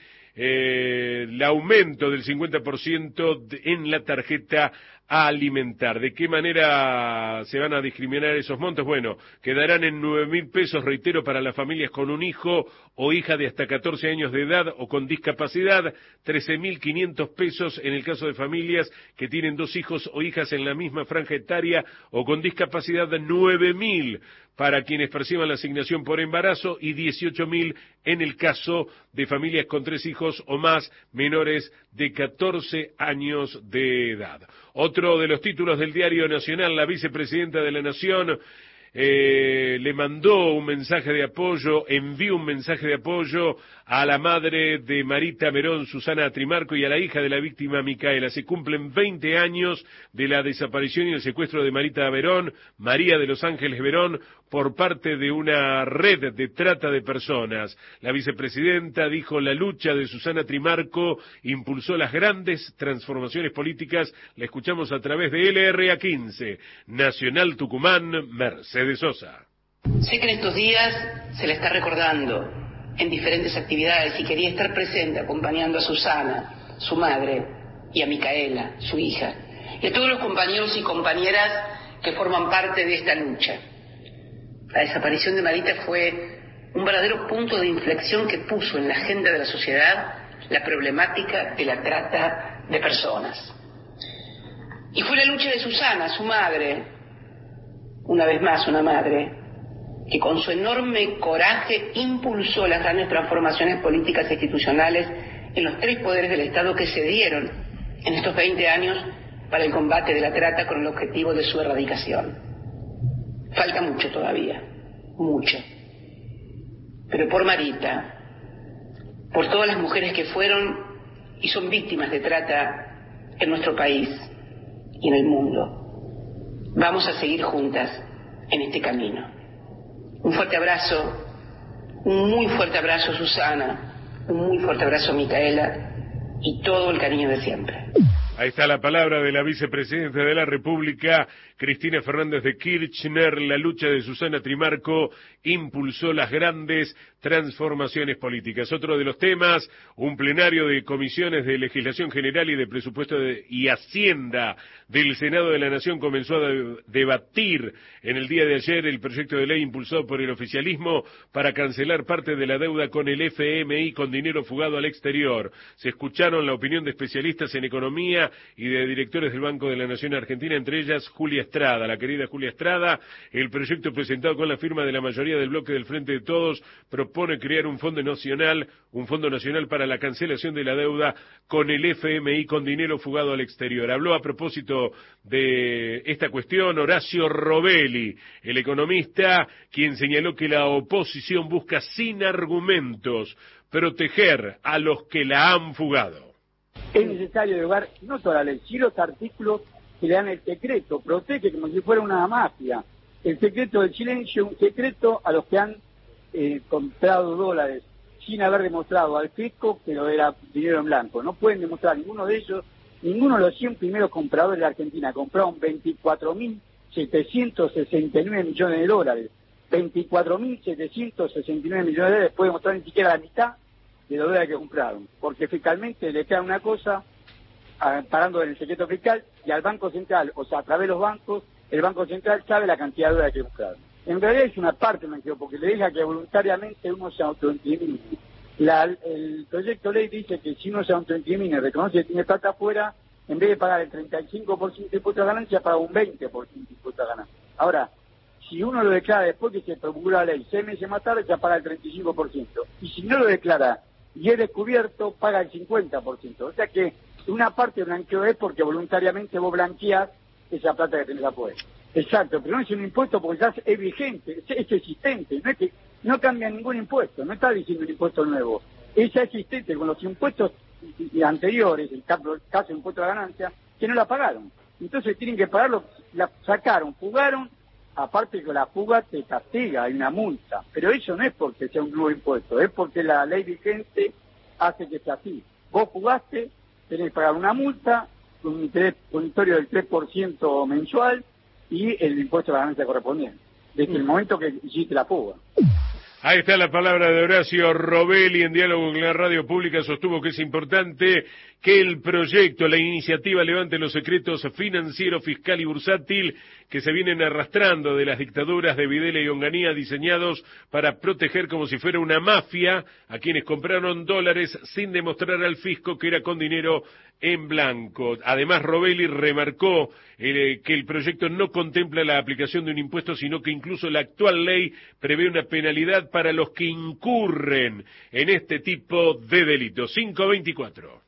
el aumento del 50% en la tarjeta alimentar. ¿De qué manera se van a discriminar esos montos? Bueno, quedarán en 9.000 pesos, reitero, para las familias con un hijo o hija de hasta 14 años de edad o con discapacidad, 13.500 pesos en el caso de familias que tienen 2 hijos o hijas en la misma franja etaria o con discapacidad, 9.000 para quienes perciban la asignación por embarazo y 18.000 en el caso de familias con 3 hijos o más menores de 14 años de edad. Otro de los títulos del Diario Nacional, la vicepresidenta de la Nación le mandó un mensaje de apoyo, envió un mensaje de apoyo a la madre de Marita Verón, Susana Trimarco, y a la hija de la víctima, Micaela. Se cumplen 20 años de la desaparición y el secuestro de Marita Verón, María de los Ángeles Verón, por parte de una red de trata de personas. La vicepresidenta dijo: la lucha de Susana Trimarco impulsó las grandes transformaciones políticas. La escuchamos a través de LRA 15, Nacional Tucumán, Mercedes Sosa.
Sé que en estos días se la está recordando en diferentes actividades y quería estar presente acompañando a Susana, su madre, y a Micaela, su hija, y a todos los compañeros y compañeras que forman parte de esta lucha. La desaparición de Marita fue un verdadero punto de inflexión que puso en la agenda de la sociedad la problemática de la trata de personas. Y fue la lucha de Susana, su madre, una vez más una madre, que con su enorme coraje impulsó las grandes transformaciones políticas e institucionales en los 3 poderes del Estado que se dieron en estos 20 años para el combate de la trata con el objetivo de su erradicación. Falta mucho todavía, mucho. Pero por Marita, por todas las mujeres que fueron y son víctimas de trata en nuestro país y en el mundo, vamos a seguir juntas en este camino. Un fuerte abrazo, un muy fuerte abrazo, Susana, Un muy fuerte abrazo, Micaela, y todo el cariño de siempre.
Ahí está la palabra de la vicepresidenta de la República, Cristina Fernández de Kirchner. La lucha de Susana Trimarco impulsó las grandes transformaciones políticas. Otro de los temas, un plenario de comisiones de legislación general y de presupuesto y Hacienda del Senado de la Nación comenzó a debatir en el día de ayer el proyecto de ley impulsado por el oficialismo para cancelar parte de la deuda con el FMI con dinero fugado al exterior. Se escucharon la opinión de especialistas en economía y de directores del Banco de la Nación Argentina, entre ellas Julia Estrada, la querida Julia Estrada. El proyecto presentado con la firma de la mayoría del bloque del Frente de Todos propone crear un fondo nacional para la cancelación de la deuda con el FMI con dinero fugado al exterior. Habló a propósito de esta cuestión Horacio Robelli, el economista, quien señaló que la oposición busca sin argumentos proteger a los que la han fugado.
Es necesario derogar no toda la ley, sino los artículos que le dan el secreto, protege como si fuera una mafia. El secreto del silencio, un secreto a los que han comprado dólares sin haber demostrado al fisco que lo era dinero en blanco. No pueden demostrar ninguno de ellos, ninguno de los 100 primeros compradores de la Argentina compraron 24.769 millones de dólares. 24.769 millones de dólares, puede demostrar ni siquiera la mitad de los dólares que compraron, porque fiscalmente le queda una cosa, parando en el secreto fiscal, y al Banco Central, o sea, a través de los bancos, el Banco Central sabe la cantidad de dólares que compraron. En realidad es una parte, porque le deja que voluntariamente uno se autoincrimine. El proyecto de ley dice que si uno se autoincrimine, reconoce que tiene plata afuera, en vez de pagar el 35% de impuesto a ganancia, paga un 20% de impuesto a ganancia. Ahora, si uno lo declara después que se promulgó la ley, 6 meses más tarde ya paga el 35%. Y si no lo declara y es descubierto, paga el 50%. O sea que una parte de blanqueo es porque voluntariamente vos blanqueás esa plata que tenés afuera. Exacto, pero no es un impuesto porque ya es vigente, es existente, no es que no cambia ningún impuesto, no está diciendo un impuesto nuevo, es ya existente con los impuestos anteriores, el caso de impuesto a la ganancia, que no la pagaron. Entonces tienen que pagarlo, la sacaron, fugaron, aparte que la fuga te castiga, hay una multa, pero eso no es porque sea un nuevo impuesto, es porque la ley vigente hace que sea así. Vos fugaste, tenés que pagar una multa, un interés punitorio del 3% mensual y el impuesto a la ganancia correspondiente, desde el momento que hiciste la fuga.
Ahí está la palabra de Horacio Robelli. En diálogo con la radio pública sostuvo que es importante que el proyecto, la iniciativa levante los secretos financiero, fiscal y bursátil que se vienen arrastrando de las dictaduras de Videla y Onganía, diseñados para proteger como si fuera una mafia a quienes compraron dólares sin demostrar al fisco que era con dinero en blanco. Además, Robelli remarcó que el proyecto no contempla la aplicación de un impuesto, sino que incluso la actual ley prevé una penalidad para los que incurren en este tipo de delitos. 524.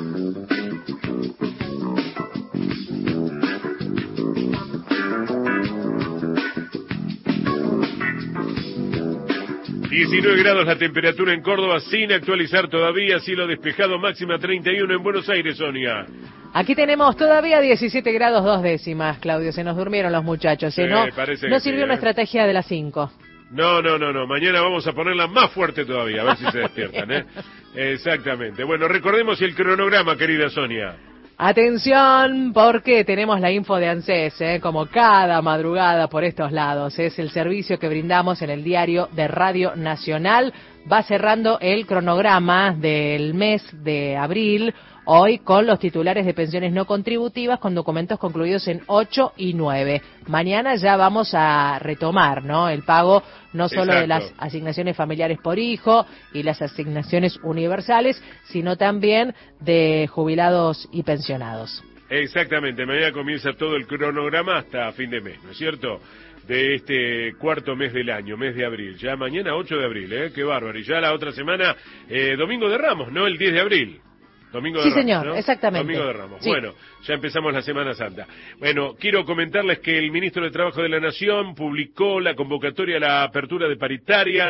...19 grados la temperatura en Córdoba, sin actualizar todavía, cielo despejado, máxima 31 en Buenos Aires, Sonia.
Aquí tenemos todavía 17 grados 2 décimas, Claudio, se nos durmieron los muchachos, ¿no? No sirvió la estrategia de las 5.
No, mañana vamos a ponerla más fuerte todavía, a ver si se despiertan, ¿eh? Exactamente. Bueno, recordemos el cronograma, querida Sonia.
Atención, porque tenemos la info de ANSES, como cada madrugada por estos lados. Es el servicio que brindamos en el diario de Radio Nacional. Va cerrando el cronograma del mes de abril, hoy con los titulares de pensiones no contributivas con documentos concluidos en 8 y 9. Mañana ya vamos a retomar, ¿no? El pago no solo de las asignaciones familiares por hijo y las asignaciones universales, sino también de jubilados y pensionados.
Exactamente, mañana comienza todo el cronograma hasta fin de mes, ¿no es cierto? De este cuarto mes del año, mes de abril. Ya mañana 8 de abril, qué bárbaro. Y ya la otra semana, Domingo de Ramos, ¿no? El 10 de abril. Domingo de
sí,
Ramos,
señor,
¿no?
Exactamente.
Domingo de Ramos.
Sí.
Bueno, ya empezamos la Semana Santa. Bueno, quiero comentarles que el ministro de Trabajo de la Nación publicó la convocatoria a la apertura de paritarias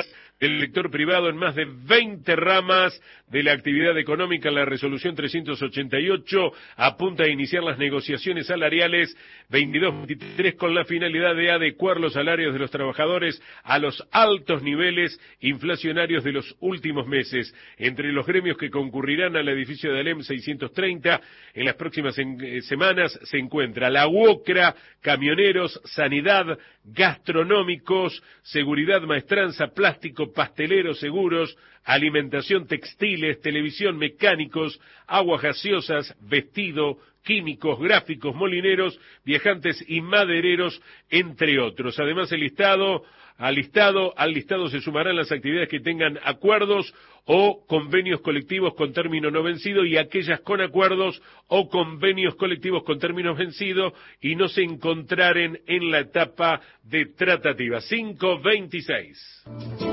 del sector privado en más de 20 ramas de la actividad económica. La resolución 388 apunta a iniciar las negociaciones salariales 22-23 con la finalidad de adecuar los salarios de los trabajadores a los altos niveles inflacionarios de los últimos meses. Entre los gremios que concurrirán al edificio de Alem 630 en las próximas semanas se encuentra la UOCRA, camioneros, sanidad, gastronómicos, seguridad, maestranza, plástico, pasteleros, seguros, alimentación, textiles, televisión, mecánicos, aguas gaseosas, vestido, químicos, gráficos, molineros, viajantes y madereros, entre otros. Además, al listado se sumarán las actividades que tengan acuerdos o convenios colectivos con término no vencido y aquellas con acuerdos o convenios colectivos con términos vencidos y no se encontraren en la etapa de tratativa. 526.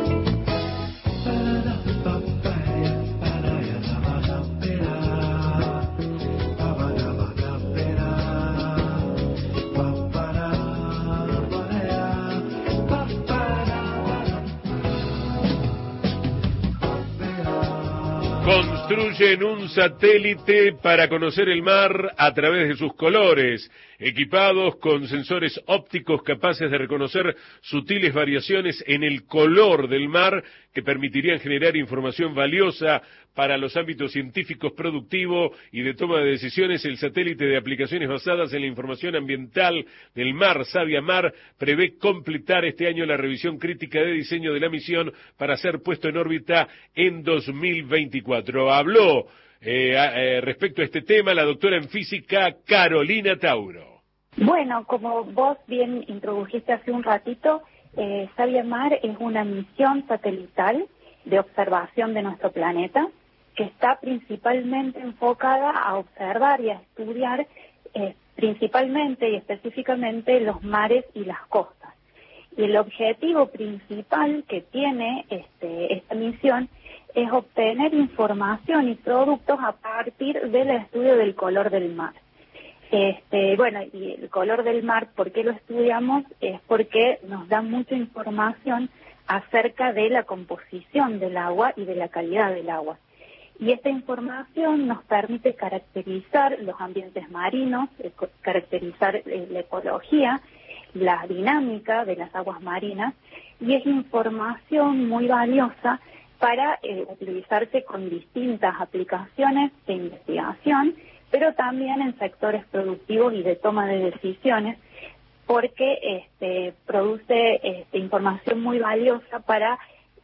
Construyen un satélite para conocer el mar a través de sus colores, equipados con sensores ópticos capaces de reconocer sutiles variaciones en el color del mar que permitirían generar información valiosa para los ámbitos científicos, productivo y de toma de decisiones. El satélite de aplicaciones basadas en la información ambiental del mar, Savia Mar, prevé completar este año la revisión crítica de diseño de la misión para ser puesto en órbita en 2024. Habló respecto a este tema la doctora en física Carolina Tauro.
Bueno, como vos bien introdujiste hace un ratito, Savia Mar es una misión satelital de observación de nuestro planeta que está principalmente enfocada a observar y a estudiar principalmente y específicamente los mares y las costas. Y el objetivo principal que tiene esta misión es obtener información y productos a partir del estudio del color del mar. Bueno, y el color del mar, ¿por qué lo estudiamos? Es porque nos da mucha información acerca de la composición del agua y de la calidad del agua. Y esta información nos permite caracterizar los ambientes marinos, caracterizar la ecología, la dinámica de las aguas marinas, y es información muy valiosa para utilizarse con distintas aplicaciones de investigación, pero también en sectores productivos y de toma de decisiones, porque produce información muy valiosa para,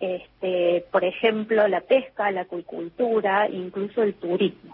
por ejemplo, la pesca, la acuicultura, incluso el turismo.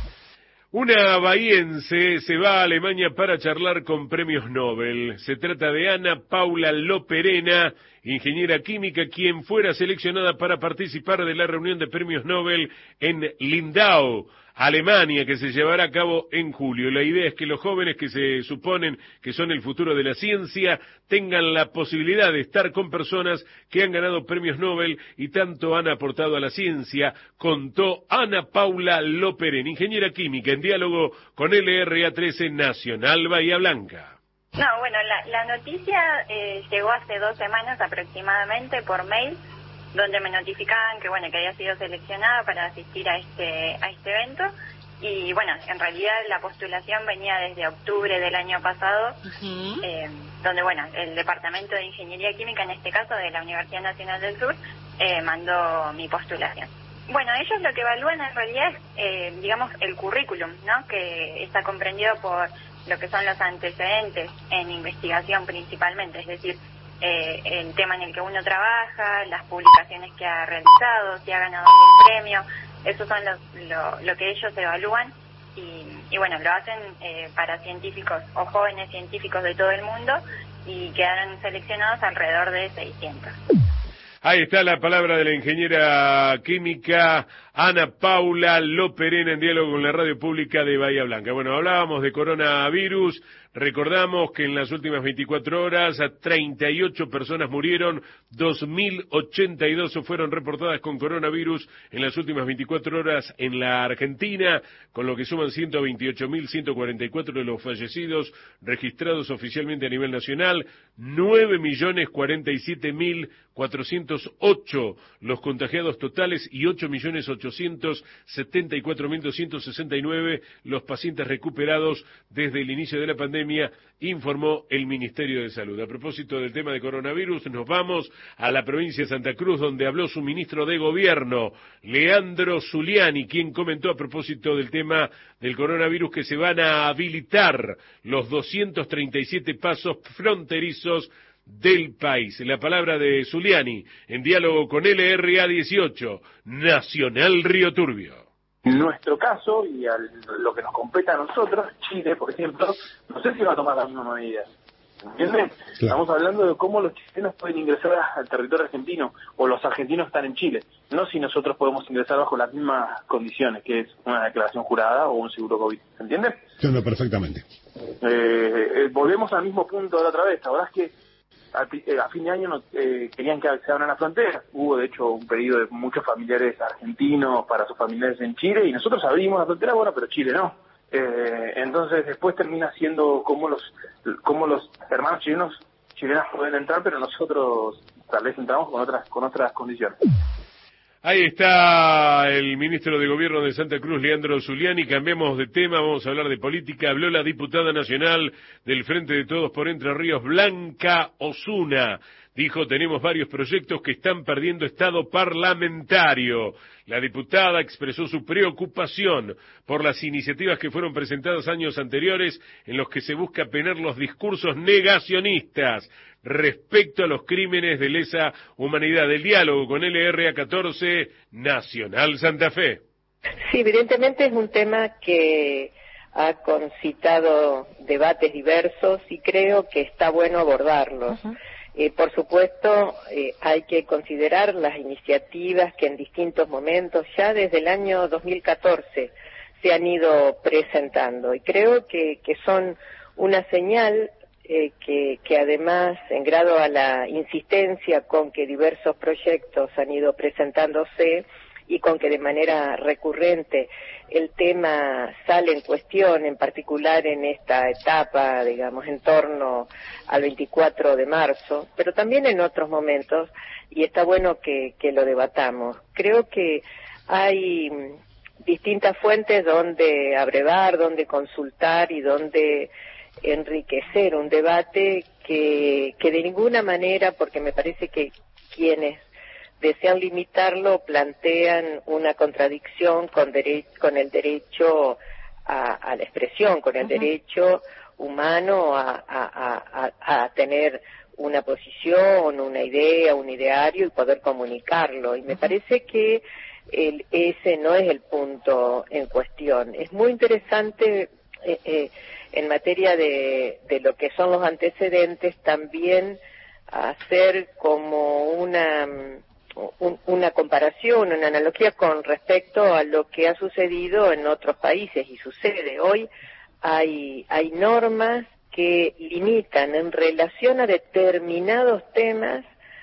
Una bahiense se va a Alemania para charlar con premios Nobel. Se trata de Ana Paula Loperena, ingeniera química, quien fuera seleccionada para participar de la reunión de premios Nobel en Lindau, Alemania, que se llevará a cabo en julio. La idea es que los jóvenes que se suponen que son el futuro de la ciencia tengan la posibilidad de estar con personas que han ganado premios Nobel y tanto han aportado a la ciencia, contó Ana Paula Loperena, ingeniera química, en diálogo con LRA13 Nacional Bahía Blanca.
No, bueno, la noticia llegó hace 2 semanas aproximadamente por mail, donde me notificaban que que había sido seleccionada para asistir a este evento. Y bueno, en realidad la postulación venía desde octubre del año pasado, donde el Departamento de Ingeniería Química, en este caso de la Universidad Nacional del Sur, mandó mi postulación. Bueno, ellos lo que evalúan en realidad es, el currículum, ¿no? Que está comprendido por lo que son los antecedentes en investigación principalmente, es decir, el tema en el que uno trabaja, las publicaciones que ha realizado, si ha ganado algún premio. Esos son lo que ellos evalúan y lo hacen para científicos o jóvenes científicos de todo el mundo, y quedaron seleccionados alrededor de 600.
Ahí está la palabra de la ingeniera química Ana Paula Loperena en diálogo con la radio pública de Bahía Blanca. Bueno, hablábamos de coronavirus. Recordamos que en las últimas 24 horas 38 personas murieron, 2.082 fueron reportadas con coronavirus en las últimas 24 horas en la Argentina, con lo que suman 128.144 de los fallecidos registrados oficialmente a nivel nacional, 9.047.408 los contagiados totales y 8.874.269 los pacientes recuperados desde el inicio de la pandemia, informó el Ministerio de Salud. A propósito del tema de coronavirus, nos vamos a la provincia de Santa Cruz, donde habló su ministro de Gobierno, Leandro Zuliani, quien comentó a propósito del tema del coronavirus que se van a habilitar los 237 pasos fronterizos del país. La palabra de Zuliani, en diálogo con LRA 18, Nacional Río Turbio.
En nuestro caso, y a lo que nos compete a nosotros, Chile, por ejemplo, no sé si va a tomar las mismas medidas. ¿Entienden? Claro. Estamos hablando de cómo los chilenos pueden ingresar al territorio argentino, o los argentinos están en Chile, no si nosotros podemos ingresar bajo las mismas condiciones, que es una declaración jurada o un seguro COVID. ¿Se entiende?
Entiendo perfectamente.
Volvemos al mismo punto de la otra vez. La verdad es que a fin de año querían que se abran las fronteras. Hubo, de hecho, un pedido de muchos familiares argentinos para sus familiares en Chile, y nosotros abrimos la frontera, bueno, pero Chile no. Entonces después termina siendo como los hermanos chilenas pueden entrar, pero nosotros tal vez entramos con otras condiciones.
Ahí está el ministro de Gobierno de Santa Cruz, Leandro Zuliani. Cambiamos de tema, vamos a hablar de política. Habló la diputada nacional del Frente de Todos por Entre Ríos, Blanca Osuna. Dijo, tenemos varios proyectos que están perdiendo estado parlamentario. La diputada expresó su preocupación por las iniciativas que fueron presentadas años anteriores en los que se busca penar los discursos negacionistas respecto a los crímenes de lesa humanidad. El diálogo con LRA 14, Nacional Santa Fe.
Sí, evidentemente es un tema que ha concitado debates diversos y creo que está bueno abordarlos. Uh-huh. Por supuesto, hay que considerar las iniciativas que en distintos momentos, ya desde el año 2014, se han ido presentando. Y creo que son una señal que además, en grado a la insistencia con que diversos proyectos han ido presentándose y con que de manera recurrente el tema sale en cuestión, en particular en esta etapa, digamos, en torno al 24 de marzo, pero también en otros momentos, y está bueno que lo debatamos. Creo que hay distintas fuentes donde abrevar, donde consultar y donde enriquecer un debate que de ninguna manera, porque me parece que quienes desean limitarlo plantean una contradicción con el derecho a la expresión, con el derecho humano a tener una posición, una idea, un ideario y poder comunicarlo. Y me parece que ese no es el punto en cuestión. Es muy interesante en materia de lo que son los antecedentes también hacer como una comparación, una analogía con respecto a lo que ha sucedido en otros países y sucede. Hoy hay normas que limitan en relación a determinados temas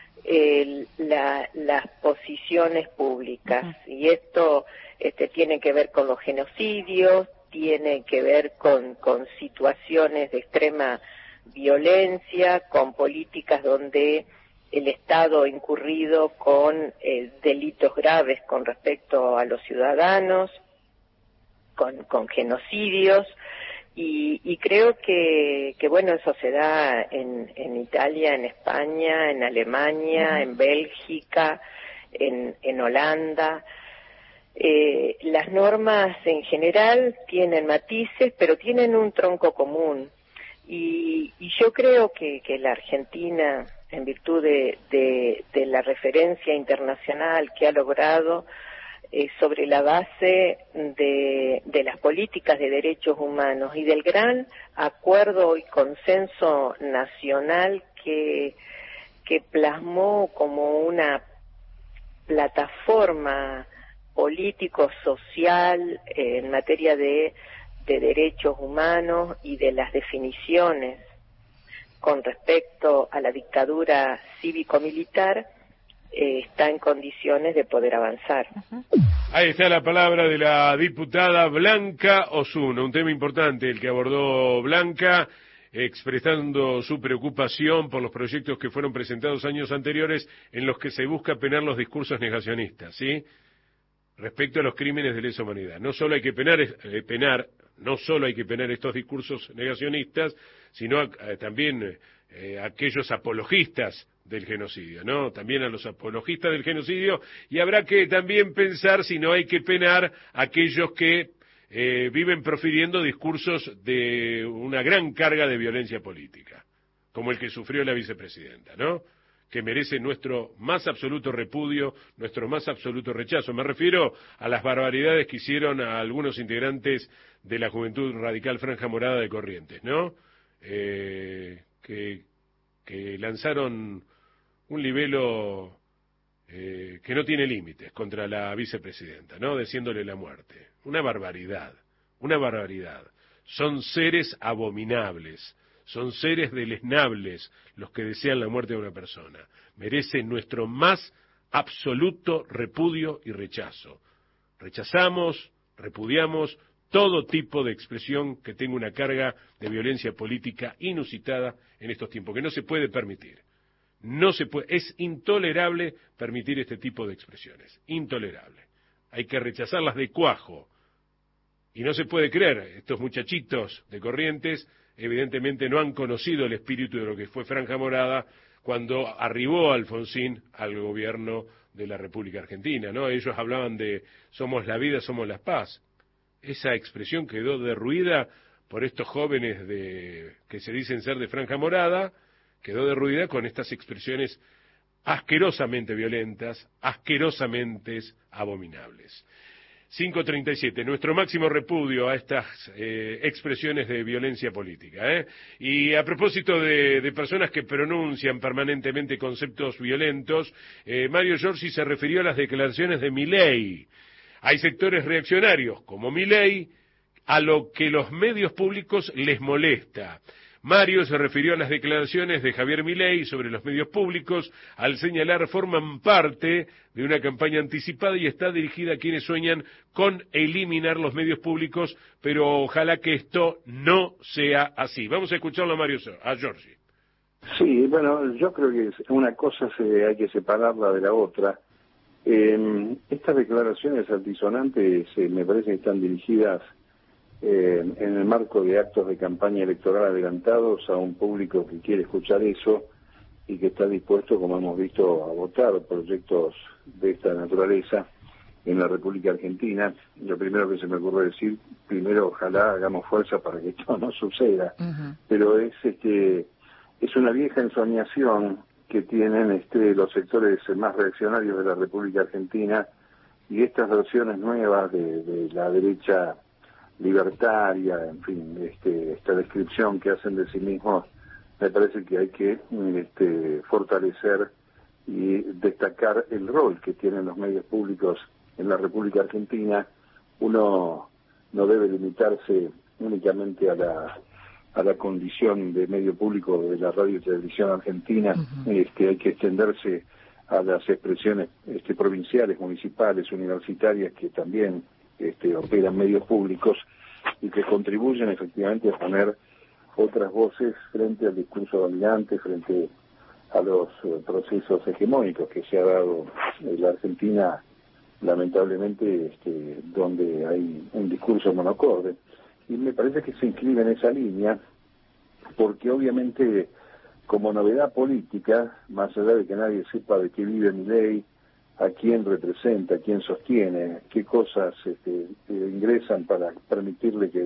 las posiciones públicas, y esto tiene que ver con los genocidios, tiene que ver con situaciones de extrema violencia, con políticas donde el Estado ha incurrido con delitos graves con respecto a los ciudadanos, con genocidios, y creo que bueno, eso se da en Italia, en España, en Alemania, en Bélgica, en Holanda. Las normas en general tienen matices, pero tienen un tronco común, y yo creo que la Argentina, en virtud de la referencia internacional que ha logrado sobre la base de las políticas de derechos humanos y del gran acuerdo y consenso nacional que plasmó como una plataforma político, social, en materia de derechos humanos y de las definiciones con respecto a la dictadura cívico-militar, está en condiciones de poder avanzar.
Ahí está la palabra de la diputada Blanca Osuna, un tema importante el que abordó Blanca, expresando su preocupación por los proyectos que fueron presentados años anteriores en los que se busca penar los discursos negacionistas, ¿sí? Respecto a los crímenes de lesa humanidad. No solo hay que penar estos discursos negacionistas, sino también aquellos apologistas del genocidio, ¿no? También a los apologistas del genocidio, y habrá que también pensar si no hay que penar a aquellos que viven profiriendo discursos de una gran carga de violencia política, como el que sufrió la vicepresidenta, ¿no? Que merece nuestro más absoluto repudio, nuestro más absoluto rechazo. Me refiero a las barbaridades que hicieron a algunos integrantes de la Juventud Radical Franja Morada de Corrientes, ¿no? Que lanzaron un libelo que no tiene límites contra la vicepresidenta, ¿no? Deseándole la muerte. Una barbaridad, una barbaridad. Son seres abominables. Son seres deleznables los que desean la muerte de una persona. Merecen nuestro más absoluto repudio y rechazo. Rechazamos, repudiamos todo tipo de expresión que tenga una carga de violencia política inusitada en estos tiempos, que no se puede permitir. No se puede, es intolerable permitir este tipo de expresiones. Intolerable. Hay que rechazarlas de cuajo. Y no se puede creer, estos muchachitos de Corrientes evidentemente no han conocido el espíritu de lo que fue Franja Morada cuando arribó Alfonsín al gobierno de la República Argentina, ¿no? Ellos hablaban de somos la vida, somos la paz. Esa expresión quedó derruida por estos jóvenes que se dicen ser de Franja Morada, quedó derruida con estas expresiones asquerosamente violentas, asquerosamente abominables. 5:37, nuestro máximo repudio a estas expresiones de violencia política. Y a propósito de personas que pronuncian permanentemente conceptos violentos, Mario Giorgi se refirió a las declaraciones de Milei. Hay sectores reaccionarios, como Milei, a lo que los medios públicos les molesta. Mario se refirió a las declaraciones de Javier Milei sobre los medios públicos, al señalar forman parte de una campaña anticipada y está dirigida a quienes sueñan con eliminar los medios públicos, pero ojalá que esto no sea así. Vamos a escucharlo a Giorgi.
Sí, bueno, yo creo que una cosa hay que separarla de la otra. Estas declaraciones altisonantes me parece que están dirigidas en el marco de actos de campaña electoral adelantados a un público que quiere escuchar eso y que está dispuesto, como hemos visto, a votar proyectos de esta naturaleza en la República Argentina. Lo primero que se me ocurre decir, primero ojalá hagamos fuerza para que esto no suceda, pero es una vieja ensoñación que tienen los sectores más reaccionarios de la República Argentina, y estas versiones nuevas de la derecha libertaria, en fin, esta descripción que hacen de sí mismos, me parece que hay que fortalecer y destacar el rol que tienen los medios públicos en la República Argentina. Uno no debe limitarse únicamente a la condición de medio público de la radio y televisión argentina. Hay que extenderse a las expresiones provinciales, municipales, universitarias, que también operan medios públicos y que contribuyen efectivamente a poner otras voces frente al discurso dominante, frente a los procesos hegemónicos que se ha dado en la Argentina, lamentablemente, donde hay un discurso monocorde. Y me parece que se inscribe en esa línea, porque obviamente, como novedad política, más allá de que nadie sepa de qué vive Milei, a quién representa, a quién sostiene, qué cosas ingresan para permitirle que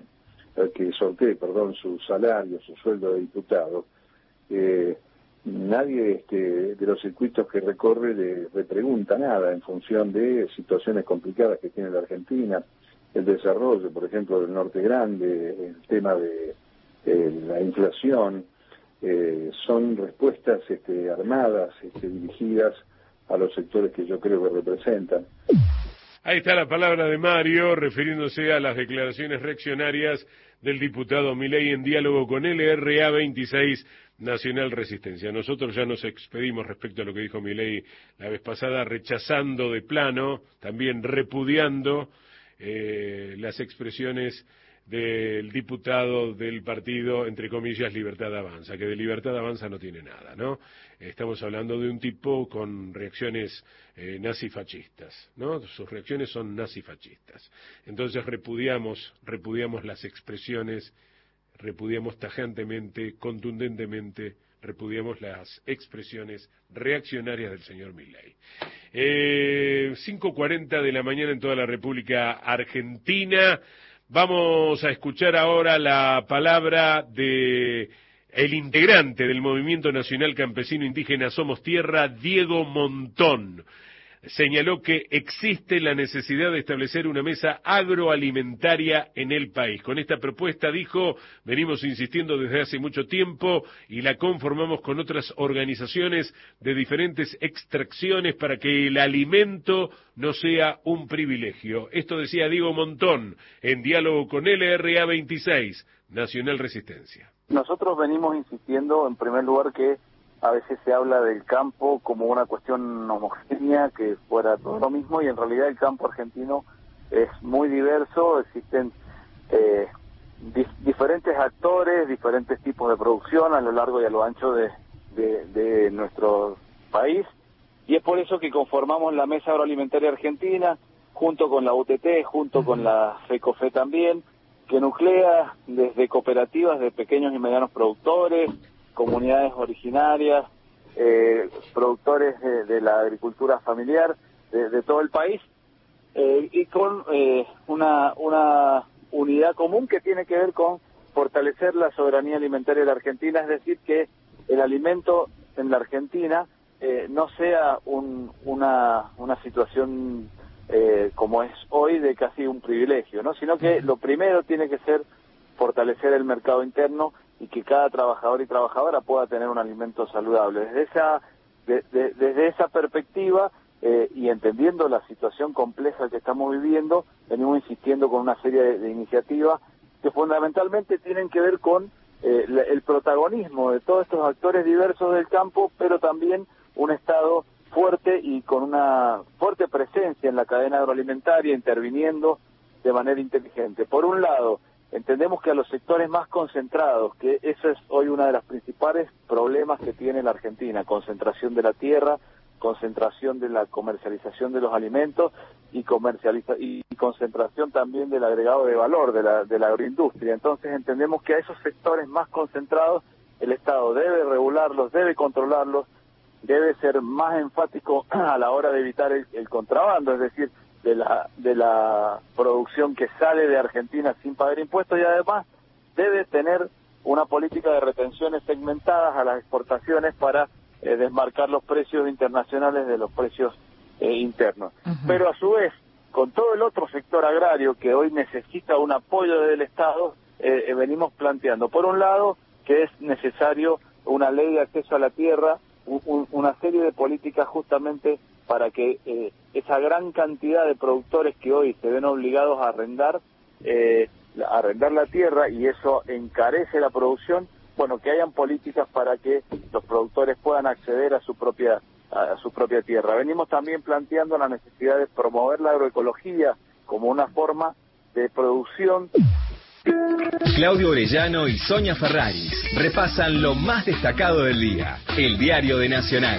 sortee su salario, su sueldo de diputado, nadie de los circuitos que recorre le pregunta nada en función de situaciones complicadas que tiene la Argentina, el desarrollo, por ejemplo, del Norte Grande, el tema de la inflación. Son respuestas armadas, dirigidas a los sectores que yo creo que representan.
Ahí está la palabra de Mario, refiriéndose a las declaraciones reaccionarias del diputado Milei en diálogo con LRA 26 Nacional Resistencia. Nosotros ya nos expedimos respecto a lo que dijo Milei la vez pasada, rechazando de plano, también repudiando las expresiones del diputado del partido, entre comillas, Libertad Avanza, que de Libertad Avanza no tiene nada, ¿no? Estamos hablando de un tipo con reacciones nazifascistas, ¿no? Sus reacciones son nazifascistas. Entonces repudiamos las expresiones, repudiamos tajantemente, contundentemente, repudiamos las expresiones reaccionarias del señor Milei. 5:40 de la mañana en toda la República Argentina. Vamos a escuchar ahora la palabra de el integrante del Movimiento Nacional Campesino Indígena Somos Tierra, Diego Montón. Señaló que existe la necesidad de establecer una mesa agroalimentaria en el país. Con esta propuesta, dijo, venimos insistiendo desde hace mucho tiempo y la conformamos con otras organizaciones de diferentes extracciones para que el alimento no sea un privilegio. Esto decía Diego Montón en diálogo con LRA 26, Nacional Resistencia.
Nosotros venimos insistiendo, en primer lugar, que a veces se habla del campo como una cuestión homogénea, que fuera todo lo mismo, y en realidad el campo argentino es muy diverso, existen diferentes actores, diferentes tipos de producción a lo largo y a lo ancho de nuestro país, y es por eso que conformamos la Mesa Agroalimentaria Argentina, junto con la UTT, junto con la FECOFE también, que nuclea desde cooperativas de pequeños y medianos productores, comunidades originarias, productores de la agricultura familiar de todo el país, y con una unidad común que tiene que ver con fortalecer la soberanía alimentaria de la Argentina, es decir, que el alimento en la Argentina no sea una situación como es hoy de casi un privilegio, ¿no? Sino que lo primero tiene que ser fortalecer el mercado interno y que cada trabajador y trabajadora pueda tener un alimento saludable. Desde esa perspectiva y entendiendo la situación compleja que estamos viviendo, venimos insistiendo con una serie de iniciativas que fundamentalmente tienen que ver con el protagonismo de todos estos actores diversos del campo, pero también un Estado fuerte y con una fuerte presencia en la cadena agroalimentaria, interviniendo de manera inteligente. Por un lado, entendemos que a los sectores más concentrados, que eso es hoy uno de los principales problemas que tiene la Argentina, concentración de la tierra, concentración de la comercialización de los alimentos y concentración también del agregado de valor de la agroindustria. Entonces entendemos que a esos sectores más concentrados el Estado debe regularlos, debe controlarlos, debe ser más enfático a la hora de evitar el contrabando, es decir, de la producción que sale de Argentina sin pagar impuestos, y además debe tener una política de retenciones segmentadas a las exportaciones para desmarcar los precios internacionales de los precios internos. Pero a su vez, con todo el otro sector agrario que hoy necesita un apoyo del Estado, venimos planteando, por un lado, que es necesario una ley de acceso a la tierra, una serie de políticas justamente para que esa gran cantidad de productores que hoy se ven obligados a arrendar la tierra, y eso encarece la producción, bueno, que hayan políticas para que los productores puedan acceder a su propia tierra. Venimos también planteando la necesidad de promover la agroecología como una forma de producción.
Claudio Orellano y Sonia Ferraris repasan lo más destacado del día. El Diario de Nacional.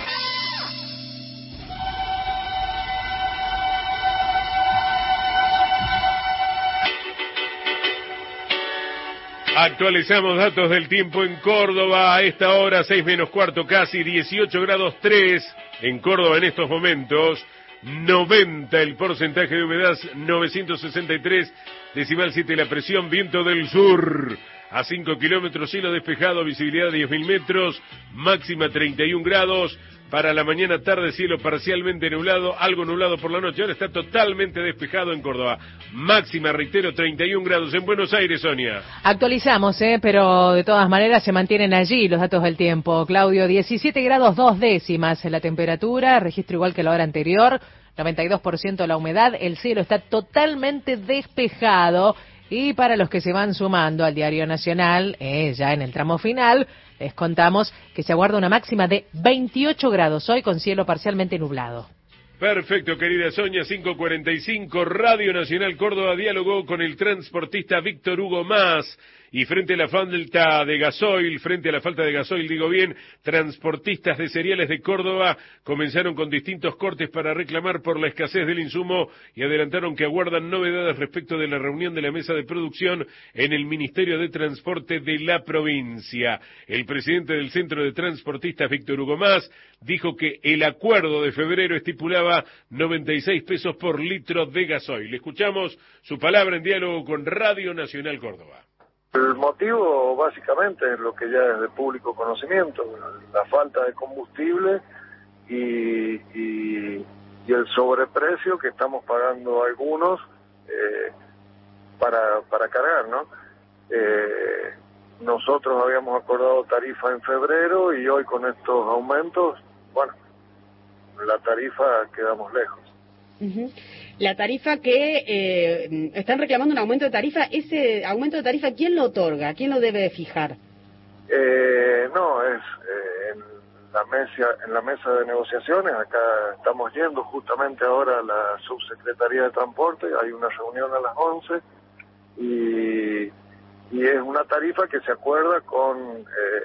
Actualizamos datos del tiempo en Córdoba. A esta hora, 6:15, casi 18 grados 3 en Córdoba en estos momentos. 90 el porcentaje de humedad, 963 decimal 7 la presión, viento del sur a 5 kilómetros, cielo despejado, visibilidad de 10.000 metros, máxima 31 grados. Para la mañana tarde, cielo parcialmente nublado, algo nublado por la noche. Ahora está totalmente despejado en Córdoba. Máxima, reitero, 31 grados en Buenos Aires, Sonia.
Actualizamos, pero de todas maneras se mantienen allí los datos del tiempo. Claudio, 17 grados 2 décimas en la temperatura, registro igual que la hora anterior. 92% la humedad, el cielo está totalmente despejado. Y para los que se van sumando al Diario Nacional, ya en el tramo final, les contamos que se aguarda una máxima de 28 grados hoy con cielo parcialmente nublado.
Perfecto, querida Sonia, 5:45, Radio Nacional Córdoba dialogó con el transportista Víctor Hugo Mas, y frente a la falta de gasoil, transportistas de cereales de Córdoba comenzaron con distintos cortes para reclamar por la escasez del insumo y adelantaron que aguardan novedades respecto de la reunión de la mesa de producción en el Ministerio de Transporte de la provincia. El presidente del Centro de Transportistas, Víctor Hugo Mas, dijo que el acuerdo de febrero estipulaba 96 pesos por litro de gasoil. Escuchamos su palabra en diálogo con Radio Nacional Córdoba.
El motivo básicamente es lo que ya es de público conocimiento, la falta de combustible y el sobreprecio que estamos pagando algunos para cargar, ¿no? Nosotros habíamos acordado tarifa en febrero y hoy con estos aumentos, bueno, la tarifa quedamos lejos.
Uh-huh. La tarifa que están reclamando un aumento de tarifa, ese aumento de tarifa, ¿quién lo otorga? ¿Quién lo debe de fijar?
No, es en la mesa de negociaciones. Acá estamos yendo justamente ahora a la Subsecretaría de Transporte, hay una reunión a las 11 y es una tarifa que se acuerda con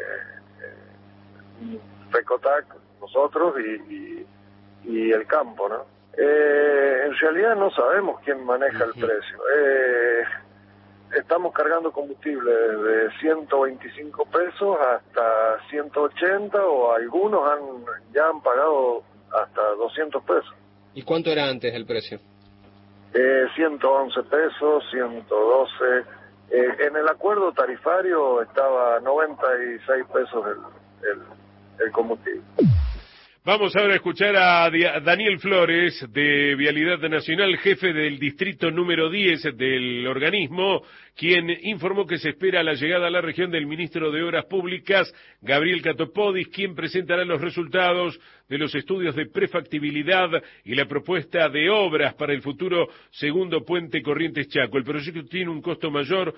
FECOTAC, nosotros y el campo, ¿no? En realidad no sabemos quién maneja el precio. Estamos cargando combustible de 125 pesos hasta 180 o algunos ya han pagado hasta 200 pesos.
¿Y cuánto era antes el precio?
111 pesos, 112. En el acuerdo tarifario estaba 96 pesos el combustible.
Vamos ahora a escuchar a Daniel Flores, de Vialidad Nacional, jefe del distrito número 10 del organismo, quien informó que se espera la llegada a la región del ministro de Obras Públicas, Gabriel Catopodis, quien presentará los resultados de los estudios de prefactibilidad y la propuesta de obras para el futuro segundo puente Corrientes Chaco. El proyecto tiene un costo mayor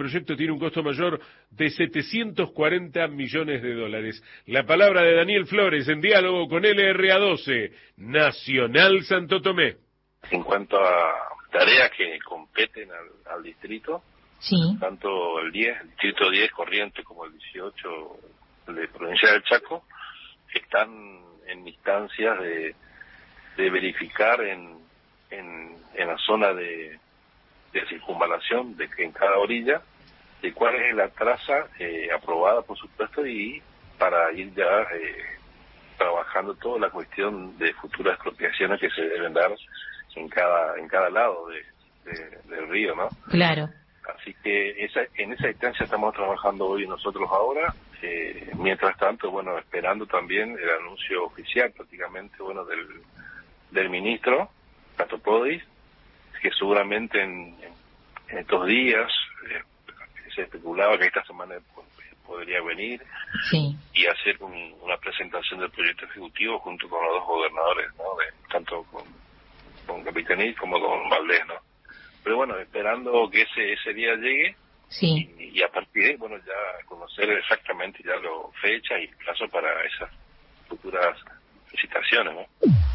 de 740 millones de dólares. La palabra de Daniel Flores en diálogo con LRA12, Nacional Santo Tomé.
En cuanto a tareas que competen al distrito,
sí,
tanto el distrito 10 Corrientes como el 18 de Provincia del Chaco están en instancias de verificar en la zona de circunvalación en cada orilla de cuál es la traza aprobada, por supuesto, y para ir ya trabajando toda la cuestión de futuras expropiaciones que se deben dar en cada lado del río, ¿no?
Claro.
Así que en esa instancia estamos trabajando hoy nosotros ahora. Mientras tanto, bueno, esperando también el anuncio oficial prácticamente, bueno, del ministro Catopodis, que seguramente en estos días se especulaba que esta semana podría venir,
sí,
y hacer una presentación del proyecto ejecutivo junto con los dos gobernadores, ¿no? Tanto con Capitanich como con Valdés, ¿no? Pero bueno, esperando que ese día llegue,
sí,
y a partir de, bueno, ya conocer exactamente ya la fecha y plazo para esas futuras licitaciones, ¿no?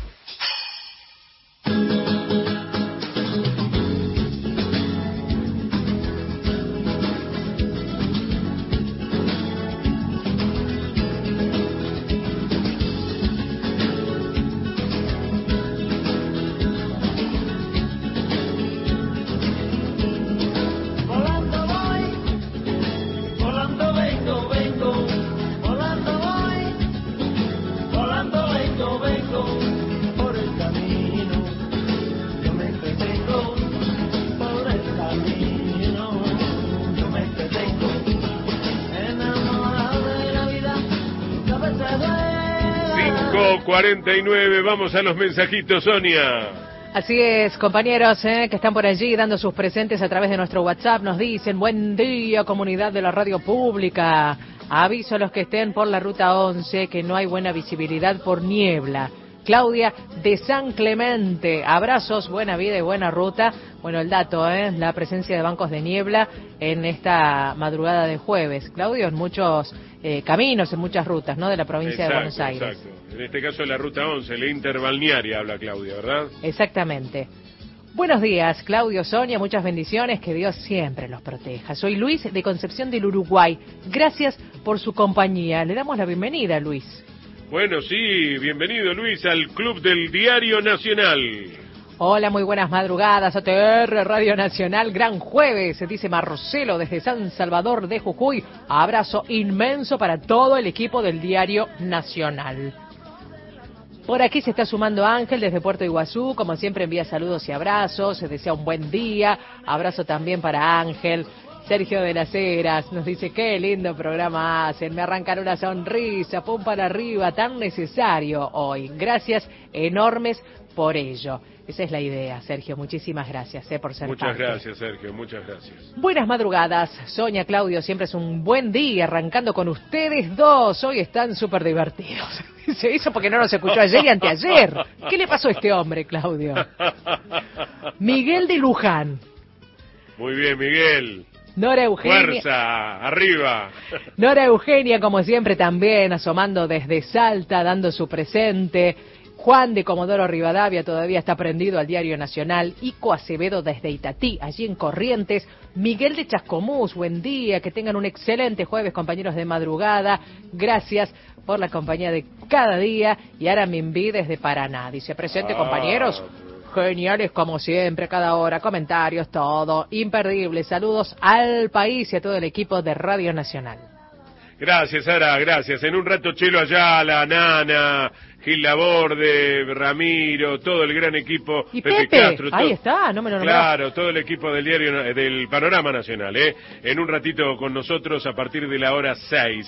Cinco 49, vamos a los mensajitos, Sonia.
Así es, compañeros que están por allí dando sus presentes a través de nuestro WhatsApp, nos dicen: buen día, comunidad de la radio pública. Aviso a los que estén por la ruta 11 que no hay buena visibilidad por niebla. Claudia de San Clemente. Abrazos, buena vida y buena ruta. Bueno, el dato, la presencia de bancos de niebla en esta madrugada de jueves. Claudio, en muchos caminos, en muchas rutas, ¿no?, de la provincia de Buenos Aires.
Exacto. En este caso la ruta 11, la interbalnearia, habla Claudia, ¿verdad?
Exactamente. Buenos días, Claudio, Sonia, muchas bendiciones, que Dios siempre los proteja. Soy Luis de Concepción del Uruguay. Gracias por su compañía. Le damos la bienvenida, Luis.
Bueno, sí, bienvenido, Luis, al Club del Diario Nacional.
Hola, muy buenas madrugadas, ATR Radio Nacional, gran jueves, se dice Marcelo desde San Salvador de Jujuy. Abrazo inmenso para todo el equipo del Diario Nacional. Por aquí se está sumando Ángel desde Puerto Iguazú, como siempre envía saludos y abrazos, se desea un buen día, abrazo también para Ángel. Sergio de las Heras nos dice, qué lindo programa hacen, me arrancan una sonrisa, pum para arriba, tan necesario hoy. Gracias enormes por ello. Esa es la idea, Sergio, muchísimas gracias por ser parte.
Muchas gracias, Sergio, muchas gracias.
Buenas madrugadas, Sonia, Claudio, siempre es un buen día arrancando con ustedes dos, hoy están súper divertidos. Se hizo porque no nos escuchó ayer y anteayer. ¿Qué le pasó a este hombre, Claudio? Miguel de Luján.
Muy bien, Miguel.
Nora Eugenia.
Fuerza, arriba.
Nora Eugenia, como siempre, también asomando desde Salta, dando su presente. Juan de Comodoro Rivadavia todavía está prendido al Diario Nacional. Ico Acevedo desde Itatí, allí en Corrientes. Miguel de Chascomús, buen día, que tengan un excelente jueves, compañeros de madrugada. Gracias por la compañía de cada día. Y ahora Minví desde Paraná. Dice, presente, compañeros. Geniales como siempre, cada hora, comentarios, todo, imperdible. Saludos al país y a todo el equipo de Radio Nacional.
Gracias, Sara, gracias. En un rato Chelo Ayala, Nana, Gil Laborde, Ramiro, todo el gran equipo.
Y Pepe Castro, ahí está, no me lo nombró.
Claro, todo el equipo del diario, del Panorama Nacional, en un ratito con nosotros a partir de la hora 6.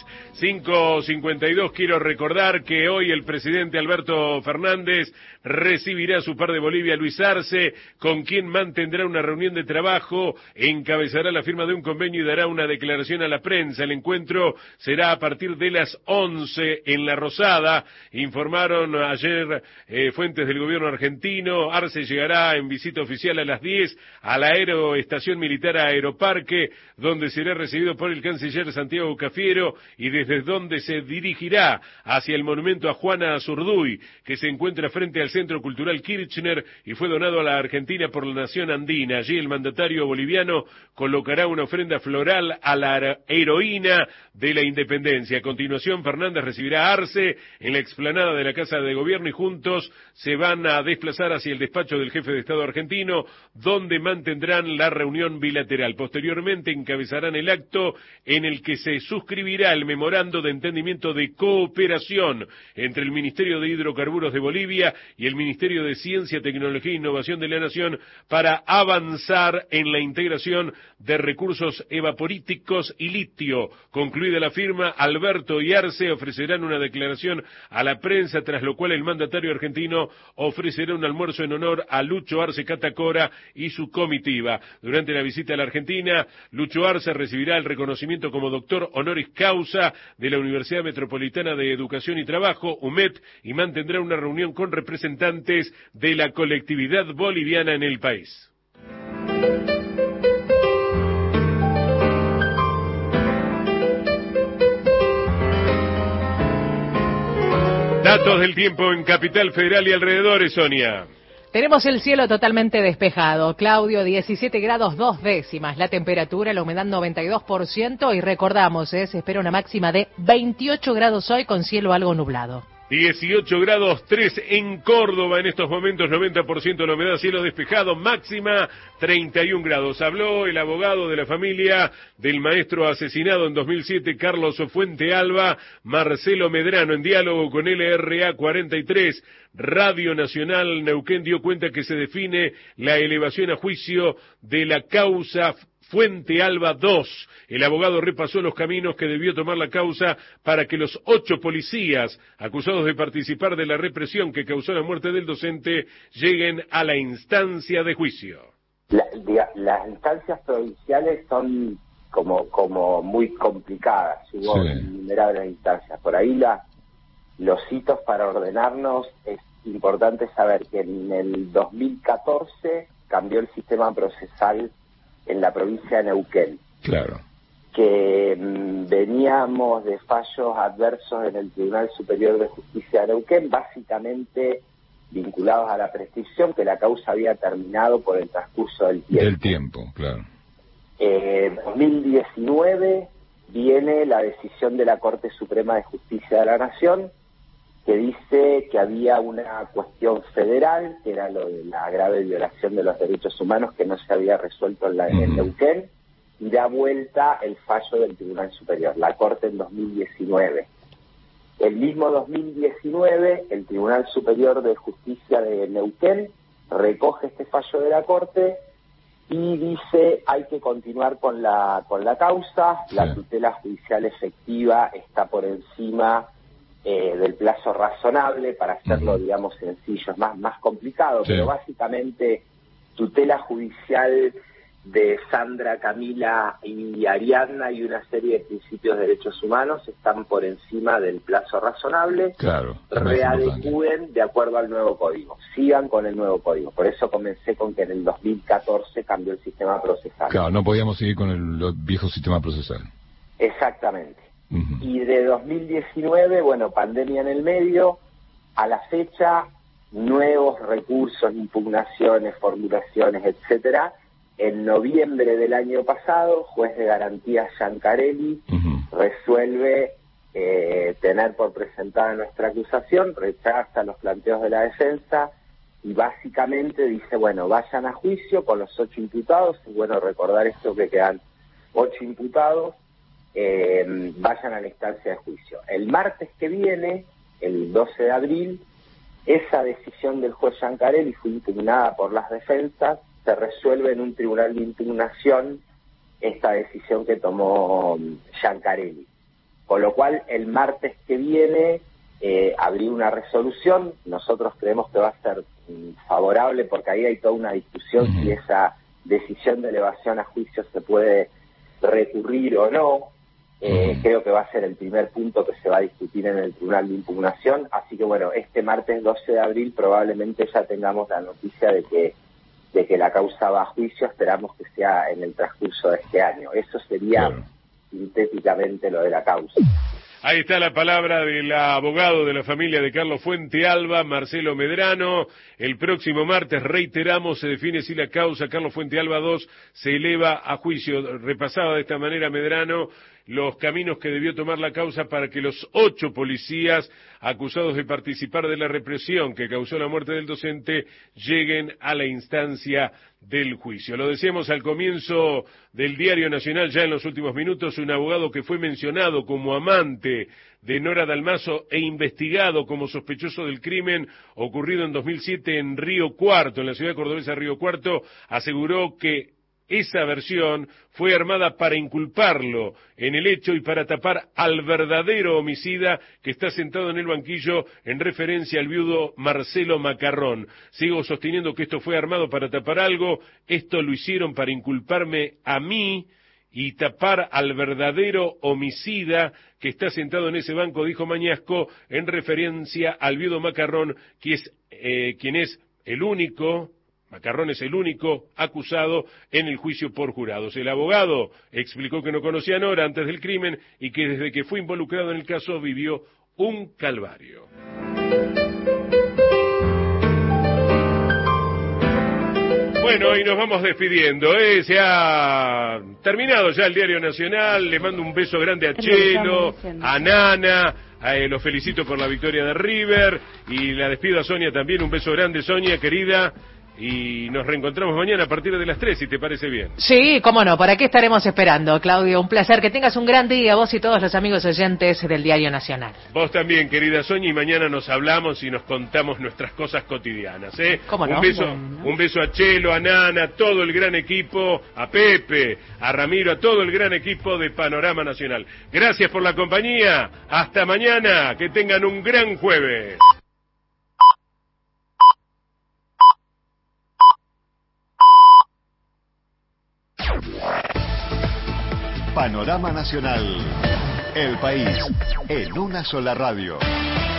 5:52, quiero recordar que hoy el presidente Alberto Fernández recibirá a su par de Bolivia, Luis Arce, con quien mantendrá una reunión de trabajo, encabezará la firma de un convenio y dará una declaración a la prensa. El encuentro será a partir de las 11 en La Rosada, informaron ayer fuentes del gobierno argentino. Arce llegará en visita oficial a las 10 a la Aeroestación Militar Aeroparque, donde será recibido por el canciller Santiago Cafiero y desde donde se dirigirá hacia el monumento a Juana Zurduy, que se encuentra frente al Centro Cultural Kirchner y fue donado a la Argentina por la Nación Andina. Allí el mandatario boliviano colocará una ofrenda floral a la heroína de la independencia. A continuación, Fernández recibirá a Arce en la explanada de la Casa de Gobierno y juntos se van a desplazar hacia el despacho del jefe de Estado argentino, donde mantendrán la reunión bilateral. Posteriormente encabezarán el acto en el que se suscribirá el memorando de entendimiento de cooperación entre el Ministerio de Hidrocarburos de Bolivia y el Ministerio de Ciencia, Tecnología e Innovación de la Nación para avanzar en la integración de recursos evaporíticos y litio. Concluida la firma, Alberto y Arce ofrecerán una declaración a la prensa, tras lo cual el mandatario argentino ofrecerá un almuerzo en honor a Lucho Arce Catacora y su comitiva. Durante la visita a la Argentina, Lucho Arce recibirá el reconocimiento como doctor honoris causa de la Universidad Metropolitana de Educación y Trabajo, UMET, y mantendrá una reunión con representantes de la colectividad boliviana en el país. Datos del tiempo en Capital Federal y alrededores, Sonia.
Tenemos el cielo totalmente despejado. Claudio, 17 grados 2 décimas. La temperatura, la humedad 92%. Y recordamos, se espera una máxima de 28 grados hoy con cielo algo nublado.
18 grados 3 en Córdoba en estos momentos, 90% la humedad, cielo despejado, máxima 31 grados. Habló el abogado de la familia del maestro asesinado en 2007, Carlos Fuente Alba, Marcelo Medrano, en diálogo con LRA 43. Radio Nacional Neuquén dio cuenta que se define la elevación a juicio de la causa Fuente Alba 2. El abogado repasó los caminos que debió tomar la causa para que los 8 policías acusados de participar de la represión que causó la muerte del docente lleguen a la instancia de juicio.
Las instancias provinciales son como muy complicadas, hubo innumerables instancias. Por ahí los hitos para ordenarnos importante saber que en el 2014 cambió el sistema procesal en la provincia de Neuquén.
Claro.
Que veníamos de fallos adversos en el Tribunal Superior de Justicia de Neuquén, básicamente vinculados a la prescripción, que la causa había terminado por el transcurso del tiempo.
Del tiempo, claro.
2019 viene la decisión de la Corte Suprema de Justicia de la Nación, que dice que había una cuestión federal, que era lo de la grave violación de los derechos humanos, que no se había resuelto en Neuquén, y da vuelta el fallo del Tribunal Superior, la Corte en 2019. El mismo 2019, el Tribunal Superior de Justicia de Neuquén recoge este fallo de la Corte y dice hay que continuar con la causa, la tutela judicial efectiva está por encima del plazo razonable, para hacerlo, digamos, sencillo, es más complicado, pero básicamente tutela judicial de Sandra, Camila y Ariadna y una serie de principios de derechos humanos están por encima del plazo razonable, readecúen de acuerdo al nuevo código, sigan con el nuevo código. Por eso comencé con que en el 2014 cambió el sistema procesal.
Claro, no podíamos seguir con el viejo sistema procesal.
Exactamente. Y de 2019, bueno, pandemia en el medio, a la fecha, nuevos recursos, impugnaciones, formulaciones, etcétera. En noviembre del año pasado, juez de garantías Giancarelli resuelve tener por presentada nuestra acusación, rechaza los planteos de la defensa y básicamente dice, bueno, vayan a juicio con los 8 imputados, es bueno recordar esto que quedan 8 imputados, vayan a la instancia de juicio. El martes que viene, el 12 de abril, esa decisión del juez Giancarelli fue impugnada por las defensas, se resuelve en un tribunal de impugnación esta decisión que tomó Giancarelli. Con lo cual, el martes que viene abrí una resolución, nosotros creemos que va a ser favorable porque ahí hay toda una discusión si esa decisión de elevación a juicio se puede recurrir o no. Creo que va a ser el primer punto que se va a discutir en el tribunal de impugnación, así que bueno, este martes 12 de abril probablemente ya tengamos la noticia de que la causa va a juicio, esperamos que sea en el transcurso de este año. Eso sería sintéticamente lo de la causa.
Ahí está la palabra del abogado de la familia de Carlos Fuentealba, Marcelo Medrano. El próximo martes, reiteramos, se define si la causa Carlos Fuentealba 2 se eleva a juicio. Repasaba de esta manera Medrano los caminos que debió tomar la causa para que los 8 policías acusados de participar de la represión que causó la muerte del docente lleguen a la instancia del juicio. Lo decíamos al comienzo del Diario Nacional, ya en los últimos minutos, un abogado que fue mencionado como amante de Nora Dalmazo e investigado como sospechoso del crimen ocurrido en 2007 en Río Cuarto, en la ciudad cordobesa de Río Cuarto, aseguró que esa versión fue armada para inculparlo en el hecho y para tapar al verdadero homicida que está sentado en el banquillo en referencia al viudo Marcelo Macarrón. Sigo sosteniendo que esto fue armado para tapar algo, esto lo hicieron para inculparme a mí y tapar al verdadero homicida que está sentado en ese banco, dijo Mañasco, en referencia al viudo Macarrón, quien es el único... Macarrón es el único acusado en el juicio por jurados. El abogado explicó que no conocía a Nora antes del crimen y que desde que fue involucrado en el caso vivió un calvario. Bueno, y nos vamos despidiendo, se ha terminado ya el Diario Nacional. Le mando un beso grande a Chelo, a Nana, los felicito por la victoria de River y la despido a Sonia también. Un beso grande, Sonia, querida. Y nos reencontramos mañana a partir de las 3, si te parece bien.
Sí, cómo no, por aquí estaremos esperando, Claudio. Un placer, que tengas un gran día, vos y todos los amigos oyentes del Diario Nacional.
Vos también, querida Sonia, y mañana nos hablamos y nos contamos nuestras cosas cotidianas,
¿Cómo no?
Un beso a Chelo, a Nana, a todo el gran equipo, a Pepe, a Ramiro, a todo el gran equipo de Panorama Nacional. Gracias por la compañía, hasta mañana, que tengan un gran jueves.
Panorama Nacional, el país en una sola radio.